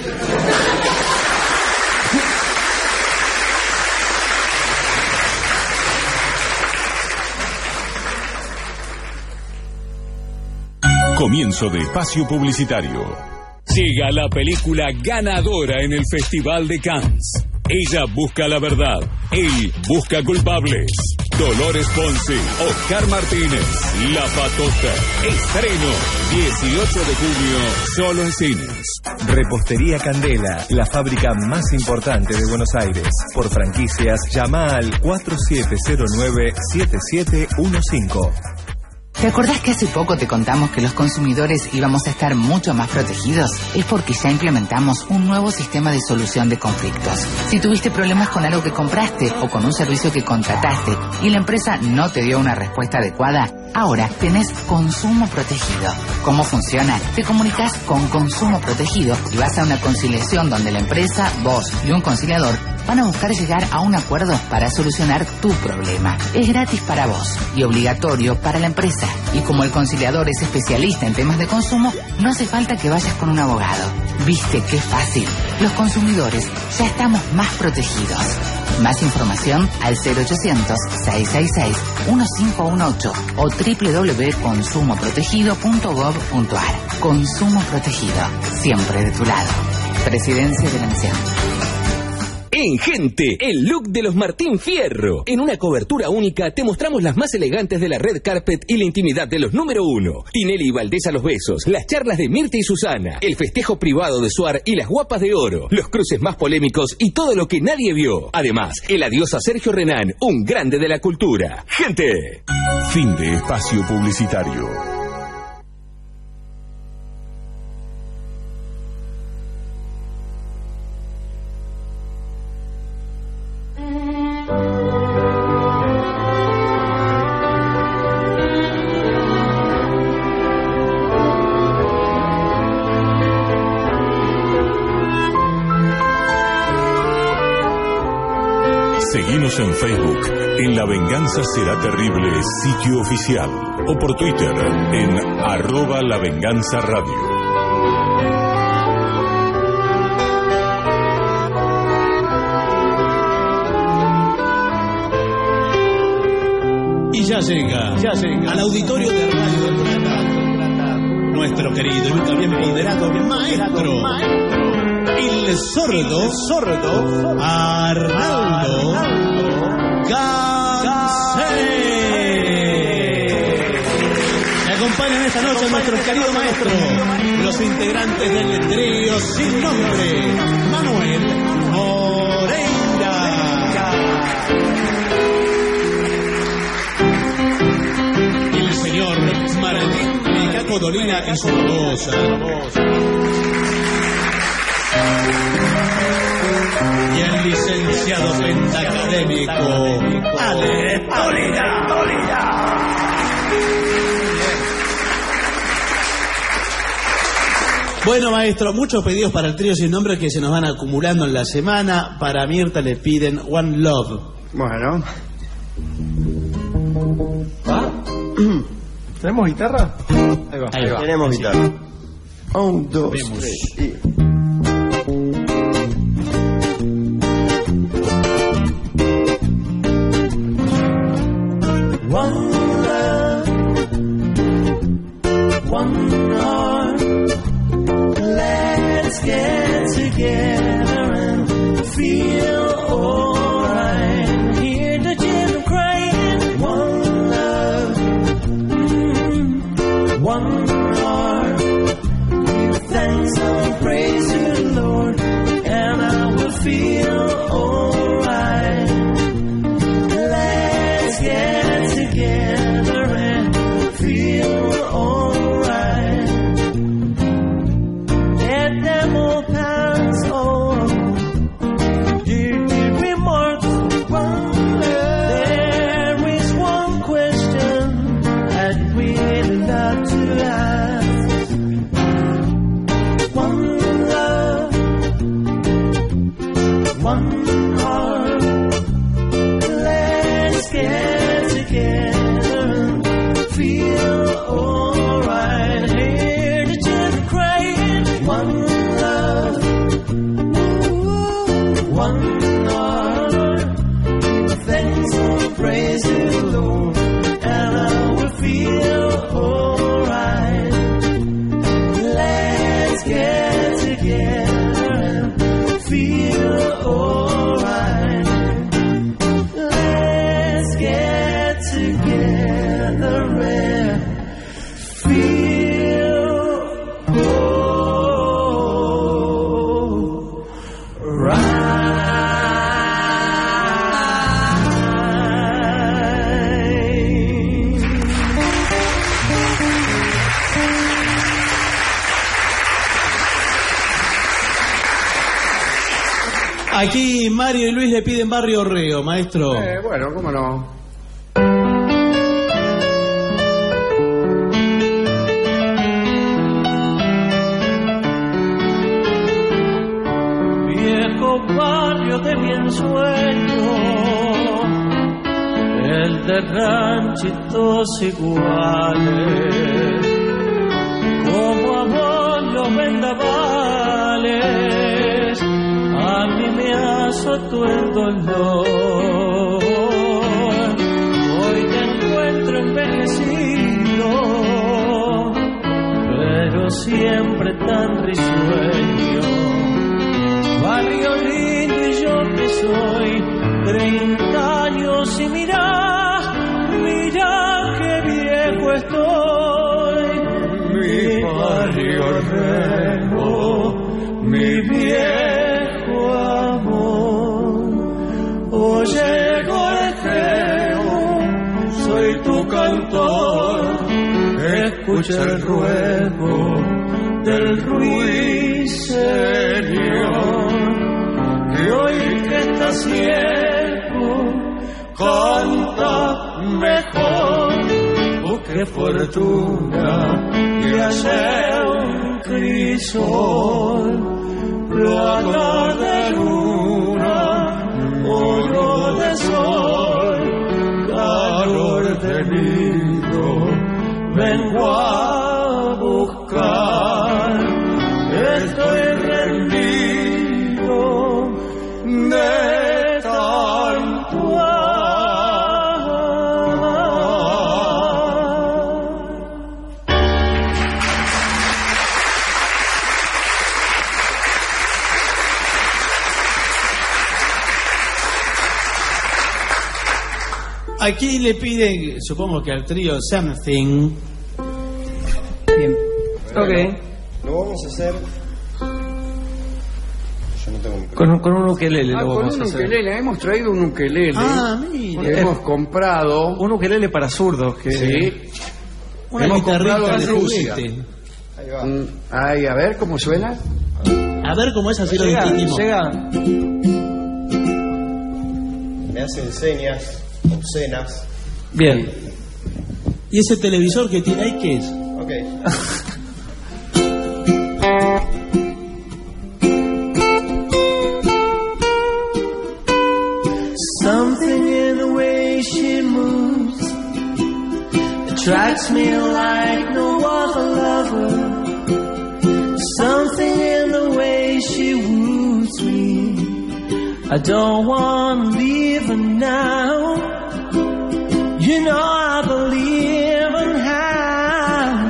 Comienzo de espacio publicitario. Llega la película ganadora en el Festival de Cannes. Ella busca la verdad, él busca culpables. Dolores Ponce, Oscar Martínez, La Patota. Estreno dieciocho de junio, solo en cines. Repostería Candela, la fábrica más importante de Buenos Aires. Por franquicias, llama al cuatro siete cero nueve siete siete uno cinco. ¿Te acordás que hace poco te contamos que los consumidores íbamos a estar mucho más protegidos? Es porque ya implementamos un nuevo sistema de solución de conflictos. Si tuviste problemas con algo que compraste o con un servicio que contrataste y la empresa no te dio una respuesta adecuada, ahora tenés Consumo Protegido. ¿Cómo funciona? Te comunicas con Consumo Protegido y vas a una conciliación donde la empresa, vos y un conciliador van a buscar llegar a un acuerdo para solucionar tu problema. Es gratis para vos y obligatorio para la empresa. Y como el conciliador es especialista en temas de consumo, no hace falta que vayas con un abogado. ¿Viste qué fácil? Los consumidores ya estamos más protegidos. Más información al cero ochocientos, seiscientos sesenta y seis, quince dieciocho o doble u doble u doble u punto consumo protegido punto gov punto ar. Consumo Protegido, siempre de tu lado. Presidencia de la Nación. En Gente, el look de los Martín Fierro. En una cobertura única te mostramos las más elegantes de la red carpet y la intimidad de los número uno. Tinelli y Valdés a los besos, las charlas de Mirta y Susana, el festejo privado de Suar y las guapas de oro, los cruces más polémicos y todo lo que nadie vio. Además, el adiós a Sergio Renán, un grande de la cultura. Gente. Fin de espacio publicitario. Seguinos en Facebook, en La Venganza Será Terrible, sitio oficial, o por Twitter, en arroba La Venganza Radio. Y ya llega, ya llega al auditorio de Radio del Plata, nuestro querido y también moderado maestro, maestro. El sordo, sordo, Arnaldo Gansé. Me acompañan esta noche nuestro querido maestro, los integrantes del trío sin nombre, Manuel Moreira. El señor Martín Caco Dolina en su voz. Y el licenciado pentacadémico Ale Dolina. Bueno, maestro, muchos pedidos para el trío sin nombre que se nos van acumulando en la semana. Para Mirta le piden One Love. Bueno. ¿Va? ¿Tenemos guitarra? Ahí va. Ahí va. Tenemos Sí. guitarra. Un, dos, Vemos. tres y... One love, one heart. Let's get together and feel alright. Hear the children crying. One love, mm, one heart. Give thanks and praise to the Lord, and I will feel alright. Let's get together and feel alright. Let them all pass on. Did the remarks one there is one question that we'd love to ask. One love, one heart. Aquí Mario y Luis le piden Barrio Orrego, maestro. Eh, bueno, cómo no. Viejo barrio de mi ensueño, el de ranchitos iguales, como a vos los vendavales, a mí me azotó el dolor. Hoy te encuentro envejecido, pero siempre tan risueño. Barrio lindo y yo que soy treinta años y mira, mira qué viejo estoy. Mi barrio Orrego, mi viejo amor. Oye Orrego, soy tu cantor, escucha el ruego del ruiseñor, que hoy que está ciego canta mejor. Busque fortuna y hace un crisol, plata de luna, oro de sol, calor de nido, vengo a buscar. Estoy rendido de tanto Aquí le piden, supongo que al trío Something. Bien. Ok. Lo vamos a hacer. Yo no tengo Con un, con un ukelele Ah, lo con vamos un a hacer. ukelele, hemos traído un ukelele. Ah, mira. Que hemos comprado. Un ukelele para zurdos. Que... Sí. Una hemos guitarrita comprado en de Rusia. juguete. Ahí va. Mm, Ay, a ver cómo suena. A ver cómo es, así lo Llega, distinguimos. llega. Me hacen señas obscenas. Bien. ¿Y ese televisor que tiene ahí qué es? Ok. Something in the way she moves attracts me like no other lover. Something in the way she woos me, I don't want to leave her now. You know I believe in how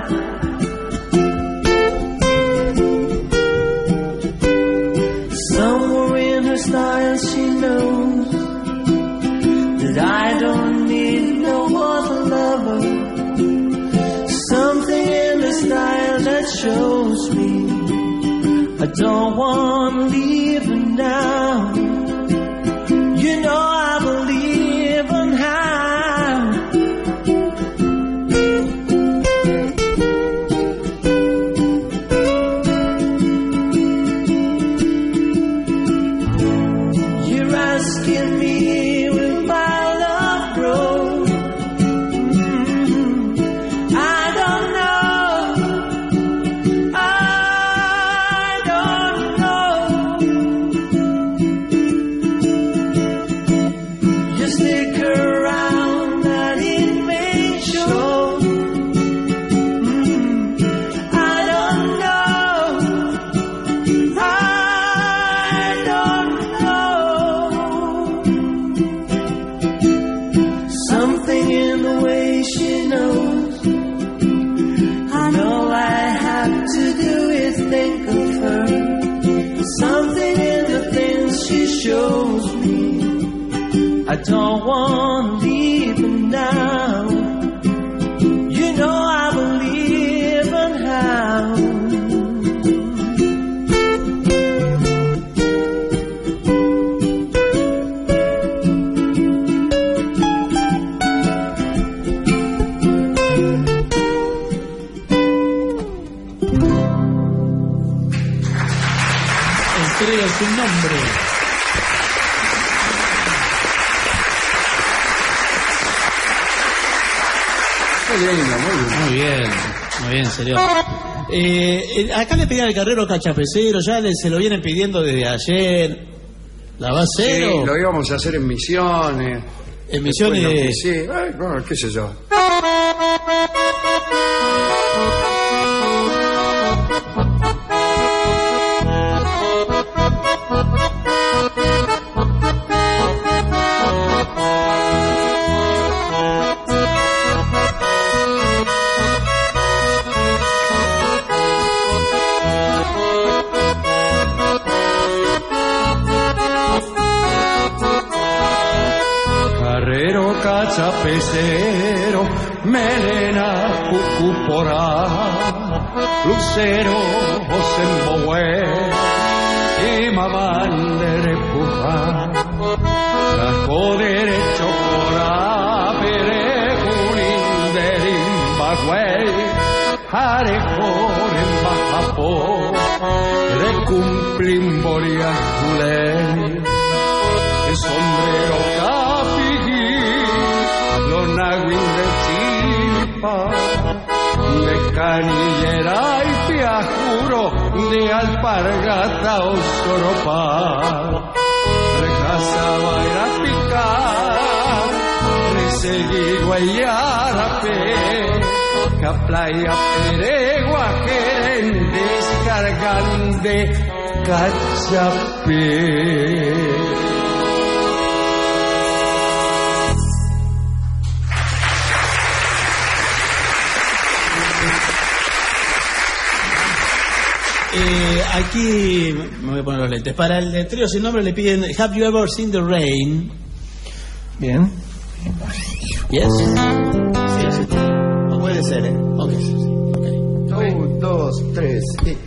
somewhere in her style she knows that I don't need no other lover. Something in the style that shows me I don't want to leave her now. You know I believe in how you're asking me will my love grow. Mm, I don't know. I don't know. You stick around and it may show. Mm, I don't know. I don't know. Something in the way she knows. I know I have to do is think of her. Something in the things she shows me. I don't want to leave her now. You know I believe in how. El trío sin nombre. Muy lindo, muy lindo. Muy bien, muy bien, señor. Eh, eh, acá le pedían al carrero cachapecero, ya le, se lo vienen pidiendo desde ayer. ¿La va a hacer? Sí, o? lo íbamos a hacer en Misiones. En Misiones. Después no quise- ay, bueno, qué sé yo. Carrero cachapecero, melena cucuporá, lucero osembohue, y mamandere pujá, trajo derecho por perecunin bagüey, arejor en bajapó, le cumplin boriaculé, el sombrero capillí, los naguin de chilipa, de canillera y piajuro, de alpargata o soropá, recasa vaira picar, resegui guayarape, caplaya peregua queren descargan de cachapé. Eh, aquí me voy a poner los lentes. Para el trío sin nombre le piden Have you ever seen the rain? Bien. Yes. Sí, sí. No puede ser, ¿eh? Ok. Un, dos, tres. Y...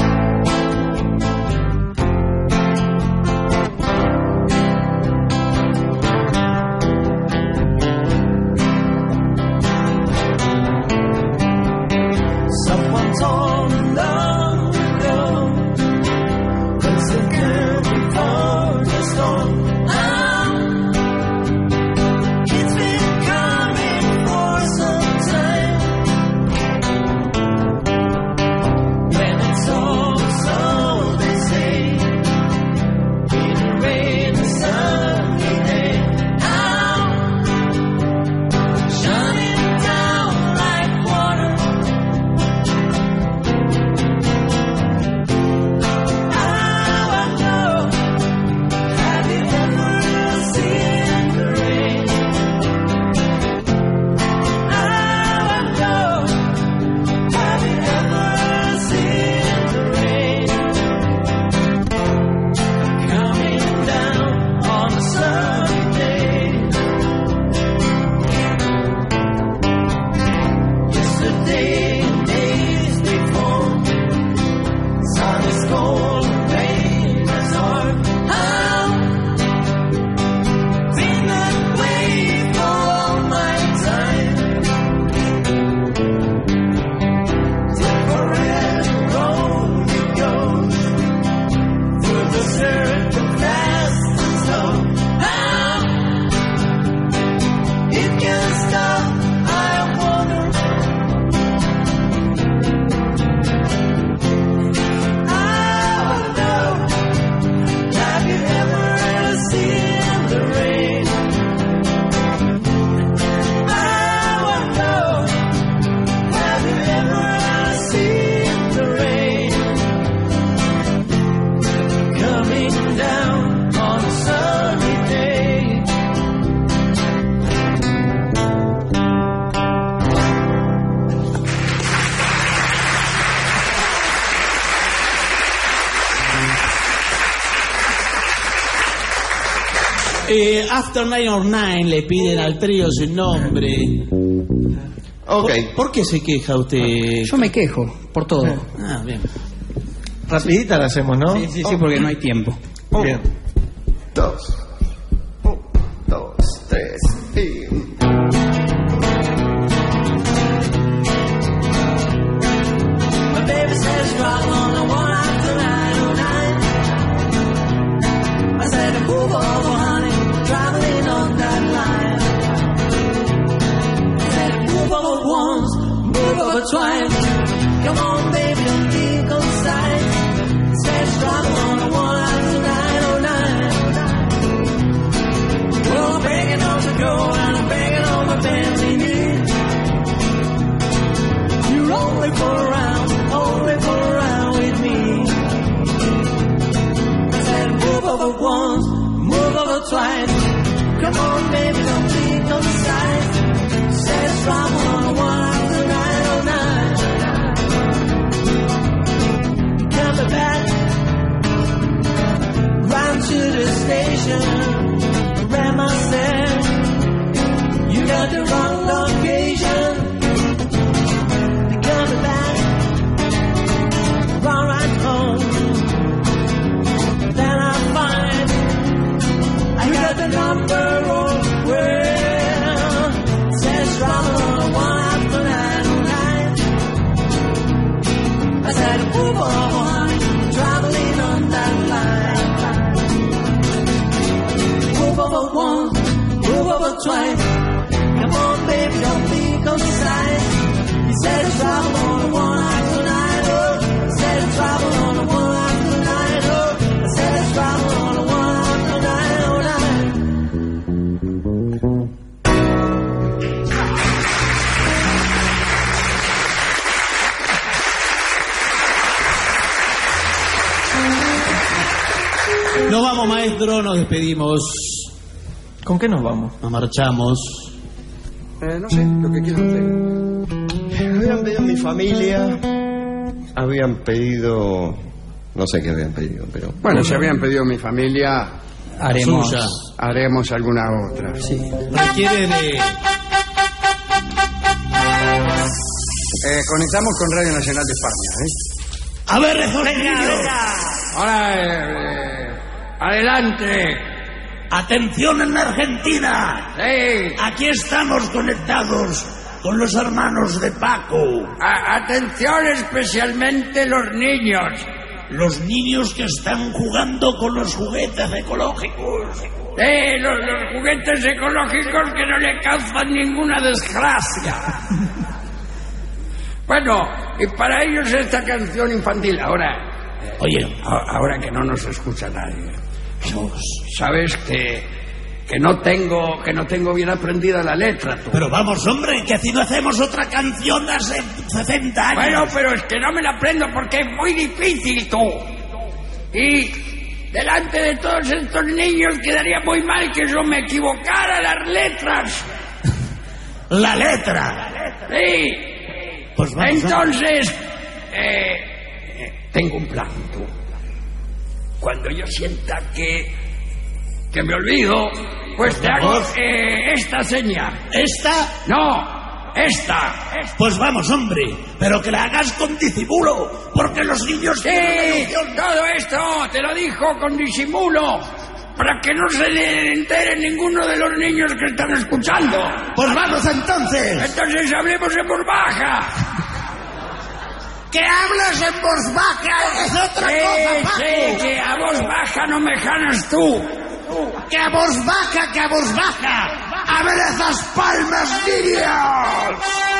Someone told me long ago, things that came before the storm. Ah, it's been coming for some time. When it's over, so they say, in the rain, the sunny day. Ah, shining down like water. Eh, After Nine or Nine le piden al trío sin nombre. Ok. ¿Por, por qué se queja usted? Yo me quejo por todo. Ah, bien. Rapidita la hacemos, ¿no? Sí, sí, sí, porque no hay tiempo. Bien. Dos. Un, dos, tres. Y... My baby says drive on the one after nine oh nine. I said, move over, honey, traveling on that line. I said, move over one. Come on, baby, don't think on sight. Says trouble on the one after nine oh nine. Well, I'm begging on the door and I'm begging on my family knees. You're only for around, only for around with me. I said, move over once, move over twice. Come on, baby, don't think on sight. Says trouble on the one after nine oh nine. Coming back round to the station. Ram myself, you got the wrong location. Coming back, run right home. Then I find I got the number wrong. Well, says trouble on the one after nine oh nine. I said, move on, traveling on that line. Move over once, move over twice. Come on, baby, don't think on sight. He said trouble on the one after nine oh. I said trouble on the one after nine oh. I said trouble on the one after nine oh nine. Nos vamos, maestro, nos despedimos. ¿Con qué nos vamos? Nos marchamos. Eh, no sé, lo que quieran ustedes. Habían pedido mi familia, habían pedido, no sé qué habían pedido, pero Bueno, si habían pedido mi familia, Haremos. Suya. haremos alguna otra. Sí. Requiere de... Eh, conectamos con Radio Nacional de España, ¿eh? A ver, rejoneado. Ahora, eh, eh, adelante. Atención en Argentina. Sí. Aquí estamos conectados con los hermanos de Paco. A- atención especialmente los niños. Los niños que están jugando con los juguetes ecológicos. Eh, los, los juguetes ecológicos que no le causan ninguna desgracia. Bueno, y para ellos esta canción infantil. Ahora, Oye, a- ahora que no nos escucha nadie, sabes que que no tengo que no tengo bien aprendida la letra, tú. pero vamos, hombre, que si no hacemos otra canción de hace sesenta años. Bueno, pero es que no me la aprendo porque es muy difícil, tú. Y delante de todos estos niños quedaría muy mal que yo me equivocara las letras. La letra. Sí. Pues vamos, Entonces, eh, eh, tengo un plan, tú. Cuando yo sienta que, que me olvido, pues te hago eh, esta seña. ¿Esta? No, esta. Pues vamos, hombre, pero que la hagas con disimulo, porque los niños... Sí, todo esto te lo dijo con disimulo, para que no se le entere ninguno de los niños que están escuchando. Pues vamos entonces. Entonces hablemos en voz baja. Que hablas en voz baja es otra Sí, cosa, Paco. sí, que a voz baja no me ganas tú. Que a voz baja, que a voz baja. A ver esas palmas, niños.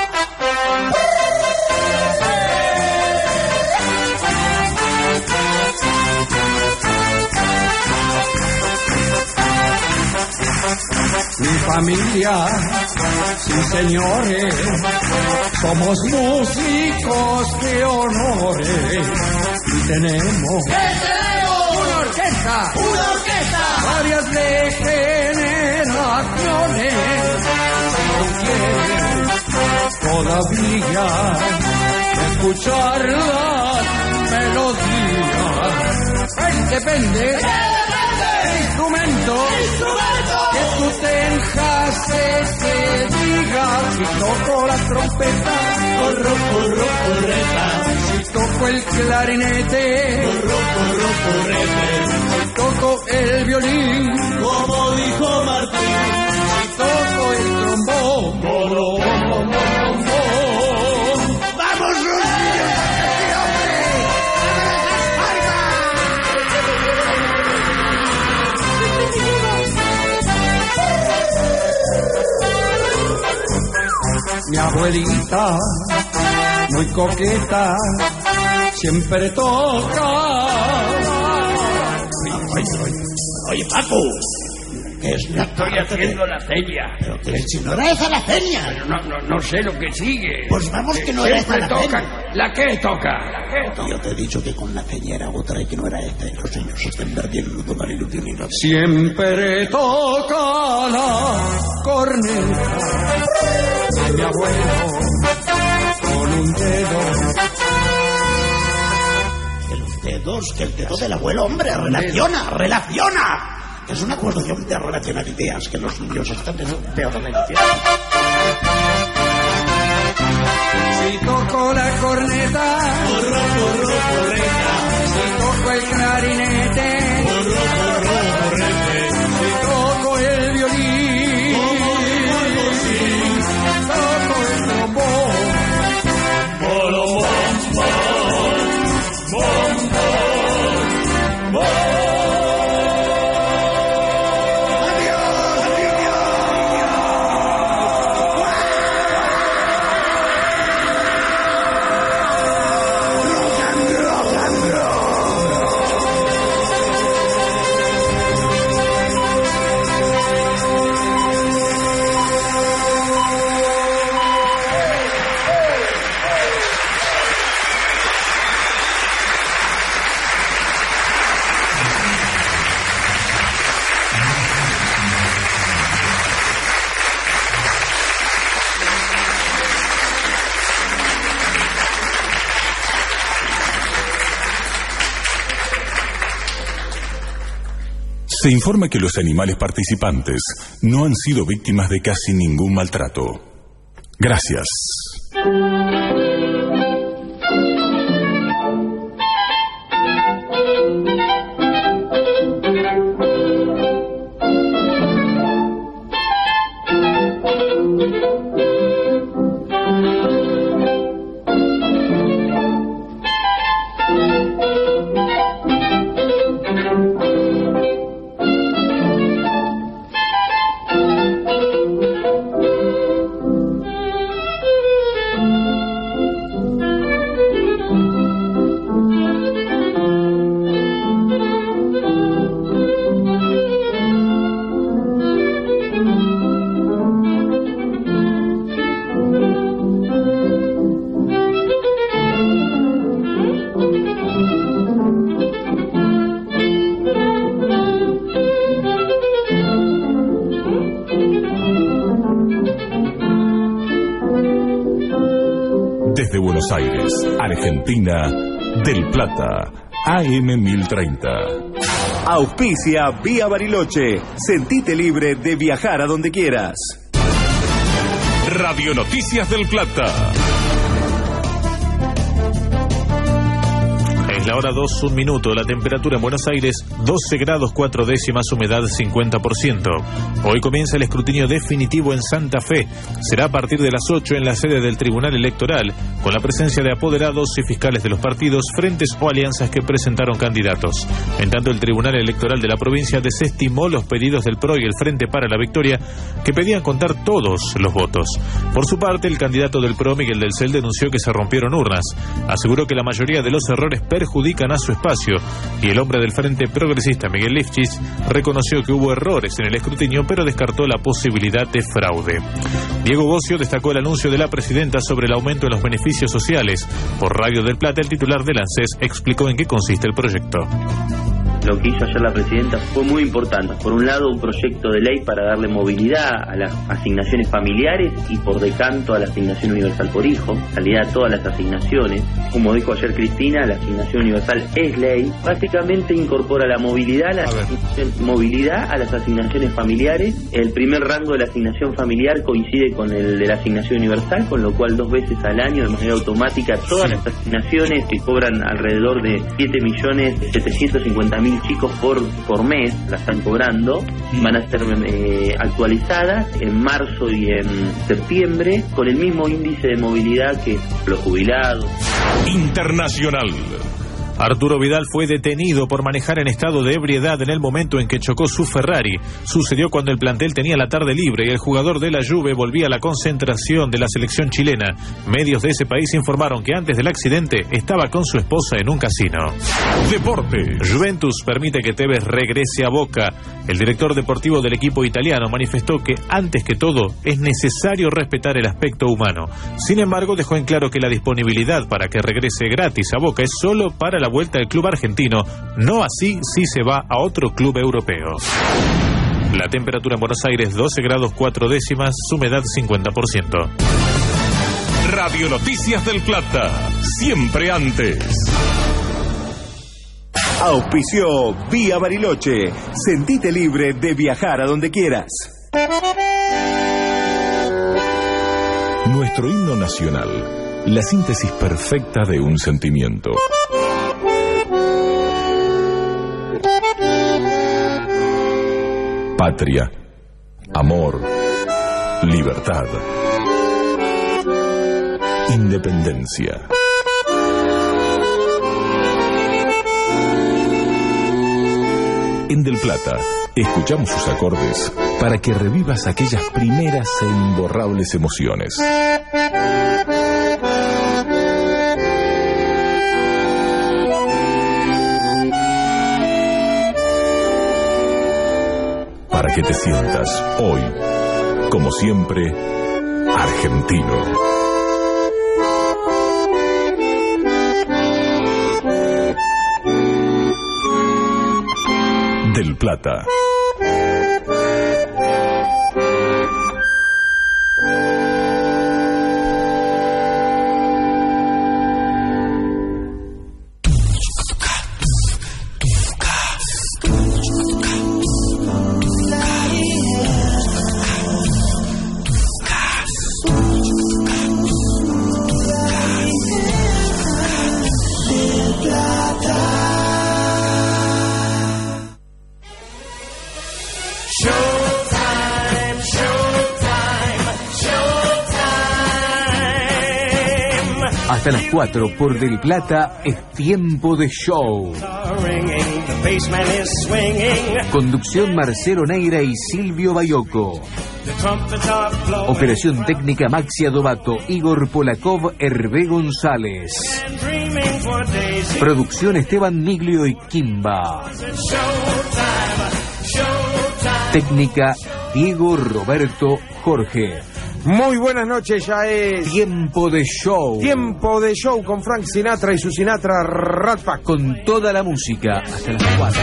Mi familia, sí señores, somos músicos de honores y tenemos ¡Una orquesta! ¡Una orquesta! Varias de generaciones. Si quieres todavía escuchar las melodías, Pues depende. el instrumento que tú tengas ese día. Si toco la trompeta, corro, corro, correta. Si toco el clarinete, corro, corro, correte. Si toco el violín, como dijo Martín. Si toco el trombón, corro, bom, bom, bom, bom, bom. ¡Vamos, los niños! ¡Sí, hombre! Mi abuelita muy coqueta, siempre toca. Oye, oye, oye, Paco, ¿qué es la Estoy haciendo la seña. Pero que si no era esa la seña. Pero no, no, no sé lo que sigue. Pues vamos que no era esa la toca. seña. ¿La qué toca? ¿La qué toca? Yo te he dicho que con la seña era otra y que no era esta. Y los señores se están perdiendo toda la ilusión y no. Siempre toca la corneta a mi abuelo con un dedo. Que los dedos, que el dedo del abuelo, hombre, relaciona, relaciona. Es una cuestión de relacionar ideas que los niños están de peor relación. Si toco la corneta, corro, corro, corneta. Si toco el clarinete, corro, corro, cornete. Si toco el violín, toco el trombón, bolo, bom, bom, bom, bom, bom. Se informa que los animales participantes no han sido víctimas de casi ningún maltrato. Gracias. Desde Buenos Aires, Argentina, Del Plata, A M mil treinta. Auspicia Vía Bariloche. Sentite libre de viajar a donde quieras. Radio Noticias del Plata. Es la hora dos, un minuto. La temperatura en Buenos Aires, doce grados cuatro décimas, humedad cincuenta por ciento. Hoy comienza el escrutinio definitivo en Santa Fe. Será a partir de las ocho en la sede del Tribunal Electoral, con la presencia de apoderados y fiscales de los partidos, frentes o alianzas que presentaron candidatos. En tanto, el Tribunal Electoral de la provincia desestimó los pedidos del P R O y el Frente para la Victoria, que pedían contar todos los votos. Por su parte, el candidato del P R O, Miguel del Cel, denunció que se rompieron urnas. Aseguró que la mayoría de los errores perjudican a su espacio, y el hombre del Frente Progresista, Miguel Lifchis, reconoció que hubo errores en el escrutinio, pero descartó la posibilidad de fraude. Diego Bocio destacó el anuncio de la presidenta sobre el aumento de los beneficios sociales. Por Radio del Plata, el titular del ANSES explicó en qué consiste el proyecto. Lo que hizo ayer la presidenta fue muy importante. Por un lado, un proyecto de ley para darle movilidad a las asignaciones familiares y por decanto a la asignación universal por hijo, en realidad todas las asignaciones. Como dijo ayer Cristina, la asignación universal es ley. Básicamente incorpora la movilidad a, la asignación, movilidad a las asignaciones familiares. El primer rango de la asignación familiar coincide con el de la asignación universal, con lo cual dos veces al año, de manera automática, todas las asignaciones que cobran alrededor de siete millones setecientos cincuenta mil chicos por, por mes, la están cobrando, van a ser eh, actualizadas en marzo y en septiembre con el mismo índice de movilidad que los jubilados. Internacional. Arturo Vidal fue detenido por manejar en estado de ebriedad en el momento en que chocó su Ferrari. Sucedió cuando el plantel tenía la tarde libre y el jugador de la Juve volvía a la concentración de la selección chilena. Medios de ese país informaron que antes del accidente estaba con su esposa en un casino. Deporte. Juventus permite que Tevez regrese a Boca. El director deportivo del equipo italiano manifestó que antes que todo es necesario respetar el aspecto humano. Sin embargo, dejó en claro que la disponibilidad para que regrese gratis a Boca es solo para la vuelta del club argentino, no así si se va a otro club europeo. La temperatura en Buenos Aires doce grados cuatro décimas, humedad cincuenta por ciento. Radio Noticias del Plata, siempre antes. Auspició Vía Bariloche. Sentite libre de viajar a donde quieras. Nuestro himno nacional, la síntesis perfecta de un sentimiento. Patria, amor, libertad, independencia. En Del Plata, escuchamos sus acordes para que revivas aquellas primeras e imborrables emociones. Para que te sientas hoy, como siempre, argentino. Del Plata. Hasta las cuatro por Del Plata es tiempo de show. Conducción Marcelo Neira y Silvio Bayoco. Operación técnica Maxi Adobato, Igor Polakov, Hervé González. Producción Esteban Miglio y Kimba. Técnica Diego Roberto Jorge. Muy buenas noches, ya es Tiempo de Show. Tiempo de Show con Frank Sinatra y su Sinatra Rat Pack. Con toda la música hasta las cuatro.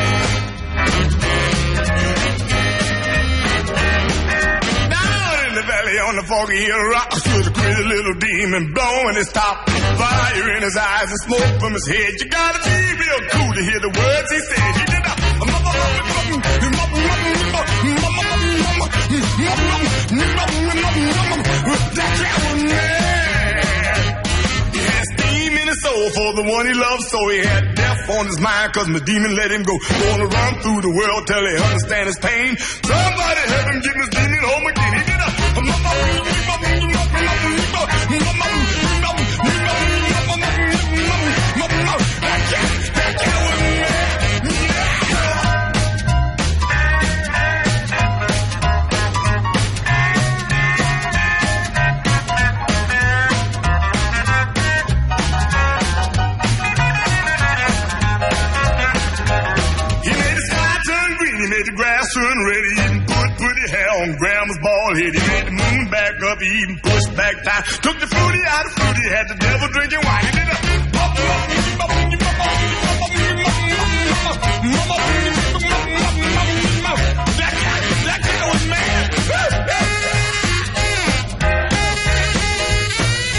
On the foggy hill rocks with a crazy little demon blowing his top, fire in his eyes and smoke from his head. You gotta be real cool to hear the words he said. He did He had steam in his soul for the one he loved, so he had death on his mind, cause my demon let him go. Gonna run through the world till he understand his pain. Somebody help him get his demon home again. He did a the grass turn red, he even put pretty hair on grandma's bald head. He made the moon back up, he even pushed back time. Took the fruity out of fruity, had the devil drinking wine. He did a